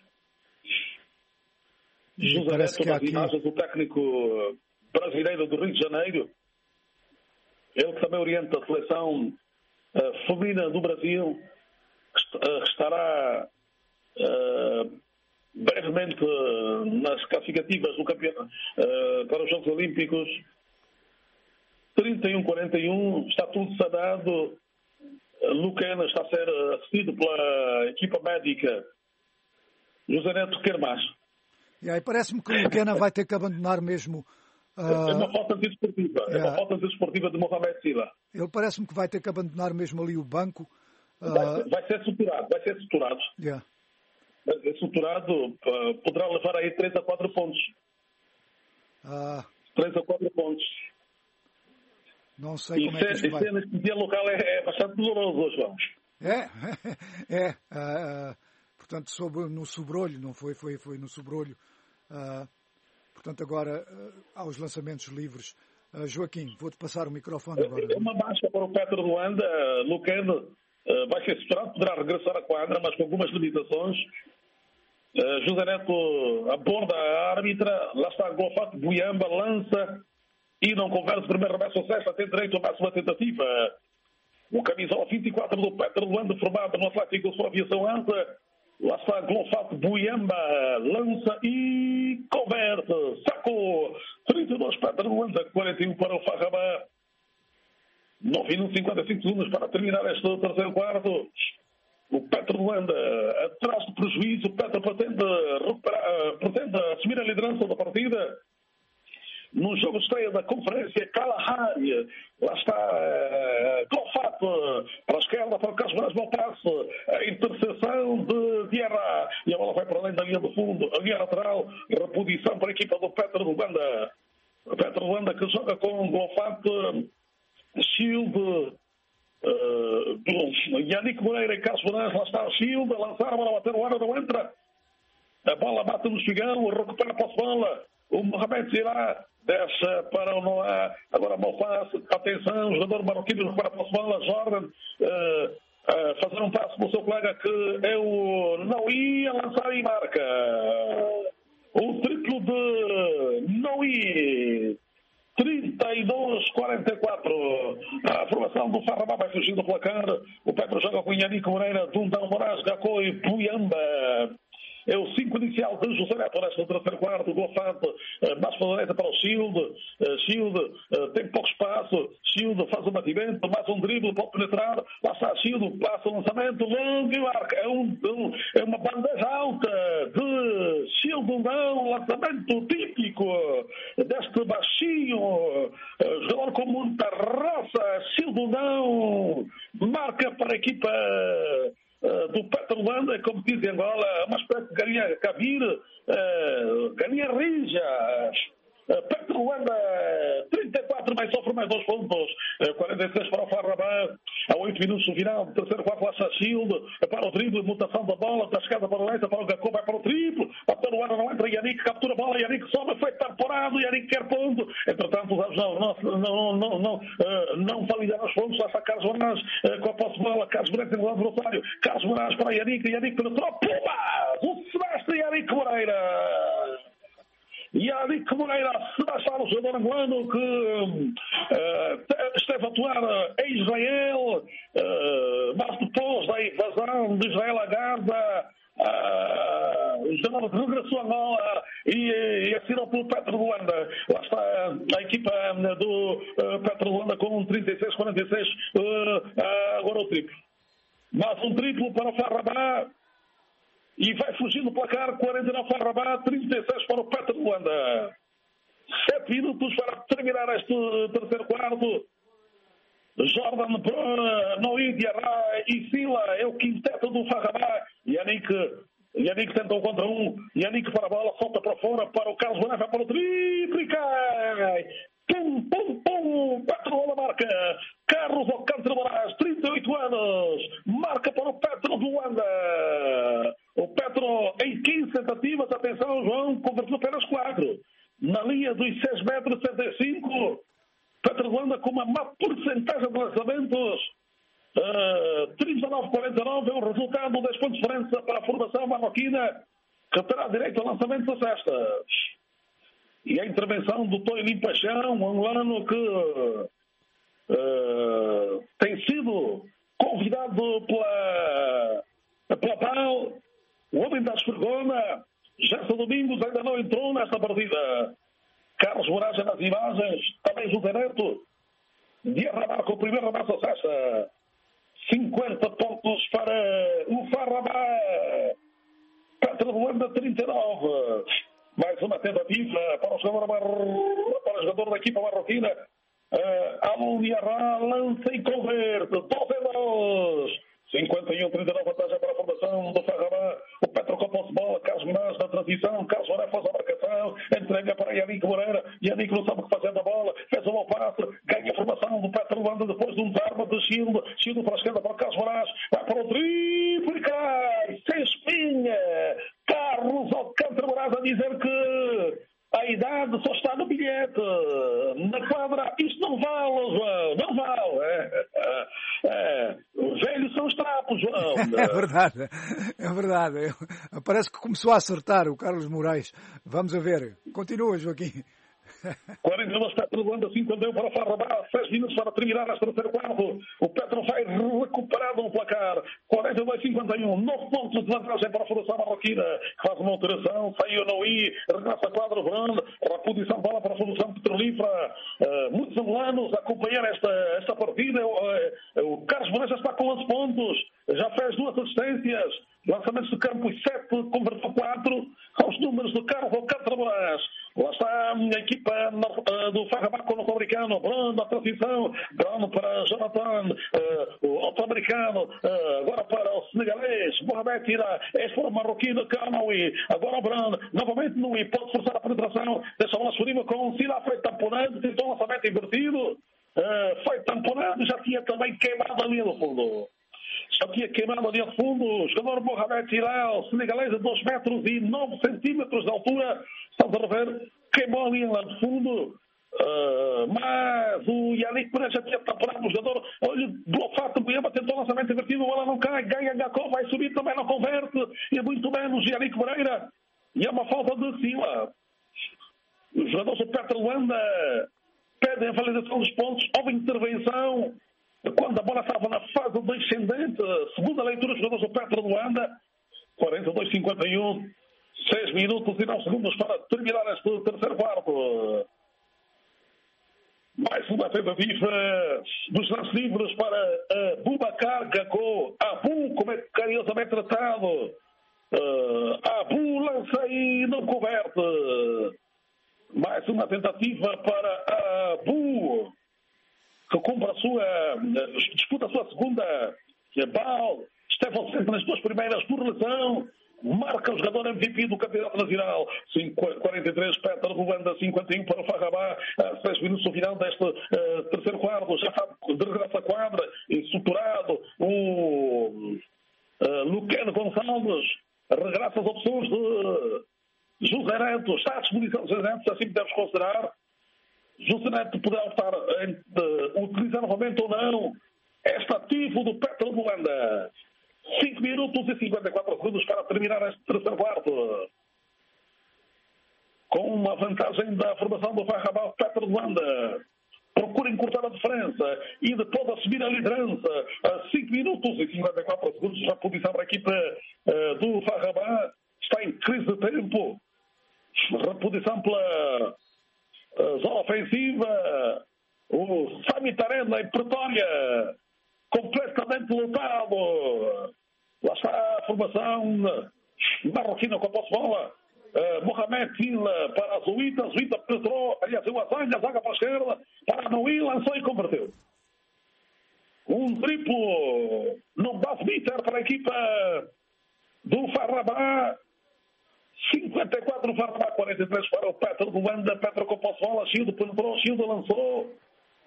José Neto, das imagens, o técnico brasileiro do Rio de Janeiro, ele que também orienta a seleção feminina do Brasil, estará brevemente nas classificativas do campeonato para os Jogos Olímpicos. 31-41, está tudo sanado. Lucena está a ser assistido pela equipa médica. José Neto quer mais. E aí parece-me que o Lucena vai ter que abandonar mesmo. É uma falta desportiva. É uma falta desportiva de Mohamed Sila. Ele parece-me que vai ter que abandonar mesmo ali o banco. Vai ser suturado. Vai ser suturado. Yeah. Vai ser suturado. Poderá levar aí 3 a 4 pontos. 3 a 4 pontos. Não sei como é que isto vai. Neste dia local é bastante doloroso, João. Portanto, no sobrolho, não foi? Foi no sobrolho. Portanto, agora há os lançamentos livres. Joaquim, vou-te passar o microfone agora. É uma baixa para o Petro de Luanda. Lucano vai ser suturado, poderá regressar à quadra, mas com algumas limitações. José Neto aborda a árbitra. Lá está Glofato Buyamba, lança. E não conversa, primeiro remessa o César, tem direito a mais uma tentativa. O camisola 24 do Petro de Luanda, formado no Atlético Sul Aviação Anta. Lá está Glofato Buyamba, lança e converte. Sacou. 32 Petro de Luanda, 41 para o Farrabá. 9 minutos e 55 segundos para terminar este terceiro quarto. O Petro de Luanda, atrás do prejuízo, o Petro pretende assumir a liderança da partida. No jogo estreia da conferência, Kalahari, lá está Glofato, para a esquerda, para o Carlos Brás, bom passe, a interseção de Vieira, e a bola vai para além da linha do fundo, a linha lateral, reposição para a equipa do Petro de Luanda. O Petro de Luanda que joga com Glofato, Shield, Yannick Moreira e Carlos Brás, lá está o Shield, a lançar, a bola a bater o ar, não entra, a bola bate no espigão, recupera a bola. O Mohamed Sila desce para o Noah. Agora Mofaz, atenção, o jogador marroquino recupera a bola. Jordan fazer um passo para o seu colega que é o Noui a lançar e marca. O triplo de Noui. 32-44. A formação do Farrabá vai fugir do placar. O Petro joga com Yannick Moreira, Dundão Moraes, Gacó e Buyamba. É o 5 inicial de José Neto neste terceiro quarto. Glofato, mais para a direita para o Shield. Shield tem pouco espaço. Shield faz um batimento, mais um drible, pode penetrar. Lá está Shield, passa o lançamento, longo e marca. É uma bandeja alta de Shield, um lançamento típico deste baixinho. Jogador com muita raça. Shield, marca para a equipa do Petro de Luanda, como diz em Angola, uma espécie de galinha cabir, galinha rija. Petro de Luanda, 34, mas sofre mais 2 pontos. 46 para o Farrabá. A 8 minutos do final do terceiro quarto, lá está Shield. Para o drible, mutação da bola, da esquerda para a direita, para o Gacô, vai para o triplo. Petro de Luanda não entra, Yannick captura a bola, Yannick sobe, foi temporado, Yannick quer ponto. Entretanto, os não validaram os pontos. Lá está Carlos Moraes com a posse de bola. Carlos Moraes tem o adversário. Carlos Moraes para Yannick penetrou. Pumba! O Sebastião Yannick Moreira. Yannick Moreira será o jogador angolano que esteve a atuar em Israel, mas depois da invasão de Israel a Gaza, o jogador regressou a Angola e assinou pelo Petro de Luanda. Lá está a equipa do Petro de Luanda com 36-46, agora o triplo. Mais um triplo para o Farrabá. E vai fugindo do placar, 49 Farrabá, 36 para o Petro de Luanda. 7 minutos para terminar este terceiro quarto. Jordan, Noí, Diarra e Sila é o quinteto do Farrabá. Yannick tenta um contra um. Yannick para a bola, solta para fora para o Carlos Boné, vai para o triple, cai. Pum, pum, pum, Petro de Luanda marca. Carlos Alcântara Moraes, 38 anos, marca para o Petro de Luanda. O Petro Petro, em 15 tentativas, atenção, João, converteu apenas 4. Na linha dos 6 metros 75, Petro de Luanda com uma má porcentagem de lançamentos. 39-49 é o resultado, 10 pontos de diferença para a formação marroquina, que terá direito a lançamentos a cestas. E a intervenção do Toilim Paixão, um angolano que tem sido convidado pela PAL, o homem da esfregona. Gerson Domingos ainda não entrou nesta partida. Carlos Moraes nas imagens, também José Neto. Diarrabá com o primeiro remasso a cesta. 50 pontos para o Farrabá. Petro de Luanda 39. Mais uma tentativa para o jogador da equipa marroquina. Al-Diarra lança e converte. 12-2. 51-39, vantagem para a formação do Farrabá. O Petro com a posse de bola. Carlos Moraes na transição. Carlos Moraes faz a marcação. Entrega para Yannick Moreira. Yannick não sabe o que fazer da bola. Fez o bom passe. Ganha a formação do Petro de Luanda depois de um desarme de Childe. Childe para a esquerda para o Carlos Moraes. Vai para o drible. Cai. Sem espinha. Carlos Alcântara Moraes a dizer que a idade só está no bilhete. Na quadra, isto não vale, João. Não vale. Velhos são os trapos, João. É verdade. É verdade. Parece que começou a acertar o Carlos Moraes. Vamos a ver. Continua, Joaquim. 42 Petro de Luanda, 51 para o Farrabá, 6 minutos para terminar este terceiro quarto. O Petro vai recuperado no placar. 42-51, 9 pontos de vantagem para a formação marroquina, que faz uma alteração, saiu no I, regressa a quadra grande, reposição de bola para a formação petrolífera. Muitos angolanos a acompanhar esta partida. O Carlos Moraes já está com 11 pontos, já fez 2 assistências, lançamentos de campo 7, converteu 4. São os números do Carlos Alcântara Moraes. Lá está a equipa do Farrabá com o norte-americano. Brando, a transição. Brando para Jonathan, o norte-americano. Agora para o senegalês. Mohamed tira. Este para o marroquino, Canaui. Agora o Brando. Novamente no I. Pode forçar a penetração. Deixa a bola disponível com o Sila. Foi tamponando. Tentou um lançamento invertido. Foi tamponando. Já tinha também queimado a linha do fundo. Já tinha queimado a linha de fundo. O jogador Mohamed Hilal, senegalês de 2 metros e 9 centímetros de altura. Estamos a rever, queimou a linha lá de fundo. Mas o Yannick Moreira já tinha tamponado o jogador. Olha, do fato do Ieba tentou o lançamento invertido. A bola não cai, ganha Gacó, vai subir, também não converte. E muito menos Yannick Moreira. E é uma falta de cima. Os jogadores do Petro de Luanda pedem a validação dos pontos. Houve intervenção quando a bola estava na fase descendente. Segunda leitura dos jogadores do Petro de Luanda. 42-51. 6 minutos e 9 segundos para terminar este terceiro quarto. Mais uma tentativa dos lances livres para Boubacar Gacó. Abu, como é carinhosamente tratado. Abu lança e não converte. Mais uma tentativa para Abu, que cumpre disputa a sua segunda bal. Estevão sempre nas 2 primeiras por lesão. Marca o jogador MVP do Campeonato Nacional. 43 Petro de Luanda, 51 para o Farrabá. 6 minutos no final deste terceiro quadro. Já está de regresso à quadra. Insuturado. O Luqueno Gonçalves regressa às opções de José Neto. Está à disposição de José Neto, assim podemos considerar. José Neto poderá optar em utilizar novamente ou não este ativo do Petro de Luanda. 5 minutos e 54 segundos para terminar este terceiro quarto. Com uma vantagem da formação do Farrabá, Petro de Luanda procura encurtar a diferença e depois assumir a liderança. A 5 minutos e 54 segundos, já a posição da equipa do Farrabá está em crise de tempo. Reposição pela zona ofensiva. O Sami Tarenda em Pretória, completamente lotado. Lá está a formação marroquina com a posse de bola. Mohamed Tila para a Zuita. Zuita penetrou, aliás, a zaga para a esquerda. Para Noí, lançou e converteu. Um triplo no buzz-beater para a equipa do Farrabá. 54 no Farrabá, 43 para o Petro de Luanda. Petro com a posse de bola. Childo penetrou, Childo lançou.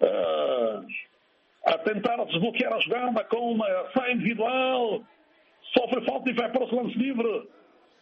A tentar desbloquear a jogada com uma ação individual. Sofre falta e vai para o lance livre.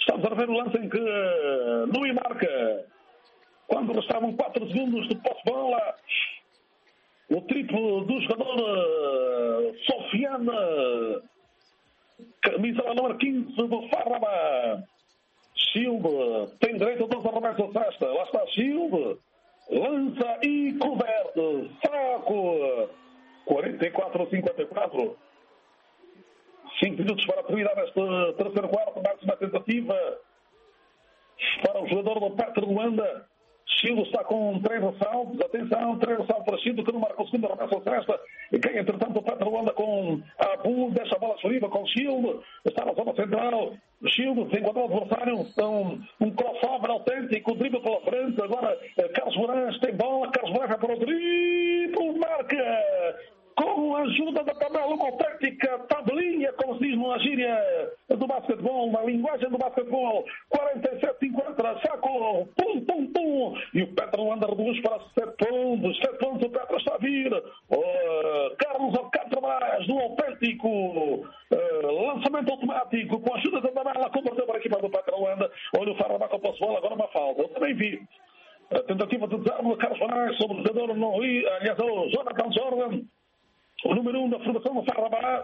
Estamos a ver o lance em que Nui marca. Quando restavam 4 segundos de posse-bola, o triplo do jogador Sofiane, camisa número 15 do Farraba. Shield tem direito a 12 arremessos à cesta. Lá está Shield. Lança e converte. Saco. 44-54. 5 minutos para terminar este terceiro quarto. Máxima tentativa para o jogador do Petro de Luanda. Shield está com 3 ressaltos. Atenção, 3 ressaltos para Shield, que não marca o segundo arremesso à cesta. E quem, entretanto, o Petro de Luanda com a Abu, deixa a bola disponível com Shield. Está na zona central. Shield se encontrou o adversário. Um crossover autêntico. Drible pela frente. Agora, Carlos Moraes tem bola. Carlos Moraes vai para o drible. Marca! Com a ajuda da tabela autêntica, tabelinha, como se diz na gíria do basquetebol, na linguagem do basquetebol, 47-50, saco, pum, pum, pum, e o Petro Luanda reduz para 7 pontos, o Petro está a vir, Carlos Alcatraz, do autêntico, lançamento automático, com a ajuda da tabela, converteu para a equipa do Petro Luanda, olha o Farraba com a posse de bola, agora uma falta, eu também vi. A tentativa de desarme de Carlos Moraes sobre o jogador, aliás, o Jonathan Jordan, o número 1 da formação do Farraba,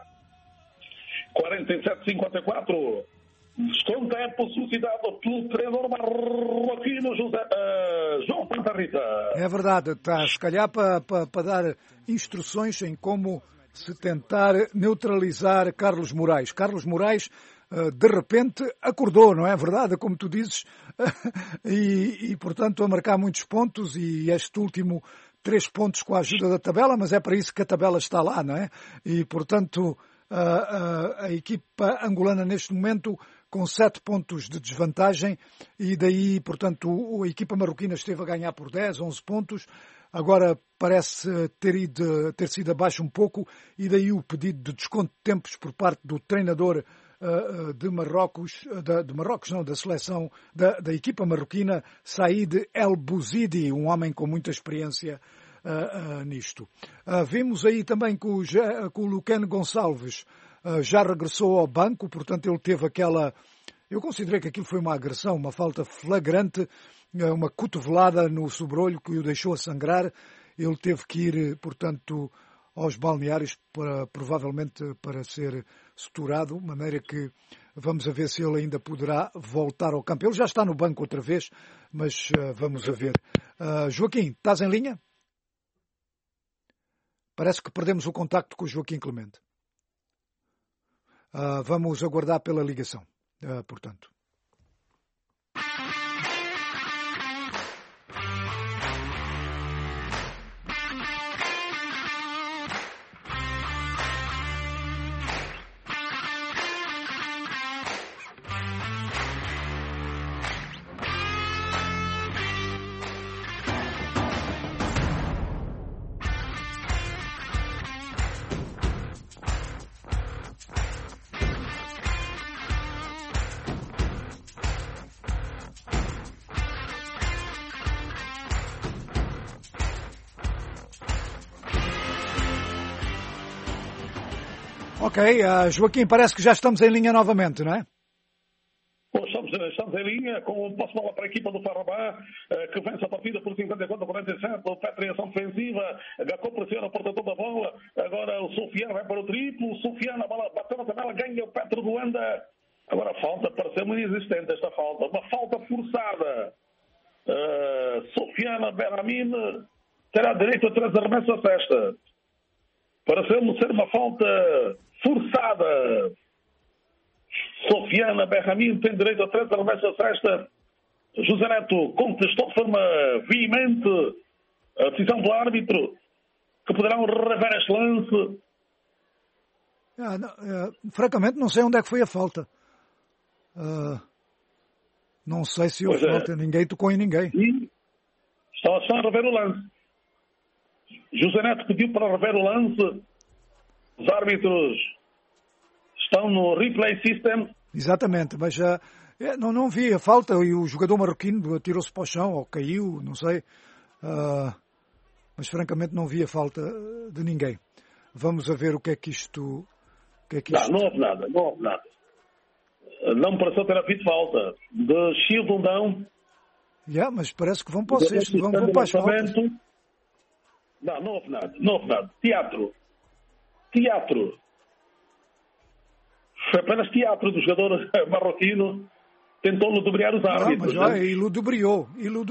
47-54. Desconto é possibilitado pelo treinador marroquino João Pantarrita. É verdade, está se calhar para dar instruções em como se tentar neutralizar Carlos Moraes. Carlos Moraes, de repente, acordou, não é verdade? Como tu dizes, e portanto, a marcar muitos pontos, e este último 3 pontos com a ajuda da tabela, mas é para isso que a tabela está lá, não é? E, portanto, a equipa angolana neste momento com 7 pontos de desvantagem e daí, portanto, a equipa marroquina esteve a ganhar por 10, 11 pontos. Agora parece ter sido abaixo um pouco e daí o pedido de desconto de tempos por parte do treinador de Marrocos, da seleção da equipa marroquina, Said El Bouzidi, um homem com muita experiência nisto. Vimos aí também que o Lucano Gonçalves já regressou ao banco, portanto ele teve eu considerei que aquilo foi uma agressão, uma falta flagrante, uma cotovelada no sobrolho que o deixou a sangrar. Ele teve que ir, portanto, aos balneários provavelmente para ser suturado, de maneira que vamos a ver se ele ainda poderá voltar ao campo. Ele já está no banco outra vez, mas vamos a ver. Joaquim, estás em linha? Parece que perdemos o contacto com o Joaquim Clemente. Vamos aguardar pela ligação, portanto. Ok, Joaquim, parece que já estamos em linha novamente, não é? Estamos em linha com o posse-bola para a equipa do Farraba, que vence a partida por 54-47. O Petro em ação defensiva, Gacó pressiona o portador da bola. Agora o Sofiane vai para o triplo. O Sofiane, a bola bateu na tabela, ganha o Petro do Luanda. Agora a falta pareceu muito inexistente, esta falta. Uma falta forçada. Sofiane Berramin terá direito a 3 arremessos à cesta. Pareceu-me ser uma falta forçada. Sofiane Berramin tem direito a 3 arremessos à cesta. José Neto contestou de forma veemente a decisão do árbitro, que poderão rever este lance. Francamente, não sei onde é que foi a falta. Não sei se houve falta. Ninguém tocou em ninguém. Estão a rever o lance. José Neto pediu para rever o lance. Os árbitros estão no replay system. Exatamente, mas não vi a falta e o jogador marroquino atirou-se para o chão ou caiu, não sei. Mas francamente não vi a falta de ninguém. Vamos a ver o que é que isto... Não houve nada. Não me pareceu ter havido falta. De Childundão. Mas parece que vão para o sexto, vão para as faltas. Não houve nada. Teatro. Foi apenas teatro do jogador marroquino. Tentou ludibriar os árbitros. Mas olha, e ludibriou.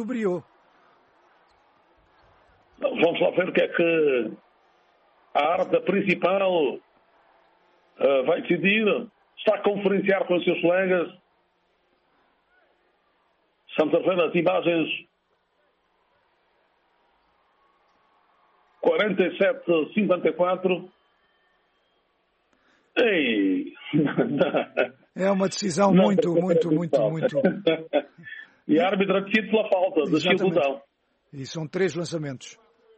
Vamos lá ver o que é que a árbitra principal vai decidir. Está a conferenciar com os seus colegas. Estamos a ver as imagens 47-54. Ei! É uma decisão muito. E a árbitra decide pela falta de Childundão. E são 3 lançamentos.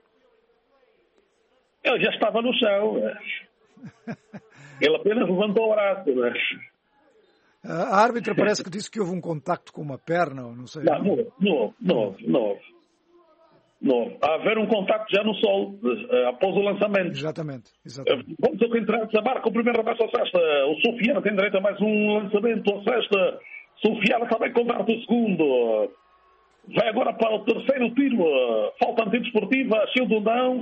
Ele já estava no chão. Ele apenas levantou o braço. A árbitra parece que disse que houve um contacto com uma perna, ou não sei. Não houve. Há haver um contacto já no solo, após o lançamento. Exatamente. Vamos ao que interessa. Marca o primeiro remessa à cesta. O Sofiana tem direito a mais um lançamento à cesta. Sofiana também converte o segundo. Vai agora para o terceiro tiro. Falta antidesportiva, Childundão.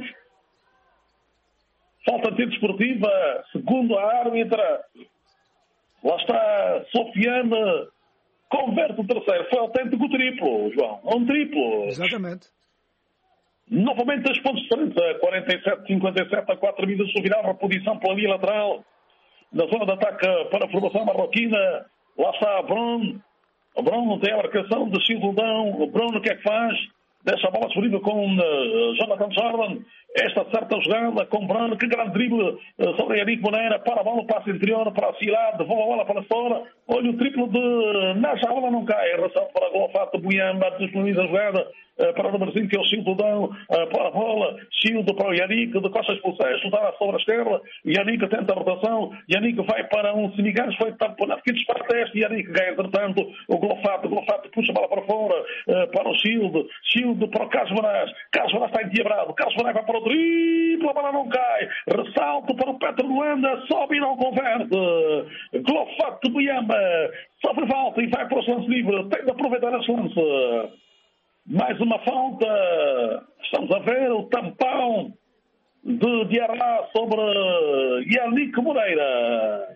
Falta antidesportiva, segundo a árbitra. Lá está Sofiana. Converte o terceiro. Foi autêntico triplo, João. Um triplo. Exatamente. Novamente 2 pontos diferentes. 47-57 a 4 minutos do final. Reposição pela via lateral. Na zona de ataque para a formação marroquina. Lá está a Bruno. O Bruno tem a marcação de Childundão. O Bruno o que é que faz? Deixa a bola disponível com Jonathan Jordan. Esta certa jogada com Bruno. Que grande drible sobre Yannick Moreira. Para a bola, passe interior para a Cilade. Devolve a bola para fora. Olha o triplo de Naja. A bola não cai. Reação para Glofato Buyamba. Disponibiliza a jogada para o número 5, que é o Childundão. Para a bola. Childo para o Yannick. De costas para o Sérgio. Está sobre a esquerda. Yannick tenta a rotação. Yannick vai para um semiganos. Foi tamponado. Que dispara este. Yannick ganha, entretanto, o Glofato. Glofato puxa a bola para fora. Para o Childo. Childo para o Carlos Moraes. Carlos Moraes está endiabrado. Carlos Moraes vai para o triplo. A bola não cai. Ressalto para o Petro de Luanda. Sobe e não converte. Glofato Buyamba. Sofre falta e vai para o lance livre. Tem de aproveitar esse lance. Mais uma falta. Estamos a ver o tampão de Diarra sobre Yannick Moreira.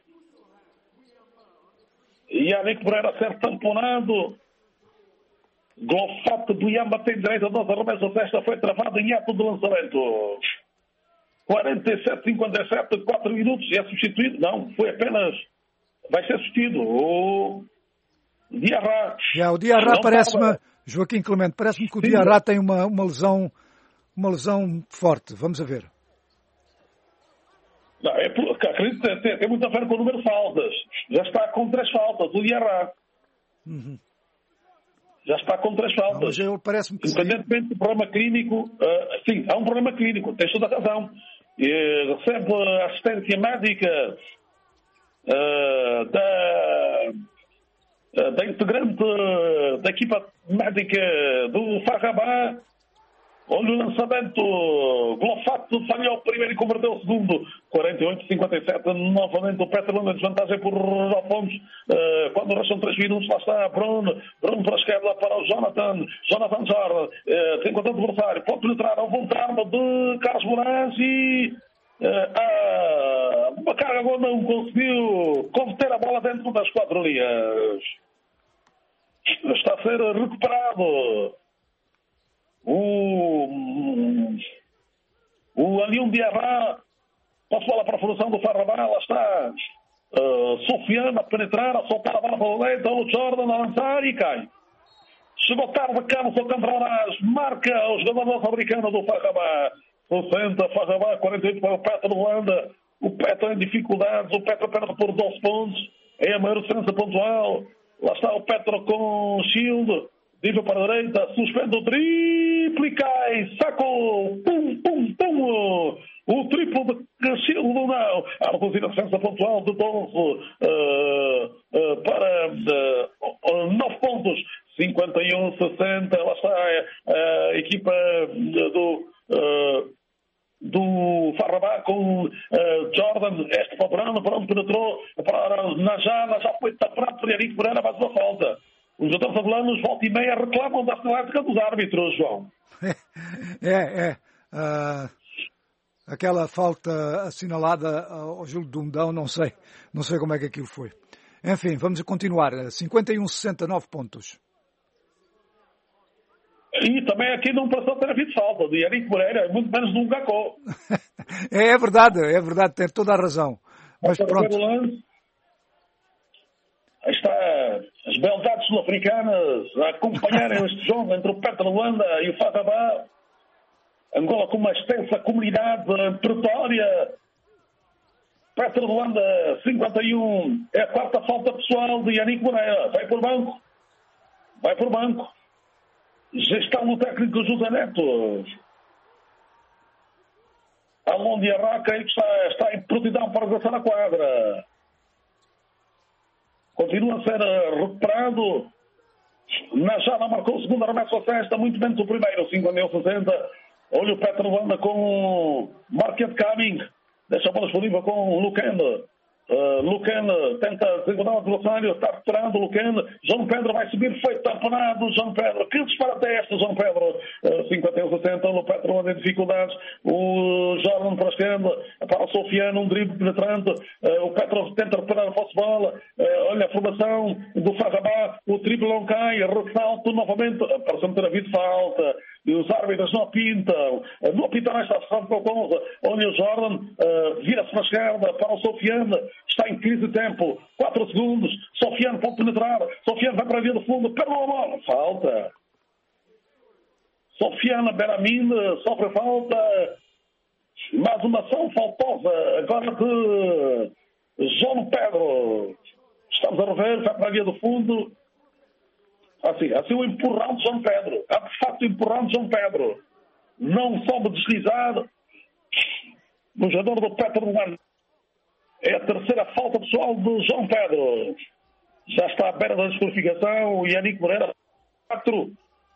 Yannick Moreira a ser tamponado. Glofato Buyamba tem direito a 12 arremessos. Esta foi travada em ato de lançamento. 47-57, 4 minutos. É substituído? Não, foi apenas... Vai ser substituído. O Diarra. O Diarra parece-me... Joaquim Clemente, parece-me que o Diarra tem uma lesão forte. Vamos a ver. Não, acredito que tem muito a ver com o número de faltas. Já está com 3 faltas, o Diarra. Já está com 3 faltas. Mas eu parece-me que independentemente do problema clínico, sim, há um problema clínico, tens toda a razão. Recebe assistência médica da integrante da equipa médica do Farrabá. Olha o lançamento. Glofato falhou o primeiro e converteu o segundo. 48-57. Novamente o Petrolina desvantagem por 9 pontos. Quando restam 3 minutos, lá está Bruno. Bruno para a esquerda para o Jonathan. Jonathan Jordan. Tem conta do adversário. Pode penetrar ao vontade de Carlos Moraes e... a carga agora não conseguiu converter a bola dentro das 4 linhas. Está a ser recuperado o Alium Diarra. Posso bola para a formação do Farrabá. Lá está Sofiana a penetrar, a soltar a bola para o leito. O Jordan a lançar e cai. Chegou tarde, Carlos Alcantara. Marca o jogador norte-americano do Farrabá. 60, Farrabá, 48 para o Petro de Luanda. O Petro em dificuldades. O Petro perde por 12 pontos. É a maior diferença pontual. Lá está o Petro com Shield. Diva para a direita. Suspende o triplo e cai. Sacou. Pum, pum, pum. O triplo de Shield não. A reduzir a diferença pontual de 12 para 9 pontos. 51-60. Lá está a equipa do... do Farrabá com Jordan, este para o Brano penetrou para Najá foi taparado por Henrique Moreira, mais uma falta. Os jogadores angolanos, volta e meia, reclamam da sinalítica dos árbitros, João. Aquela falta assinalada ao Júlio Dumdão, não sei como é que aquilo foi. Enfim, vamos continuar. 51-69 pontos. E também aqui não passou a ter havido falta de Henrique Moreira, muito menos de um Gacó. É verdade, tem toda a razão. Mas pronto. Aí está as beldades sul-africanas a acompanharem este jogo entre o Petro Luanda e o Farrabá. Angola com uma extensa comunidade pretória. Petro Luanda, 51. É a quarta falta pessoal de Henrique Moreira. Vai por banco. Gestão do técnico José Neto. Alon de Arraca está em prontidão para regressar à quadra. Continua a ser recuperado. Najá marcou o segundo, arremesso à cesta, muito menos o primeiro, 50-60. Olha o Petro Luanda com Market Coming. Deixa a bola disponível com o Luquen. Luquen tenta desencontrar o adversário, está recuperando o Luquen. João Pedro vai subir, foi tamponado. João Pedro, que disparate é este, João Pedro? 51-60, o Petro Luanda em dificuldades. O Jordan para a esquerda, para o Sofiano, um drible penetrante. O Petro tenta recuperar a posse de bola. Olha a formação do Farrabá, o triple não cai, ressalto novamente. Parece-me ter havido falta. E os árbitros não apitam esta falta com a coisa. Olha o Jordan, vira-se na esquerda para o Sofiano, está em crise de tempo, 4 segundos, Sofiano pode penetrar, Sofiano vai para a via do fundo, perdeu a bola, falta. Sofiano Beramin sofre falta, mais uma ação faltosa, agora de João Pedro. Estamos a rever, vai para a via do fundo. Assim o empurrão de João Pedro. Há de facto o empurrão de João Pedro. Não soube deslizar. O jogador do Petro Luanda. É a terceira falta pessoal do João Pedro. Já está à beira da desqualificação. O Henrique Moreira, 4.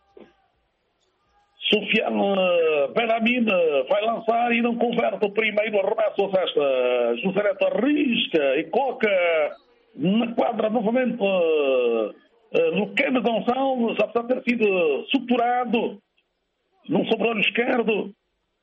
Sofiano Beramin vai lançar e não converte o primeiro arremesso à cesta. José Neto arrisca e coloca na quadra novamente Luquen Gonçalves, apesar de ter sido suturado num sobrolho esquerdo.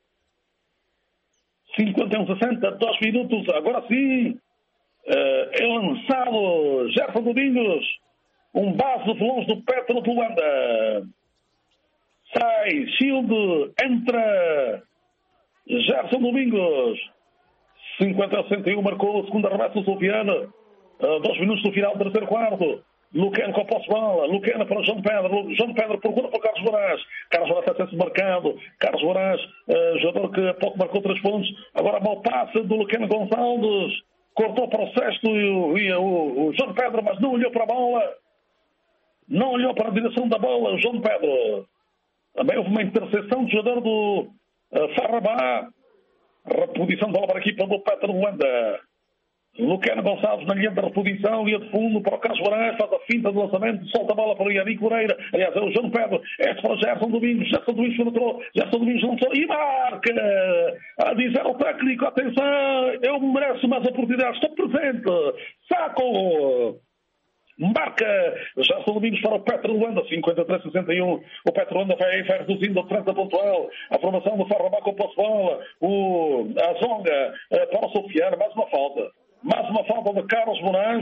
51-60, 2 minutos, agora sim é lançado Gerson Domingos, um base de longe do Petro de Luanda. Sai Shield, entra Gerson Domingos. 50-61, marcou o segundo arremesso do Sofiano. 2 minutos do final do terceiro quarto. Luquen com a posse de bola, Luquen para o João Pedro procura para o Carlos Moraes. Carlos Moraes está sendo marcado. Carlos Moraes, jogador que há pouco marcou 3 pontos. Agora mal passe do Luquen Gonçalves, cortou para o sexto e o João Pedro, mas não olhou para a bola, não olhou para a direção da bola. O João Pedro, também houve uma interseção do jogador do Farrabá. Reposição de bola para a equipa do Petro Luanda. Luquen Gonçalves na linha de reposição, linha de fundo para o Carlos Moraes, faz a finta de lançamento, solta a bola para o Henrique Moreira. Aliás, é o João Pedro, este para o Gerson Domingos penetrou, Gerson Domingos lançou e marca! A dizer ao técnico, atenção, eu mereço mais oportunidades, estou presente, saco! Marca Gerson Domingos para o Petro Luanda, 53-61. O Petro Luanda vai reduzindo a diferença pontual. A formação do Farrabá com posse de bola. A Zonga para o Sofiano, mais uma falta. Mais uma falta de Carlos Moraes.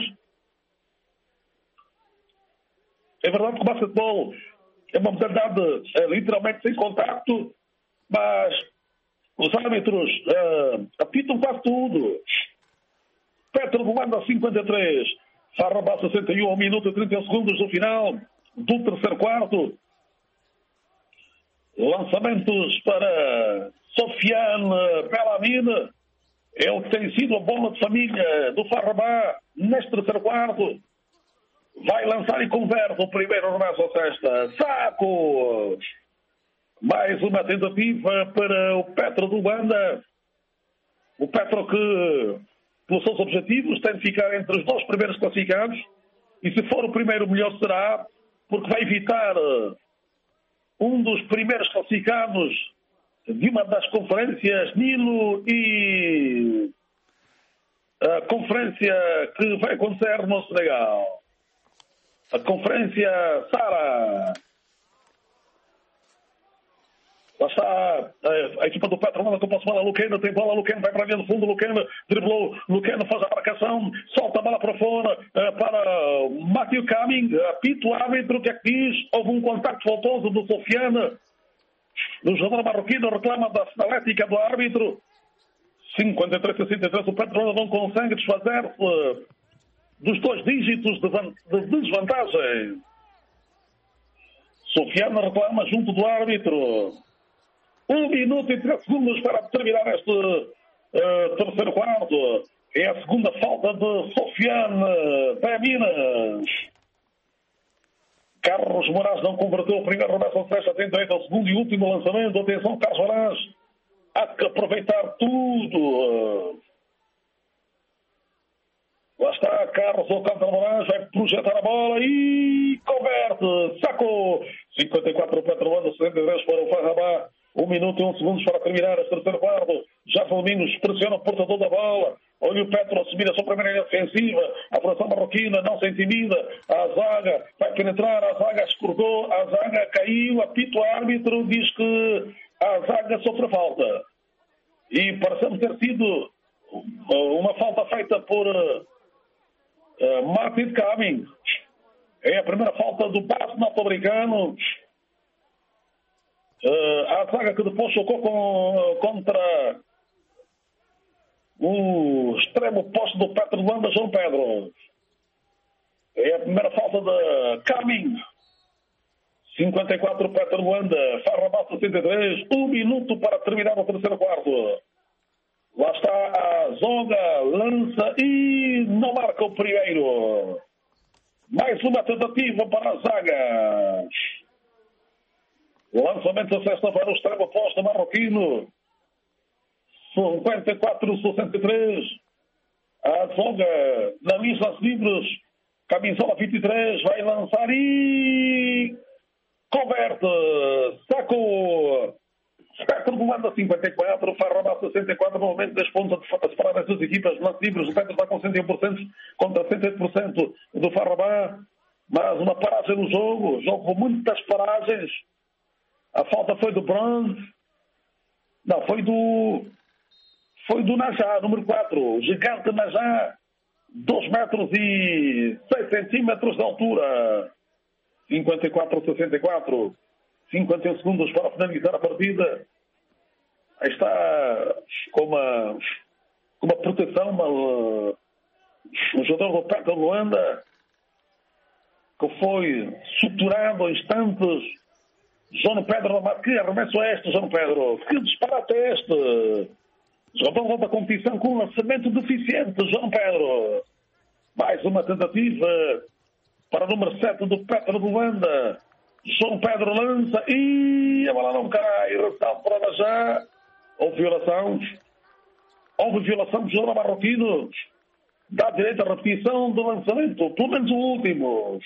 É verdade que o basquetebol é uma modalidade literalmente sem contacto, mas os árbitros apitam quase tudo. Petro Luanda, 53. Farrabá 61, 1 minuto e 30 segundos do final do terceiro quarto. Lançamentos para Sofiane Beramin. É o que tem sido a bola de família do Farrabá neste terceiro quarto. Vai lançar e converte o primeiro arremesso à cesta. Saco! Mais uma tentativa para o Petro do Luanda. O Petro que, pelos seus objetivos, tem de ficar entre os 2 primeiros classificados. E se for o primeiro, melhor será, porque vai evitar um dos primeiros classificados de uma das conferências Nilo e a conferência que vai acontecer no Senegal. A conferência Sara. Lá está a equipa do Petrolina com a posse de bola. Luqueno tem bola. Luqueno vai para a linha do fundo. Luqueno driblou. Luqueno faz a marcação. Solta a bola para fora para Matthew Cumming. Apito o árbitro. O que é que diz? Houve um contacto faltoso do Sofiane. O jogador marroquino reclama da sinalética do árbitro. 53-63. O Petrolina não consegue desfazer-se dos 2 dígitos de desvantagem. Sofiane reclama junto do árbitro. 1 minuto e 3 segundos para terminar este terceiro quarto. É a segunda falta de Sofiane Minas. Carlos Moraes não converteu o primeiro. Roberto Seixas tem direito ao segundo e último lançamento. Atenção, Carlos Moraes. Há que aproveitar tudo. Lá está Carlos Alcântara Moraes. Vai projetar a bola e converte. Sacou. 54 para Petrolina, 63 para o Farrabá. 1 minuto e 1 segundos para terminar este terceiro quarto. Já Domingos pressiona o portador da bola. Olha o Petro assumir a sua primeira linha defensiva. A formação marroquina não se intimida. A zaga vai penetrar. A zaga escorregou. A zaga caiu. Apito o árbitro. Diz que a zaga sofre falta. E parece ter sido uma falta feita por Martin Cumming. É a primeira falta do passe norte-americano. A zaga que depois chocou contra o extremo posto do Petro de Luanda, João Pedro. É a primeira falta de Cumming. 54 Petro de Luanda, Farrabá 73. 1 minuto para terminar o terceiro quarto. Lá está a Zonga, lança e não marca o primeiro. Mais uma tentativa para a zaga. O lançamento da sexta-feira, o extremo oposto marroquino. 54-63. A Zonga, na lista de livros. Camisola 23, vai lançar e converte. Sacou. Espectro do Luanda 54, Farrabá 64, no momento das pontas a separar as duas equipas. Nas livros, o Petro está com 101% contra 108% do Farrabá. Mas uma paragem no jogo com muitas paragens. A falta foi do Bronze. Não, foi do Najá, número 4. O gigante Najá. 2 metros e 6 centímetros de altura. 54-64. 51 segundos para finalizar a partida. Aí está com uma proteção o jogador do Petro de Luanda, que foi suturado em instantes. João Pedro, que arremesso é este, João Pedro? Que disparate é este? Jogador da competição com um lançamento deficiente, João Pedro. Mais uma tentativa para o número 7 do Petro de Luanda. João Pedro lança e a bola não cai. Ressalto para já. Houve violação do jogador marroquino. Dá direito à repetição do lançamento, pelo menos o último.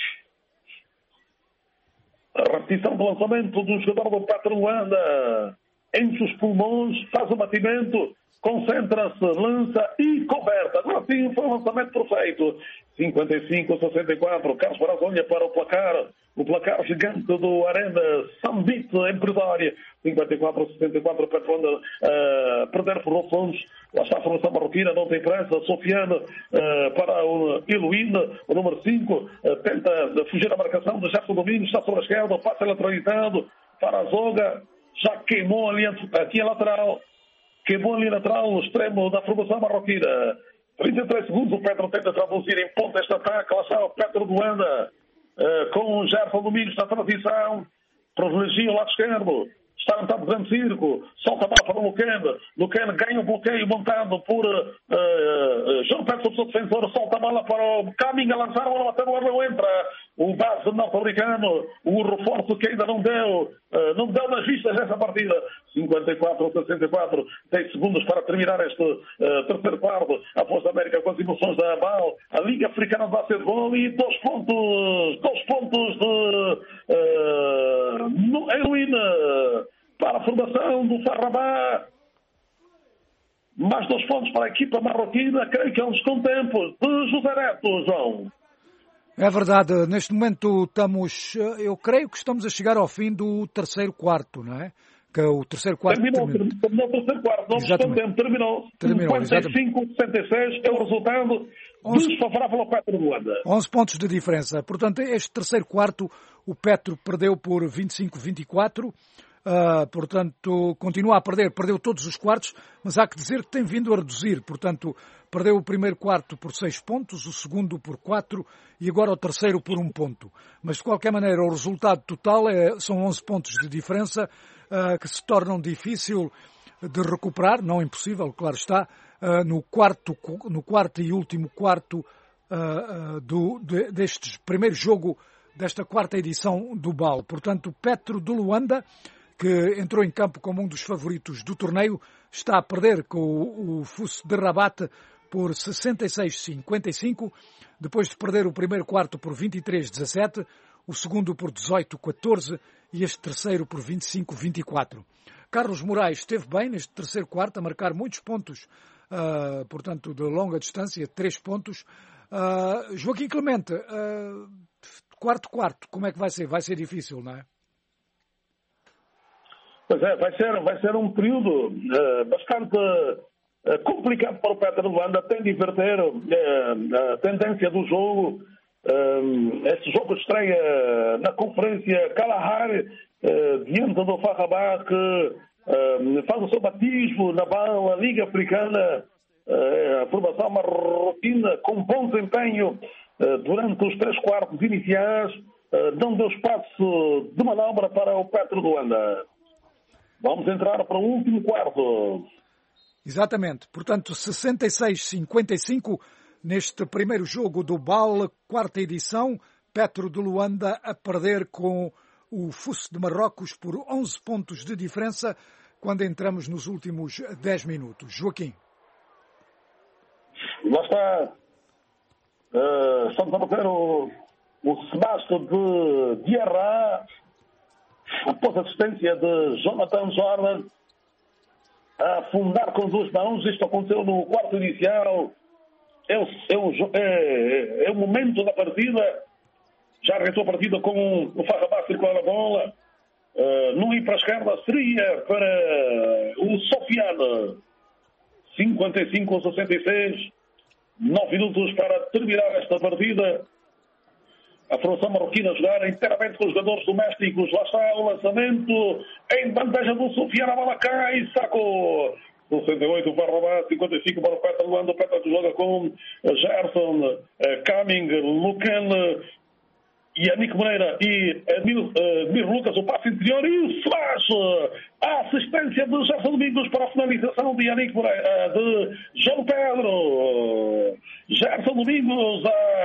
A repetição do lançamento do jogador do Petro de Luanda. Enche os pulmões, faz o batimento, concentra-se, lança e converte. Agora sim, foi um lançamento perfeito. 55-64. Carlos Moraes olha para o placar gigante do Arena Sambit em Pretória. 54-64. Petrolina perder por fundos. Lá está a formação marroquina, não tem pressa. Sofiane para o Iluína, o número 5. Tenta fugir da marcação de Gerson Domingos. Está sobre a esquerda, passa lateralizando para a Zonga. Já queimou ali aqui a lateral. Queimou ali a lateral no extremo da formação marroquina. 33 segundos, o Petro tenta traduzir em ponto este ataque. Lá está o Petro de Luanda com o Gerson Domingos na transição. Privilegia o lado esquerdo. Está no metade do grande circo. Solta a bola para o Luqueno. Luqueno ganha o bloqueio montado por João Pedro, o seu defensor. Solta a bola para o Cumming a lançar. A bola até o ar não entra. O base norte-americano. O reforço que ainda não deu. Não deu nas vistas dessa partida. 54-64. 10 segundos para terminar este terceiro quarto. A Força América com as emoções da ABAL. A Liga Africana de Basquetebol e 2 pontos de heroína para a formação do Farrabá. Mais 2 pontos para a equipa marroquina. Creio que é um descontempo de José Neto, João. É verdade, neste momento eu creio que estamos a chegar ao fim do terceiro quarto, não é? Que é o terceiro quarto terminou o terceiro quarto, não descontempo, terminou 55-66 é o resultado desfavorável ao Petro de Luanda. 11 pontos de diferença. Portanto, este terceiro quarto o Petro perdeu por 25-24. Portanto, continua a perder, perdeu todos os quartos, mas há que dizer que tem vindo a reduzir. Portanto, perdeu o primeiro quarto por 6 pontos, o segundo por 4 e agora o terceiro por 1 ponto. Mas, de qualquer maneira, o resultado total são 11 pontos de diferença que se tornam difícil de recuperar, não impossível, claro está, no quarto e último quarto deste primeiro jogo desta quarta edição do BAL. Portanto, o Petro de Luanda, que entrou em campo como um dos favoritos do torneio, está a perder com o FUS de Rabat por 66-55, depois de perder o primeiro quarto por 23-17, o segundo por 18-14 e este terceiro por 25-24. Carlos Moraes esteve bem neste terceiro quarto, a marcar muitos pontos, portanto, de longa distância, 3 pontos. Joaquim Clemente, quarto, como é que vai ser? Vai ser difícil, não é? Pois é, vai ser um período bastante complicado para o Petro de Luanda. Tem de inverter a tendência do jogo. Este jogo estreia na conferência Kalahari, diante do Farrabá, que faz o seu batismo na BAL, a Liga Africana, a formação marroquina com bom desempenho durante os 3 quartos iniciais, não deu espaço de manobra para o Petro de Luanda. Vamos entrar para o último quarto. Exatamente. Portanto, 66-55 neste primeiro jogo do BAL, quarta edição. Petro de Luanda a perder com o FUS de Marrocos por 11 pontos de diferença quando entramos nos últimos 10 minutos. Joaquim. Lá está. Estamos a bater o Sebastião de Diarra, após a assistência de Jonathan Jordan, a afundar com 2 mãos. Isto aconteceu no quarto inicial. É o momento da partida. Já arrebentou a partida com o Farrabá circular a bola. Não ir para a esquerda seria para o Sofiane. 55-66. 9 minutos para terminar esta partida. A formação marroquina a jogar inteiramente com os jogadores domésticos. Lá está o lançamento em bandeja do Sofiane. A bola cai, sacou. 68 o Farrabá, 55 para o Petro de Luanda. O Petro joga com Gerson, Cumming, Lucan, Yannick Moreira e Mir Lucas, o passe interior e o flash. A assistência de Gerson Domingos para a finalização de Yannick Moreira, de João Pedro. Gerson Domingos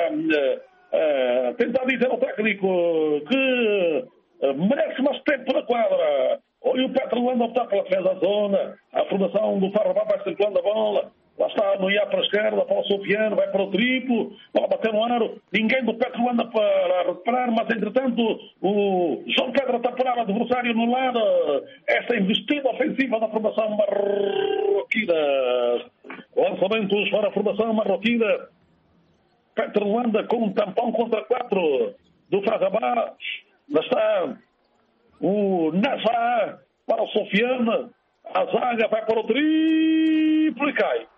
a tentar dizer ao técnico que merece mais tempo na quadra. E o Petro de Luanda optar pela defesa da zona. A formação do Farrabá vai circulando a bola. Lá está, no IA para a esquerda, para o Sofiane, vai para o triplo, bola bater no aro. Ninguém do Petro de Luanda para recuperar, mas entretanto o João Pedro está para o adversário no lado. Essa investida ofensiva da formação marroquina. Lançamentos para a formação marroquina. Petro de Luanda com um tampão contra 4 do Farrabá. Lá está o Nazar para o Sofiane. A zaga vai para o triplo e cai.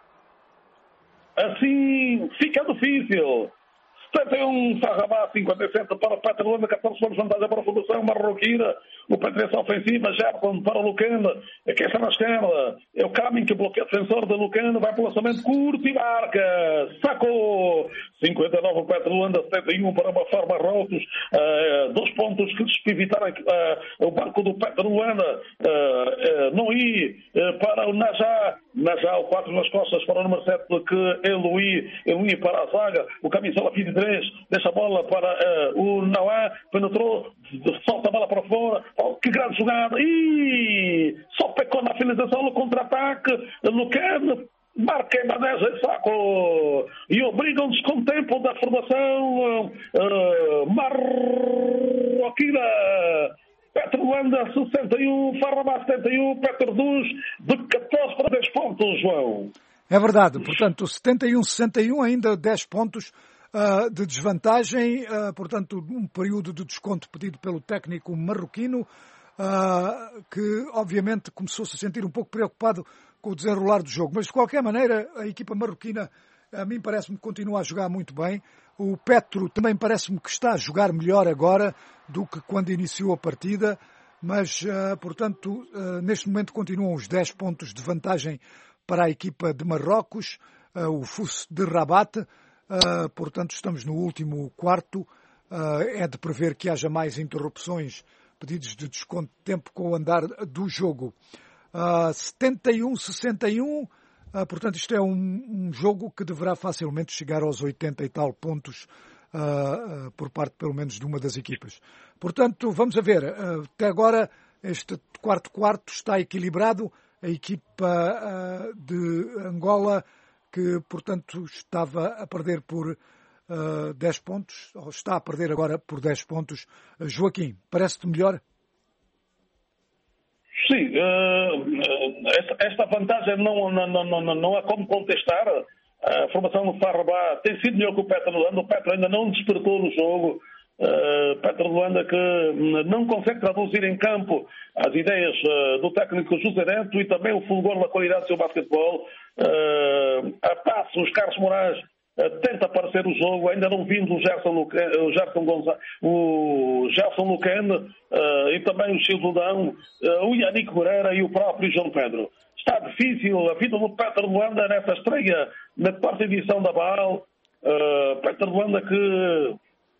Assim fica difícil. 71 Farrabá, 57 para o Petro de Luanda, 14 pontos de vantagem para a formação marroquina. O Petrença ofensiva, Gerson para o Lucano, aqui está na esquerda. É o Caminho que bloqueia o defensor da Lucano, vai para o lançamento curto e marca. Sacou! 59 o Petro de Luanda, 71 para uma Far Marrocos. 2 pontos que despisitaram o banco do Petro de Luanda. Não ir para o Najá. Najá, o 4 nas costas para o número 7, que Eloui para a zaga. O camisola 23 deixa a bola para o Nauá, penetrou, solta a bola para fora. Oh, que grande jogada! E só pecou na finalização no contra-ataque. Lucano marca em bandeja e saco. E obriga um descontempo da formação marroquina. Petro Luanda 61, Farrabá 71, Petro reduz de 14 para 10 pontos, João. É verdade, portanto, 71-61, ainda 10 pontos de desvantagem, portanto, um período de desconto pedido pelo técnico marroquino, que obviamente começou-se a sentir um pouco preocupado com o desenrolar do jogo. Mas, de qualquer maneira, a equipa marroquina, a mim parece-me que continua a jogar muito bem. O Petro também parece-me que está a jogar melhor agora do que quando iniciou a partida, mas, portanto, neste momento continuam os 10 pontos de vantagem para a equipa de Marrocos, o FUS de Rabat. Portanto, estamos no último quarto. É de prever que haja mais interrupções, pedidos de desconto de tempo com o andar do jogo. 71-61, portanto, isto é um jogo que deverá facilmente chegar aos 80 e tal pontos, por parte, pelo menos, de uma das equipas. Portanto, vamos a ver. Até agora, este quarto está equilibrado. A equipa de Angola, que, portanto, estava a perder por 10 pontos, ou está a perder agora por 10 pontos. Joaquim, parece-te melhor? Sim, esta vantagem não há como contestar. A formação do Farrabá tem sido melhor que o Petro Luanda. O Petro ainda não despertou no jogo. Petro Luanda que não consegue traduzir em campo as ideias do técnico José Neto e também o fulgor da qualidade do seu basquetebol. A passo, os Carlos Moraes tenta aparecer o jogo, ainda não vimos o Gerson Lucane e também o Childudão, o Yannick Moreira e o próprio João Pedro. Está difícil a vida do Petro Luanda nessa estreia na quarta edição da BAL. Petro Luanda que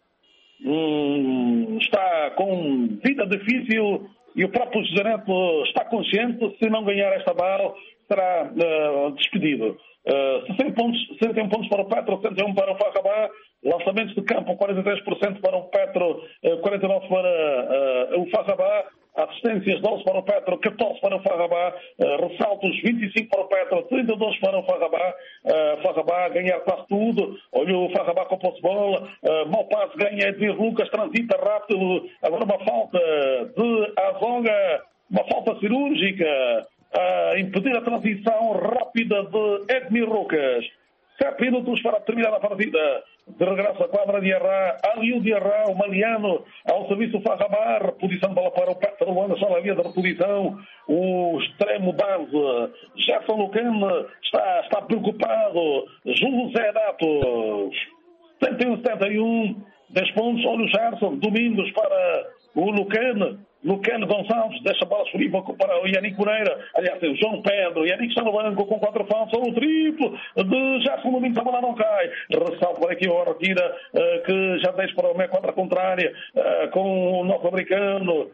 está com vida difícil e o próprio José Neto está consciente, se não ganhar esta BAL será despedido. 61 pontos para o Petro, 61 para o Farrabá, lançamentos de campo 43% para o Petro, 49% para o Farrabá, assistências 12 para o Petro, 14 para o Farrabá, ressaltos 25 para o Petro, 32 para o Farrabá. Farrabá a ganhar quase tudo. Olha o Farrabá com a posse de bola, mau passe, ganha Edmir Lucas, transita rápido, agora uma falta de Azonga, uma falta cirúrgica a impedir a transição rápida de Edmir Lucas. 7 minutos para terminar a partida. De regresso à quadra de Arrá, Aliu de Arrá, o Maliano, ao serviço do Farrabá, reposição de bola para o Petro Luanda, só na via de reposição, o extremo base, Gerson Lucane está preocupado, José Dato, 71-71, 10 pontos, olha o Gerson, domingos para o Lucane Gonçalves, deixa a bola disponível para o Yannick Moreira. Aliás, tem o João Pedro. O Yannick está no banco com 4 faltas. O triplo de Gerson Domingos. A bola não cai. Ressalto para aqui o Arroquira, que já deixa para a meia quadra contrária com o norte-americano.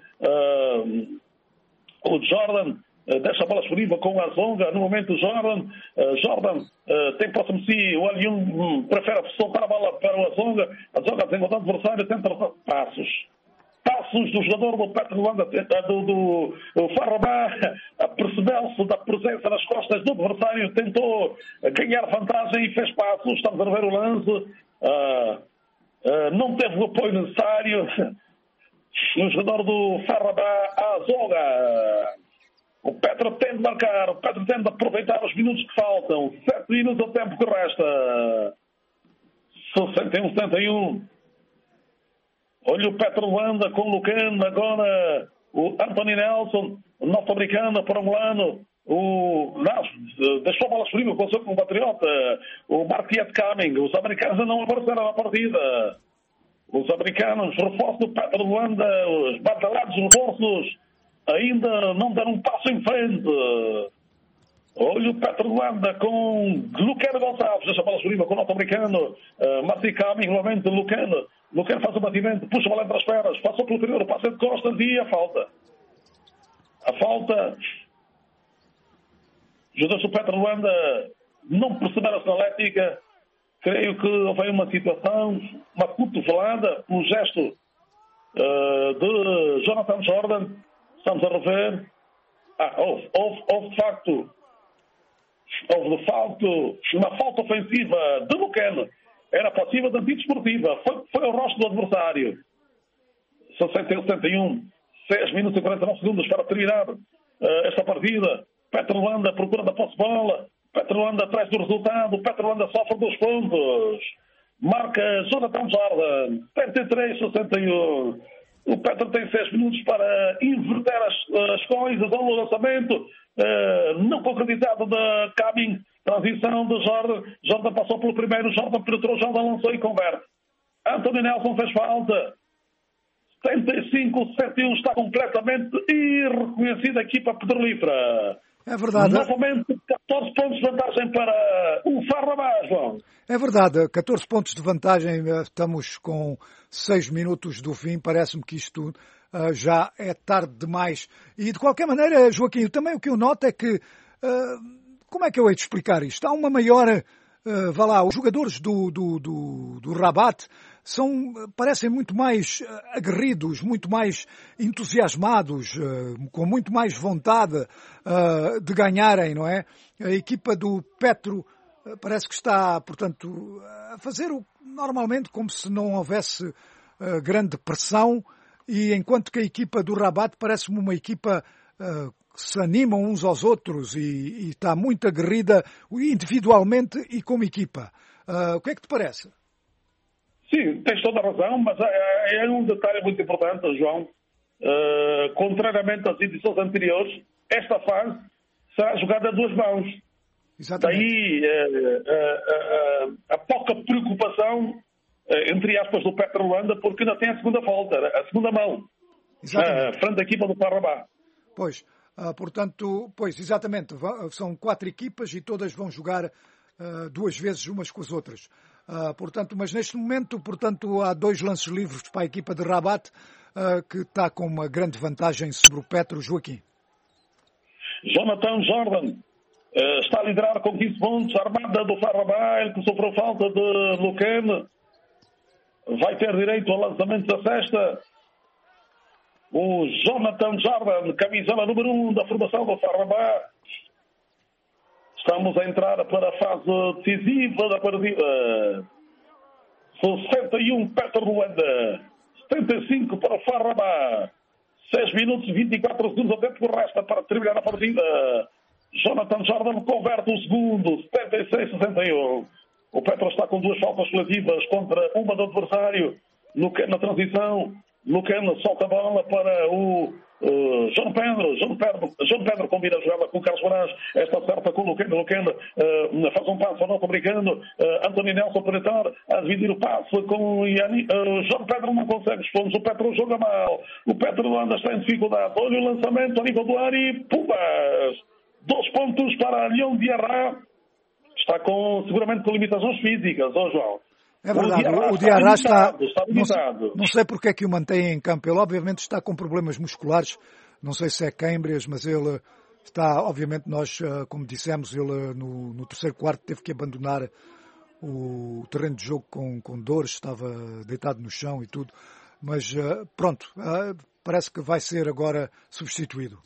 O Jordan deixa a bola disponível com a Zonga. No momento, Jordan tem próximo de si. O Alium prefere soltar a bola para o Azonga. A Zonga tem o adversário, tenta passos do jogador do Petro Luanda, do Farrabá, percebeu-se da presença nas costas do adversário, tentou ganhar vantagem e fez passos. Estamos a ver o lance, não teve o apoio necessário. O jogador do Farrabá, Azonga. O Petro tem de marcar, o Petro tem de aproveitar os minutos que faltam. 7 minutos ao tempo que resta. 61-71. Olha o Petro Luanda com o Lucane, agora o Anthony Nelson, o norte-americano para o angolano, deixou a bola disponível com o seu compatriota, o Marquiet Cumming. Os americanos ainda não apareceram na partida. Os americanos, reforço do Petro Luanda, os badalados reforços, ainda não deram um passo em frente. Olha o Petro Luanda com Lucane Gonçalves, deixa a bola disponível com o norte-americano, Marquiet Cumming, novamente Lucane faz o batimento, puxa a bola entre as pernas, passou pelo interior, passa de costas e a falta. Os jogadores do Petro Luanda não perceberam a sinalética. Creio que houve uma situação, uma cotovelada, um gesto de Jonathan Jordan. Estamos a rever. Houve de facto uma falta ofensiva de Lucane. Era passiva de antidesportiva. Foi ao rosto do adversário. 61-71. 6 minutos e 49 segundos para terminar esta partida. Petrolanda procura da posse de bola. Petrolanda atrás do resultado. Petrolanda sofre 2 pontos. Marca Jonathan Jordan. 73-61. O Petro tem 6 minutos para inverter as coisas ao lançamento. Não concretizado da Cabin. Transição de Jordan. Jordan passou pelo primeiro. Jordan penetrou. Jordan lançou e converte. Anthony Nelson fez falta. 75-71. Está completamente irreconhecida a equipa petrolífera. É verdade. Novamente, 14 pontos de vantagem para o Farrabás, João. É verdade, 14 pontos de vantagem, estamos com 6 minutos do fim, parece-me que isto já é tarde demais. E de qualquer maneira, Joaquim, também o que eu noto é que, como é que eu hei de explicar isto? Há uma maior, vá lá, os jogadores do Rabat parecem muito mais aguerridos, muito mais entusiasmados, com muito mais vontade de ganharem, não é? A equipa do Petro parece que está, portanto, a fazer normalmente como se não houvesse grande pressão, e enquanto que a equipa do Rabat parece-me uma equipa que se animam uns aos outros e está muito aguerrida individualmente e como equipa. O que é que te parece? Sim, tens toda a razão, mas é um detalhe muito importante, João. Contrariamente às edições anteriores, esta fase será jogada a 2 mãos. Exatamente. Daí a pouca preocupação, entre aspas, do Petrolanda, porque ainda tem a segunda volta, a segunda mão, frente à equipa do Farrabás. Pois, portanto, exatamente, são 4 equipas e todas vão jogar 2 vezes umas com as outras. Portanto, mas neste momento, portanto, há 2 lances livres para a equipa de Rabat, que está com uma grande vantagem sobre o Petro. Joaquim. Jonathan Jordan está a liderar com 15 pontos. A armada do Farrabás, que sofreu falta de Luquen, vai ter direito ao lançamento da cesta. O Jonathan Jordan, camisola número 1 da formação do Farrabás. Estamos a entrar para a fase decisiva da partida. 61 Petrolanda, 75 para o Farrabás. 6 minutos e 24 segundos até que resta para terminar a partida. Jonathan Jordan converte o segundo, 76-61. O Petro está com 2 faltas coletivas contra uma do adversário. Na transição, Luquen solta a bola para o João Pedro combina a jogada com o Carlos Moraes. Esta acerta com o Luquen. Faz um passo ao nosso americano. Anthony Nelson para tentar a dividir o passe com o Yanni. João Pedro não consegue os pontos. O Petro joga mal. O Petro anda, está em dificuldade. Olha o lançamento a nível do ar e pumas! 2 pontos para Leão Diarra. Está seguramente com limitações físicas, João. É verdade, o Diarra está limitado. Não sei porque é que o mantém em campo. Ele obviamente está com problemas musculares, não sei se é câimbras, mas ele está, obviamente nós, como dissemos, ele no terceiro quarto teve que abandonar o terreno de jogo com dores, estava deitado no chão e tudo, mas pronto, parece que vai ser agora substituído.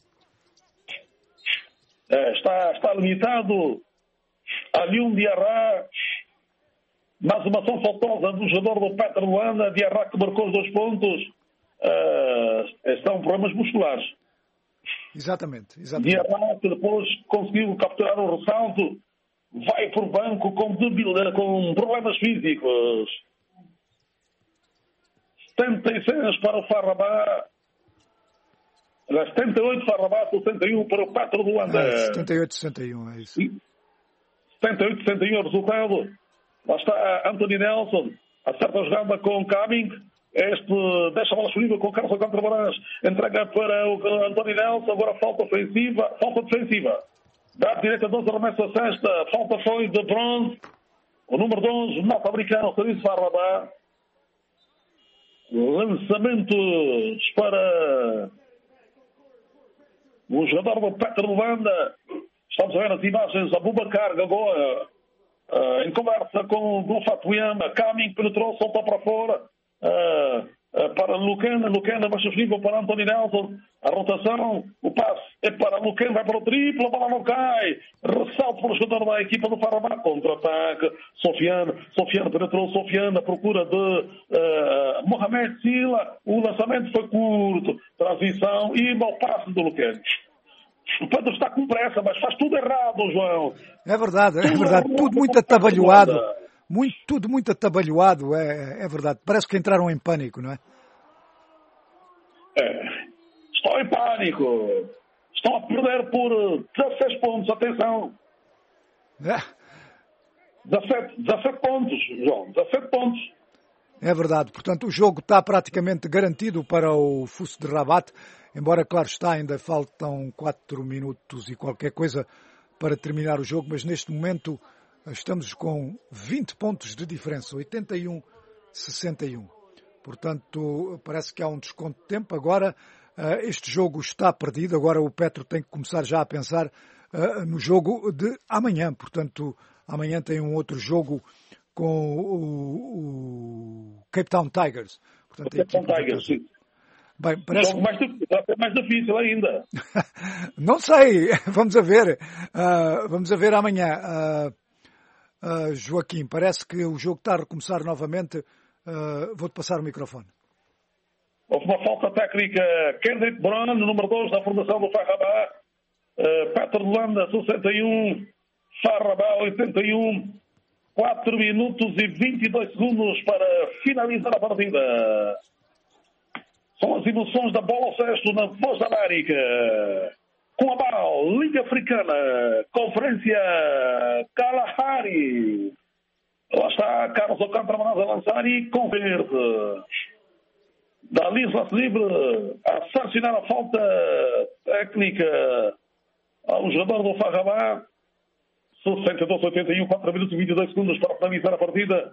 Está limitado ali um Diarra. Mais uma ação faltosa do jogador do Petrolanda. Diarra que marcou os 2 pontos. São problemas musculares. Exatamente. Diarra que depois conseguiu capturar o ressalto. Vai por banco com problemas físicos. 76 para o Farrabás. 78 Farrabás, 61 para o Petrolanda. 78-61, é isso. 78-61 o resultado. Lá está Anthony Nelson, acerta a jogada com Cabin. Deixa a bola disponível com o Carlos contra Moraes. Entrega para o Anthony Nelson. Agora falta defensiva. Da direita 12, arremessa a cesta. Falta foi de Bronze. O número 11, norte-americano, serviço Farrabás. Lançamentos para o jogador do Petrolanda. Estamos a ver as imagens. Abubakar Gagoa em conversa com o Golfatuyama. Caminho penetrou, soltou para fora para Luquen. Baixa nível para Anthony Nelson. A rotação, o passe É para Luquen, vai para o triplo, a bola não cai. Ressalto para o jogador da equipa do Farabá. Contra-ataque. Sofiane penetrou. Sofiane à procura de Mohamed Sila. O lançamento foi curto. Transição e mau passe do Luquen. O Pedro está com pressa, mas faz tudo errado, João. É verdade. Tudo muito atabalhoado. Tudo muito atabalhoado, é verdade. Parece que entraram em pânico, não é? Estão em pânico. Estão a perder por 16 pontos. Atenção. 17 pontos, João. 17 pontos. É verdade. Portanto, o jogo está praticamente garantido para o FUS de Rabat. Embora, claro está, ainda faltam 4 minutos e qualquer coisa para terminar o jogo. Mas neste momento estamos com 20 pontos de diferença. 81-61. Portanto, parece que há um desconto de tempo. Agora, este jogo está perdido. Agora o Petro tem que começar já a pensar no jogo de amanhã. Portanto, amanhã tem um outro jogo com o Cape Town Tigers. Portanto, Cape Town Tigers, sim. Bem, parece... jogo mais difícil ainda. Não sei. Vamos a ver. Vamos a ver amanhã. Joaquim, parece que o jogo está a recomeçar novamente. Vou-te passar o microfone. Houve uma falta técnica. Kendrick Brown, número 2 da formação do Farrabá. Petro de Landa, 61. Farrabá, 81. 4 minutos e 22 segundos para finalizar a partida. São as emoções da bola ao cesto na Voz da América. Com a BAL, Liga Africana, Conferência Kalahari. Lá está Carlos Alcântara a lançar e converte. Da Lisla livre a sancionar a falta técnica ao jogador do Farrabá. 62-81, 4 minutos e 22 segundos para finalizar a partida.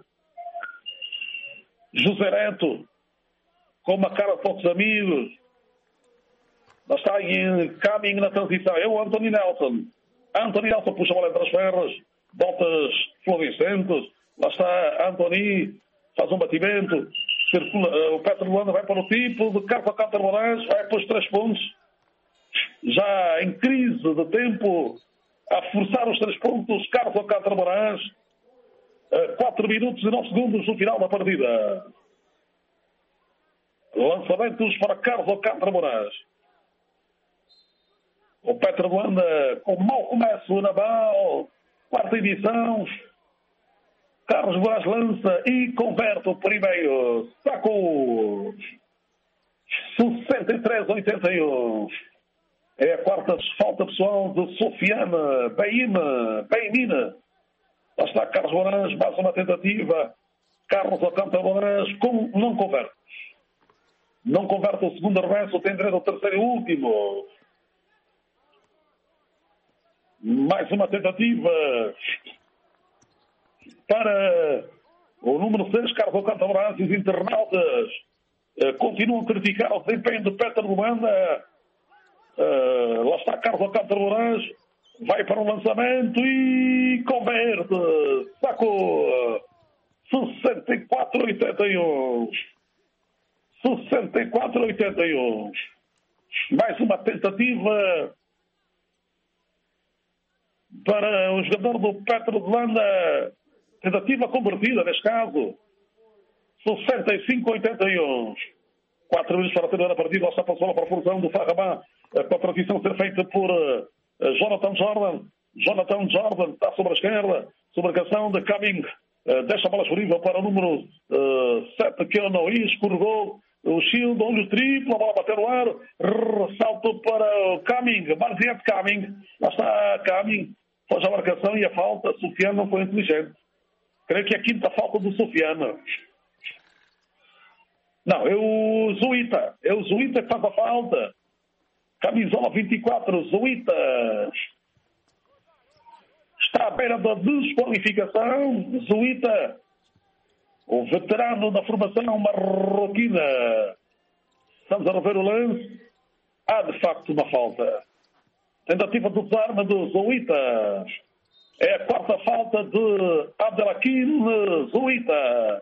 José Neto, com uma cara de poucos amigos. Lá está em caminho na transição. É o Anthony Nelson. Anthony Nelson puxa a bola entre as ferras. Voltas florescentes. Lá está Anthony. Faz um batimento. Circula. O Petro Luanda vai para o tipo de Carlos Alcântara Moraes. Vai para os 3 pontos. Já em crise de tempo. A forçar os 3 pontos. Carlos Alcântara Moraes. 4 minutos e 9 segundos no final da partida. Lançamentos para Carlos Alcântara Moraes. O Petro Luanda com mau começo na BAL. 4ª edição. Carlos Moraes lança e converte o primeiro. Sacou. 63-81. É a 4ª falta pessoal de Sofiane Beimina. Lá está Carlos Moraes, mais uma tentativa. Carlos Alcântara Moraes não converte. Não converte o segundo arremesso, tem direito ao terceiro e último. Mais uma tentativa para o número 6, Carlos Alcântara Moraes. Os internautas continuam a criticar o desempenho do Petro de Luanda. Lá está Carlos Alcântara Moraes. Vai para o lançamento e converte. Sacou. 64-81. 64-81. Mais uma tentativa para o jogador do Petro de Landa. Tentativa convertida, neste caso. 65-81. 4 minutos para terminar a partida. Lá está a bola para a formação do Farrabá. Com a transição ser feita por Jonathan Jordan. Jonathan Jordan está sobre a esquerda. Sobre a marcação de Cumming. Deixa a bola disponível para o número 7, que é o Noí. Escorregou o Shield, olho triplo, a bola bateu no ar. Ressalto para o Cumming. Marziette Cumming. Lá está Cumming. Faz a marcação e a falta. Sofiane não foi inteligente. Creio que é a 5ª falta do Sofiane. Não, é o Zuita. É o Zuita que faz a falta. Camisola 24, Zuita. Está à beira da desqualificação. Zuita, o veterano da formação marroquina. Estamos a rever o lance. Há, de facto, uma falta. Tentativa de desarme do Zuita. É a 4ª falta de Abdelhakim Zuita.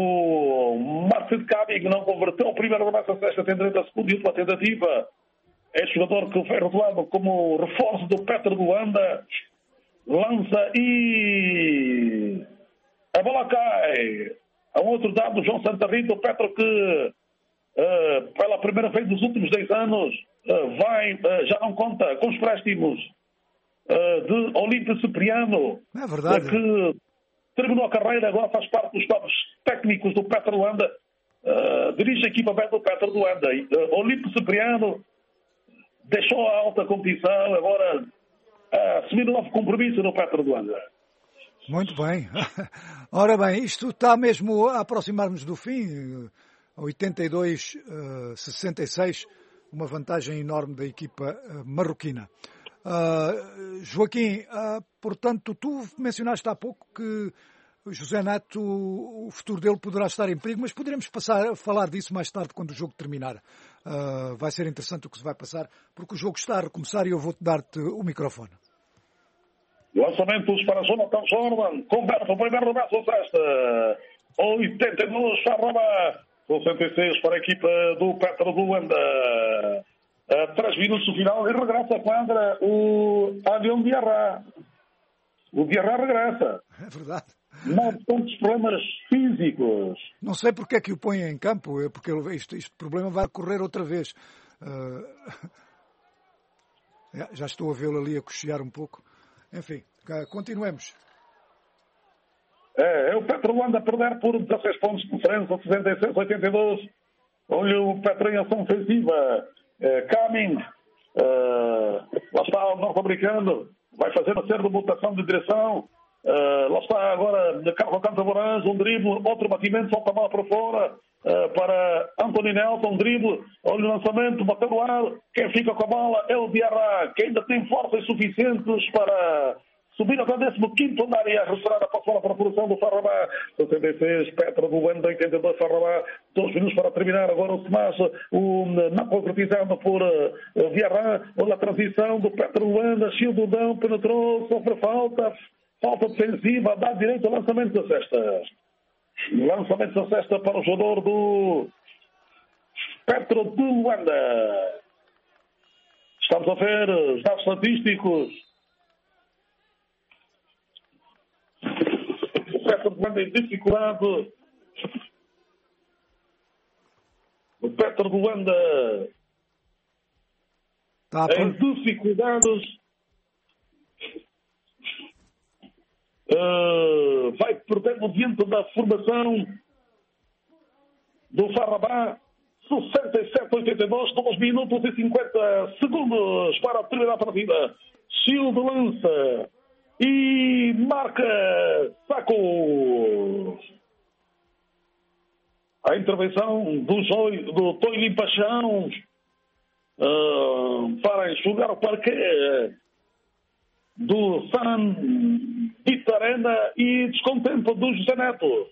O Marcelo Cabi, que não converteu o primeiro remessa, sexta tem direito a segunda e última tentativa. é jogador que foi revelado como reforço do Petro de Luanda. Lança e a bola cai. A um outro dado, João Santa Rita, o Petro que pela primeira vez nos últimos 10 anos já não conta com os préstimos de Olímpio Cipriano, é verdade, que terminou a carreira, agora faz parte dos quadros técnicos do Petro de Luanda, dirige a equipa B do Petro de Luanda. Olímpio Cipriano deixou a alta competição, agora assumindo um novo compromisso no Petro de Luanda. Muito bem. Ora bem, isto está mesmo a aproximar-nos do fim. 82-66, uma vantagem enorme da equipa marroquina. Joaquim, portanto, tu mencionaste há pouco que José Neto, o futuro dele poderá estar em perigo, mas poderemos passar a falar disso mais tarde, quando o jogo terminar. Vai ser interessante o que se vai passar, porque o jogo está a recomeçar e eu vou dar-te o microfone. Lançamentos para Jonathan Jordan, conversa o primeiro rebaixo da cesta. 82 para Rabat, 66 para a equipa do Petro de Luanda. 3 minutos do final e regressa a quadra o Adil Diarra. O Diarra regressa. É verdade. Não tantos problemas físicos. Não sei porque é que o põe em campo, porque este problema vai ocorrer outra vez. Já estou a vê-lo ali a cochear um pouco. Enfim, continuemos. É o Petro Luanda a perder por 16 pontos de diferença, 66-82. Olha o Petro em ação ofensiva. Cumming, lá está o norte-americano, vai fazer uma série de mutação de direção. Lá está agora Carlos Alcântara Moraes, um drible, outro batimento, solta a bola para fora para Anthony Nelson, drible, olha o lançamento, bateu no ar. Quem fica com a bola é o Diarra, que ainda tem forças suficientes para subir até o 15º andar e arrastar a passada para a produção do Farrabá. 76, Petro do Luanda, 82, Farrabá. 2 minutos para terminar. Agora o Tomás, não concretizado por Diarra. Olha a transição do Petro do Luanda. Childudão penetrou, sofre falta defensiva, dá direito ao lançamento da cesta. Lançamento da cesta para o jogador do Petro do Luanda. Estamos a ver os dados estatísticos. O Petro do Luanda em dificuldade. O Petro do Luanda em dificuldades. Vai perdendo diante da formação do Farrabá. 67-82, 2 minutos e 50 segundos para terminar a partida. Shield lança e marca Saco. A intervenção do Toili Paixão para enxugar o parque do San Vitarena e descontento do José Neto.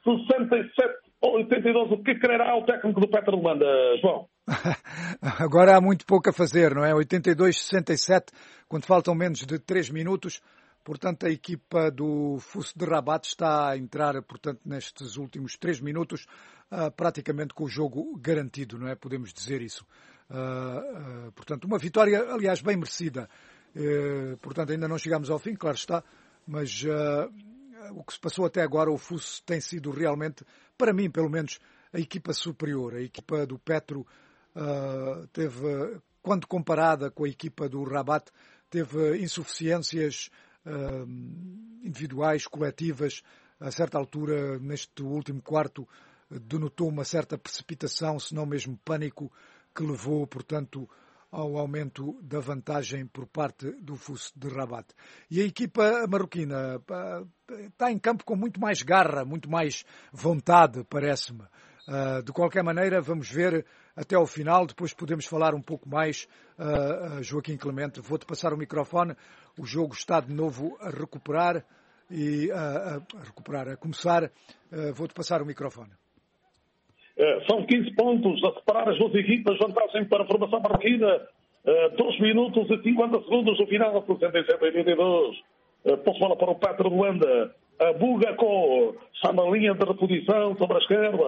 67-82, o que quererá o técnico do Petro de Luanda, João? Agora há muito pouco a fazer, não é? 82-67, quando faltam menos de 3 minutos. Portanto, a equipa do FUS de Rabat está a entrar, portanto, nestes últimos 3 minutos, praticamente com o jogo garantido, não é? Podemos dizer isso. Portanto, uma vitória, aliás, bem merecida. Portanto, ainda não chegamos ao fim, claro está, mas o que se passou até agora, o FUS tem sido realmente, para mim, pelo menos, a equipa superior. A equipa do Petro teve, quando comparada com a equipa do Rabat, teve insuficiências individuais, coletivas. A certa altura, neste último quarto, denotou uma certa precipitação, se não mesmo pânico, que levou, portanto, ao aumento da vantagem por parte do FUS de Rabat. E a equipa marroquina está em campo com muito mais garra, muito mais vontade, parece-me. De qualquer maneira, vamos ver até ao final, depois podemos falar um pouco mais. Joaquim Clemente, vou-te passar o microfone. O jogo está de novo a recuperar e a começar. Vou-te passar o microfone. São 15 pontos a separar as duas equipas, vantagem para a formação marroquina. 2 minutos e 50 segundos do final, 67-82. Posso falar para o Petro de Luanda. A Bugacó está na linha de reposição sobre a esquerda.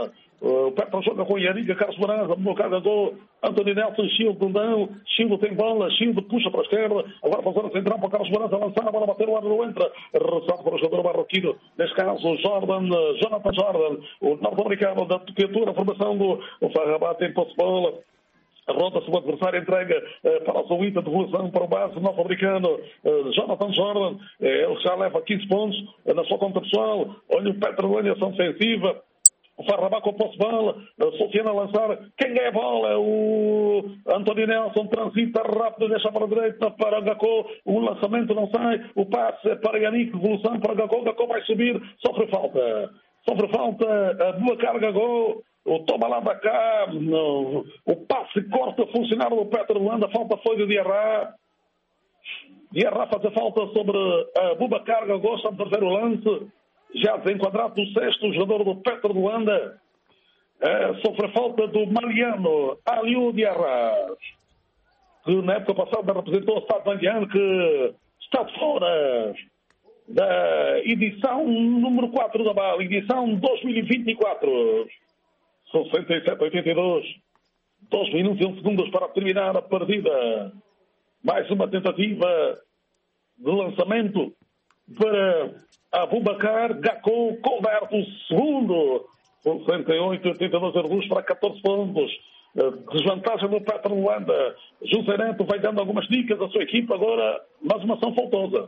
O Petro joga com Yariga, Carlos Baranza, no carga gol, António Nelson, Childo, não, Childo tem bola, Childo puxa para a esquerda, agora para a zona central para Carlos Baranza avançar, a bola bater o ar, não entra, ressalto para o jogador marroquino, neste caso Jonathan Jordan, o norte-americano da criatura, formação do Farrabá, tem posse de bola. Rota-se o adversário, entrega para o Zouita, devolução para o base norte-americano, Jonathan Jordan, ele já leva 15 pontos na sua conta pessoal. Olha o Petro de ação ofensiva, o Farrabá com a posse de bola, Sofiana a lançar, quem ganha a bola? O António Nelson transita rápido, deixa para a direita para Gakpo, o lançamento não sai, o passe é para Yannick, devolução para Gakpo, Gakpo vai subir, sofre falta, a boa carga gol. O toma lá da cá, o passe corta funcionar do Petro de Luanda, a falta foi de Diarra. Diarra faz a falta sobre a Boubacar Gagó, está a terceiro lance, já desenquadrado o sexto, jogador do Petro de Luanda. Sofre a falta do Mariano Aliou Diarra, que na época passada representou o Estado Bandiano, que está fora da edição número 4 da BAL, edição 2024. 67-82, 2 minutos e 1 segundos para terminar a partida. Mais uma tentativa de lançamento para Aboubacar. Gakpo converte o segundo. 68-82 erros para 14 pontos. Desvantagem do Petro de Luanda. José Neto vai dando algumas dicas à sua equipa agora, mas uma ação faltosa.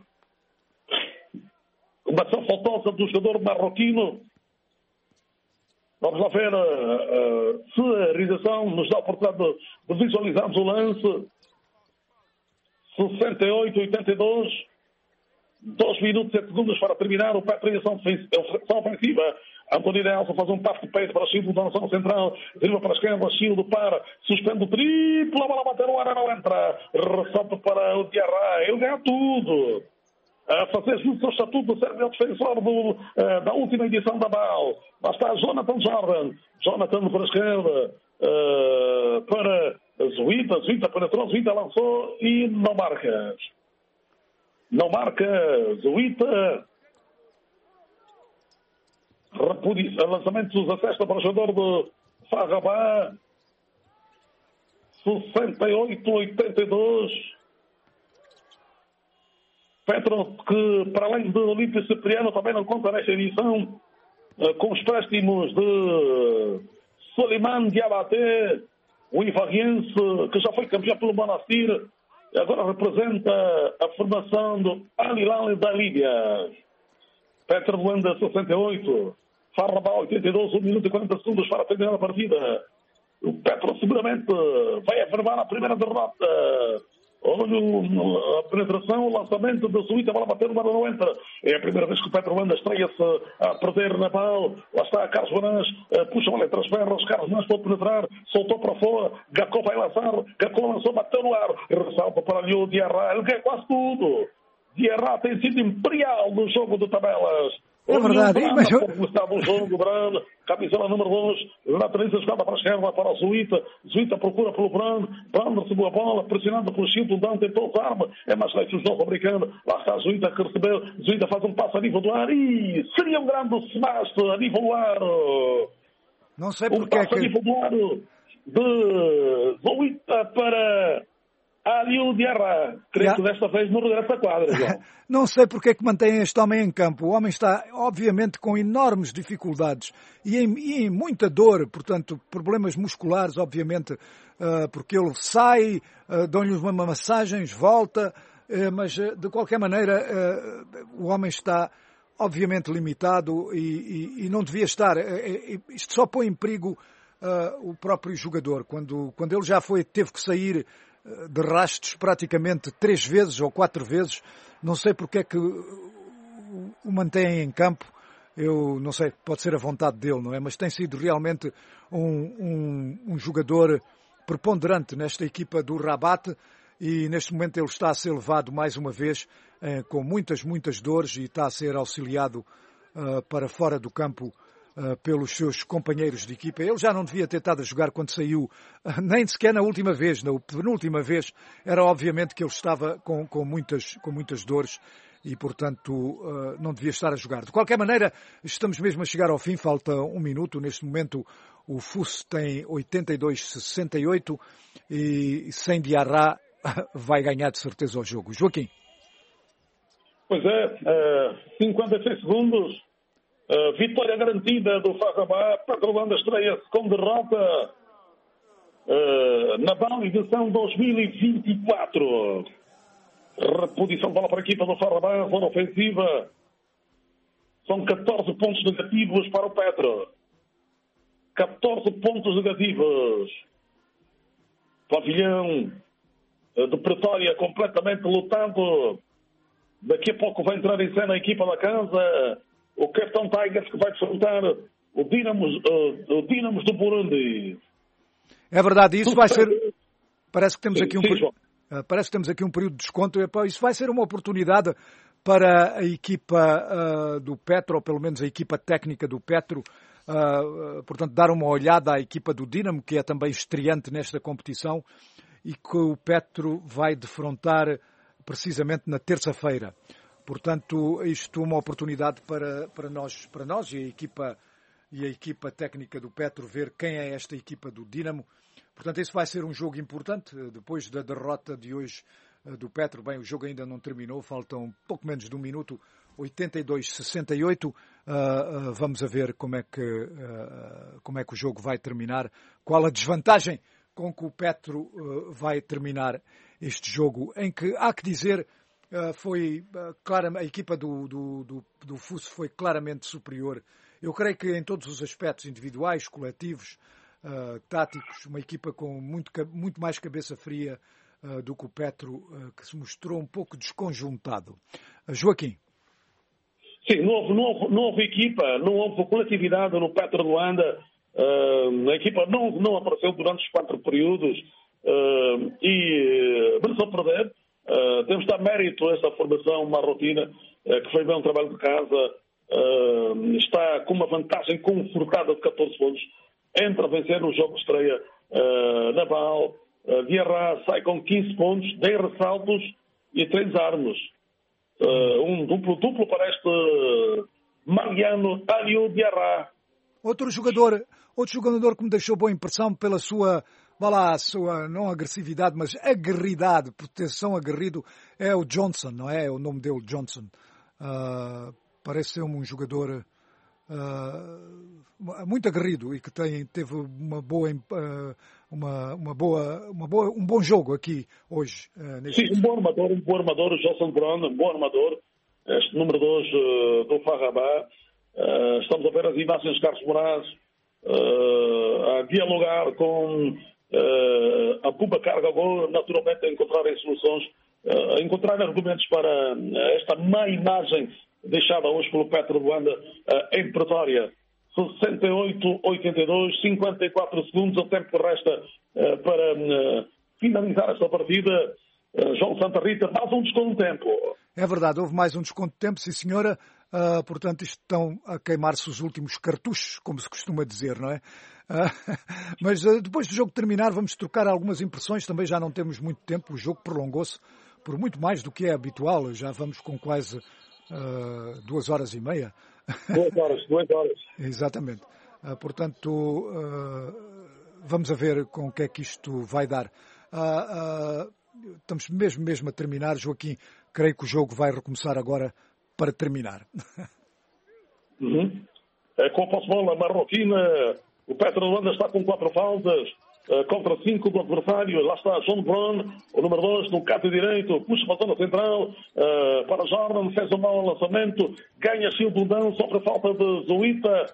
Uma ação faltosa do jogador marroquino. Vamos lá ver se a realização nos dá a oportunidade de visualizarmos o lance. 68-82, 2 minutos e 7 segundos para terminar o Petro em ação ofensiva. António Nelson faz um passo de peito para Childo da nação central, driva para a esquerda, Childo para, suspende o triplo, a bola bater no ar, não entra, ressalto para o Diarra, ele ganha tudo. A fazer o seu estatuto de ser defensor da última edição da BAL. Lá está Jonathan Jordan. Jonathan para a esquerda, para Zouita. Zouita penetrou, Zouita lançou e não marca. Não marca Zouita. Lançamento dos acessos para o jogador de Farrabá. 68-82. Petro, que para além de Olímpio Cipriano também não conta nesta edição com os préstimos de Soliman Diabaté, o Ivariense, que já foi campeão pelo Monastir, agora representa a formação do Al Hilal da Líbia. Petro de Luanda 68, Farrabá 82, 1 minuto e 40 segundos para terminar a partida. O Petro seguramente vai afirmar a primeira derrota. Olha a penetração, o lançamento da Zouita, a bola bateu, mas não entra. É a primeira vez que o Petro de Luanda estreia-se a perder na BAL. Lá está Carlos Baranz, puxa a bola entre as pernas, Carlos Baranz pode penetrar, soltou para fora, Gakpo vai lançar, Gakpo lançou, bateu no ar, ressalta para ali o Diarra, ele ganha quase tudo. Diarra tem sido imperial no jogo de tabelas. É verdade. Mas estava o jogo, Brano, camisola número 2, lateraliza a jogada para a esquerda, para o Zouita. Zouita procura pelo Brano, Brano recebeu a bola, pressionado pelo Chilton, Dão tentou usar arma, é mais leve o jogo fabricando. Lá está a Zouita que recebeu, Zouita faz um passo a nível do ar e seria um grande smash a nível do ar. Não sei porque passo a nível do ar de Zouita para Aliou Diarra. Creio que desta vez no regresso à quadra, João. Não sei porque é que mantém este homem em campo. O homem está, obviamente, com enormes dificuldades e em muita dor, portanto, problemas musculares, obviamente, porque ele sai, dão-lhe uma massagens, volta, mas, de qualquer maneira, o homem está, obviamente, limitado e não devia estar. Isto só põe em perigo o próprio jogador. Quando ele já teve que sair de rastos praticamente 3 vezes ou 4 vezes. Não sei porque é que o mantém em campo. Eu não sei, pode ser a vontade dele, não é? Mas tem sido realmente um jogador preponderante nesta equipa do Rabat e neste momento ele está a ser levado mais uma vez com muitas dores e está a ser auxiliado para fora do campo pelos seus companheiros de equipa. Ele já não devia ter estado a jogar quando saiu, nem sequer na última vez, na penúltima vez, era obviamente que ele estava com muitas dores e, portanto, não devia estar a jogar. De qualquer maneira, estamos mesmo a chegar ao fim, falta um minuto. Neste momento, o FUS tem 82-68 e sem Diarra vai ganhar de certeza o jogo. Joaquim. Pois é, 56 segundos, vitória garantida do Farrabá, Petrolanda estreia-se com derrota na Bal edição 2024. Reposição de bola para a equipa do Farrabá, zona ofensiva. São 14 pontos negativos para o Petro. 14 pontos negativos. Pavilhão de Pretória completamente lutado. Daqui a pouco vai entrar em cena a equipa da casa. O Capitão Tigers que vai defrontar o Dinamos do Burundi. É verdade, isso vai ser... Parece que temos aqui Parece que temos aqui um período de desconto. Isso vai ser uma oportunidade para a equipa do Petro, ou pelo menos a equipa técnica do Petro, portanto, dar uma olhada à equipa do Dinamo, que é também estreante nesta competição, e que o Petro vai defrontar precisamente na terça-feira. Portanto, isto é uma oportunidade para nós e a equipa técnica do Petro ver quem é esta equipa do Dinamo. Portanto, esse vai ser um jogo importante, depois da derrota de hoje do Petro. Bem, o jogo ainda não terminou, faltam pouco menos de um minuto, 82-68. Vamos a ver como é que o jogo vai terminar, qual a desvantagem com que o Petro vai terminar este jogo, em que, há que dizer, a equipa do FUS foi claramente superior. Eu creio que em todos os aspectos individuais, coletivos, táticos, uma equipa com muito mais cabeça fria do que o Petro, que se mostrou um pouco desconjuntado. Joaquim. Sim, não houve equipa, não houve coletividade no Petro de Luanda. A equipa não apareceu durante os 4 períodos e mereceu perder. Temos de dar mérito a essa formação marroquina, que foi bem um trabalho de casa. Está com uma vantagem confortada de 14 pontos. Entra a vencer no jogo de estreia na Bal. Diarra sai com 15 pontos, 10 ressaltos e 3 armas. Um duplo para este Mariano Alio Diarra. Outro jogador que me deixou boa impressão pela sua não agressividade, mas aguerridade, proteção aguerrido, é o Johnson, não é? É o nome dele, Johnson. Parece ser um jogador muito aguerrido e que teve um bom jogo aqui hoje. Sim, um bom armador, o Johnson Brown, um bom armador, este número 2 do Farrabá. Estamos a ver as imagens de Carlos Moraes a dialogar com a Boubacar Gago, naturalmente a encontrarem soluções, a encontrarem argumentos para esta má imagem deixada hoje pelo Petro de Luanda em Pretória. 68-82, 54 segundos, o tempo que resta para finalizar esta partida. João Santa Rita, mais um desconto de tempo. É verdade, houve mais um desconto de tempo, sim senhora. Portanto, estão a queimar-se os últimos cartuchos, como se costuma dizer, não é? Mas depois do jogo terminar, vamos trocar algumas impressões. Também já não temos muito tempo, o jogo prolongou-se por muito mais do que é habitual. Já vamos com quase 2 horas e meia. 2 horas. Exatamente. Portanto, vamos a ver com o que é que isto vai dar. Estamos mesmo a terminar, Joaquim. Creio que o jogo vai recomeçar agora para terminar. Com a posse de bola marroquina, o Petro de Luanda está com 4 faltas contra 5 do adversário. Lá está João Brown, o número 2, no canto direito, puxa para a zona central, para Jordan, fez um mau lançamento, ganha Silbundão, sofre a falta de Zuita.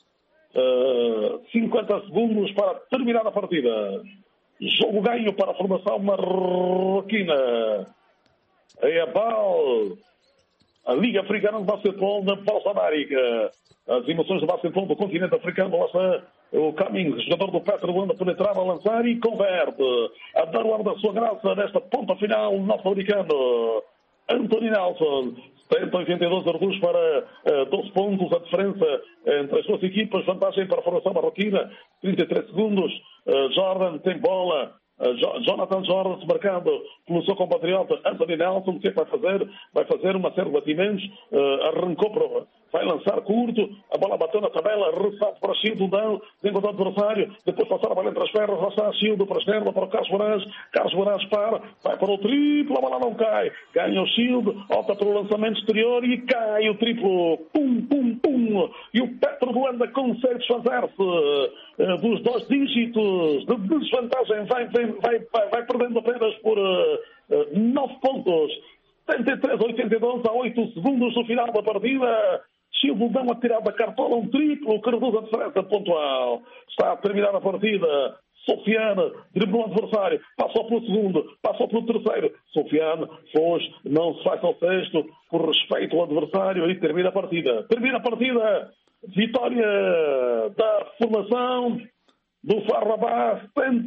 50 segundos para terminar a partida. Jogo ganho para a formação marroquina. É a BAL, a Liga Africana de Basquetebol na Bolsa América. As emoções do basquetebol do continente africano. Lá está o Cummings, jogador do Petro de Luanda, penetrar, a lançar e converte. A dar o ar da sua graça nesta ponta final norte-americano. Anthony Nelson, 70-82 reduz para 12 pontos. A diferença entre as duas equipas. Vantagem para a formação marroquina. 33 segundos. Jordan tem bola. Jonathan Jordan, marcado pelo seu compatriota Anthony Nelson. O que é que vai fazer? Vai fazer uma série de batimentos. Arrancou para... Vai lançar curto, a bola bateu na tabela, ressalto para Shildon, encontrou o adversário, depois passar a bola entre as pernas, lançar Shildon para a esquerda, para o Carlos Moraes para, vai para o triplo, a bola não cai, ganha o Shildon, opta pelo lançamento exterior e cai o triplo, pum, pum, pum, e o Petro Luanda consegue desfazer-se dos 2 dígitos de desvantagem, vai perdendo apenas por 9 pontos, 73-82 a 8 segundos do final da partida. Shildon dá uma tirada da cartola, um triplo que reduz a diferença pontual. Está a terminar a partida. Sofiane driblou o adversário, passou pelo segundo, passou pelo terceiro. Sofiane foge, não se faz ao sexto, por respeito ao adversário, e termina a partida. Termina a partida. Vitória da formação do Farrabás,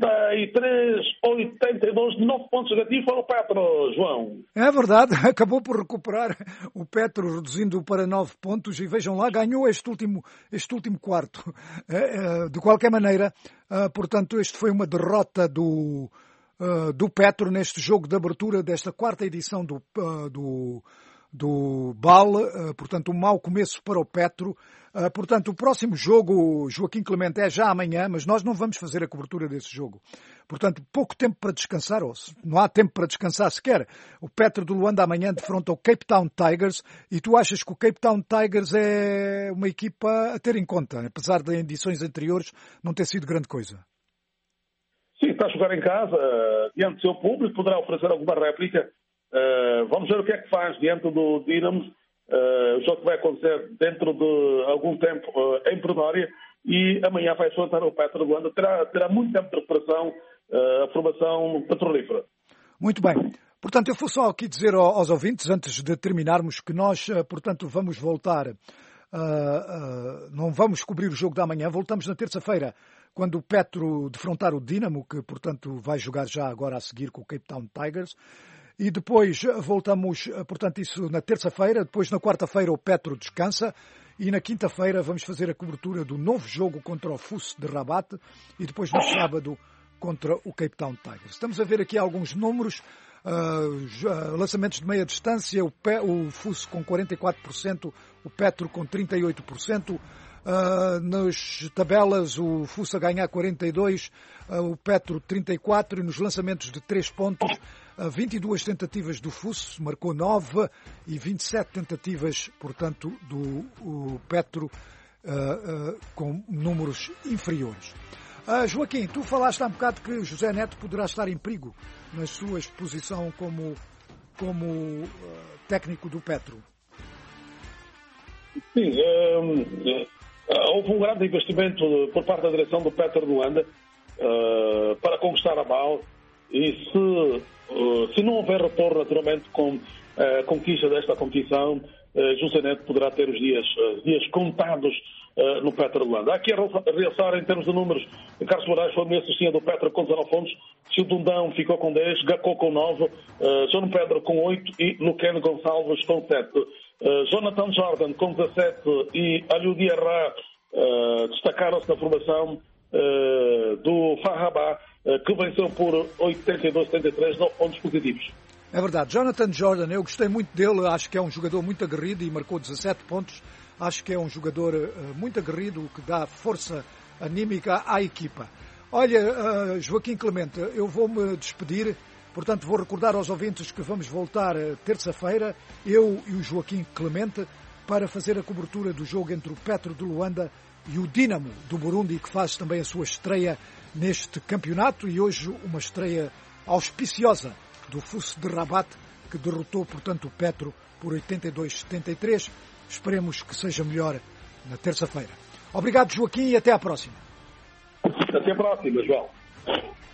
73-82, 9 pontos negativos para o Petro, João. É verdade, acabou por recuperar o Petro, reduzindo para 9 pontos, e vejam lá, ganhou este último quarto. De qualquer maneira, portanto, este foi uma derrota do Petro neste jogo de abertura desta 4ª edição do BAL, portanto, um mau começo para o Petro. Portanto, o próximo jogo, Joaquim Clemente, é já amanhã, mas nós não vamos fazer a cobertura desse jogo. Portanto, pouco tempo para descansar, ou não há tempo para descansar sequer. O Petro de Luanda amanhã defronta o Cape Town Tigers, e tu achas que o Cape Town Tigers é uma equipa a ter em conta, apesar de edições anteriores não ter sido grande coisa? Sim, está a jogar em casa, diante do seu público, poderá oferecer alguma réplica. Vamos ver o que é que faz diante do Dinamo. O jogo que vai acontecer dentro de algum tempo em Pretória, e amanhã vai enfrentar o Petro de Luanda. Terá muito tempo de recuperação a formação petrolífera. Muito bem. Portanto, eu vou só aqui dizer aos ouvintes, antes de terminarmos, que nós, portanto, vamos voltar, não vamos cobrir o jogo da manhã, voltamos na terça-feira, quando o Petro defrontar o Dinamo, que, portanto, vai jogar já agora a seguir com o Cape Town Tigers. E depois voltamos, portanto, isso na terça-feira. Depois, na quarta-feira, o Petro descansa. E na quinta-feira vamos fazer a cobertura do novo jogo contra o FUS de Rabat. E depois, no sábado, contra o Cape Town Tigers. Estamos a ver aqui alguns números. Lançamentos de meia distância. O FUS com 44%. O Petro com 38%. Nas tabelas, o FUS a ganhar 42%. O Petro 34%. E nos lançamentos de 3 pontos... 22 tentativas do FUS, marcou 9, e 27 tentativas, portanto, do Petro, com números inferiores. Joaquim, tu falaste há um bocado que José Neto poderá estar em perigo na sua exposição como técnico do Petro. Sim, houve um grande investimento por parte da direção do Petro de Luanda para conquistar a BAL, e se não houver retorno, naturalmente, com a conquista desta competição, José Neto poderá ter os dias contados no Petro de Luanda. Há aqui a realçar em termos de números: Carlos Moraes foi o melhor assistente do Petro com 19 pontos, Childundão ficou com 10, Gacô com 9, João Pedro com 8 e Luqueno Gonçalves com 7. Jonathan Jordan com 17 e Aliou Diarra destacaram-se na formação do Farrabás, que venceu por 82-73, 9 pontos positivos. É verdade. Jonathan Jordan, eu gostei muito dele, acho que é um jogador muito aguerrido e marcou 17 pontos. Acho que é um jogador muito aguerrido, que dá força anímica à equipa. Olha, Joaquim Clemente, eu vou-me despedir, portanto vou recordar aos ouvintes que vamos voltar terça-feira, eu e o Joaquim Clemente, para fazer a cobertura do jogo entre o Petro de Luanda e o Dinamo do Burundi, que faz também a sua estreia neste campeonato, e hoje uma estreia auspiciosa do FUS de Rabat, que derrotou, portanto, o Petro por 82-73. Esperemos que seja melhor na terça-feira. Obrigado, Joaquim, e até à próxima. Até à próxima, João.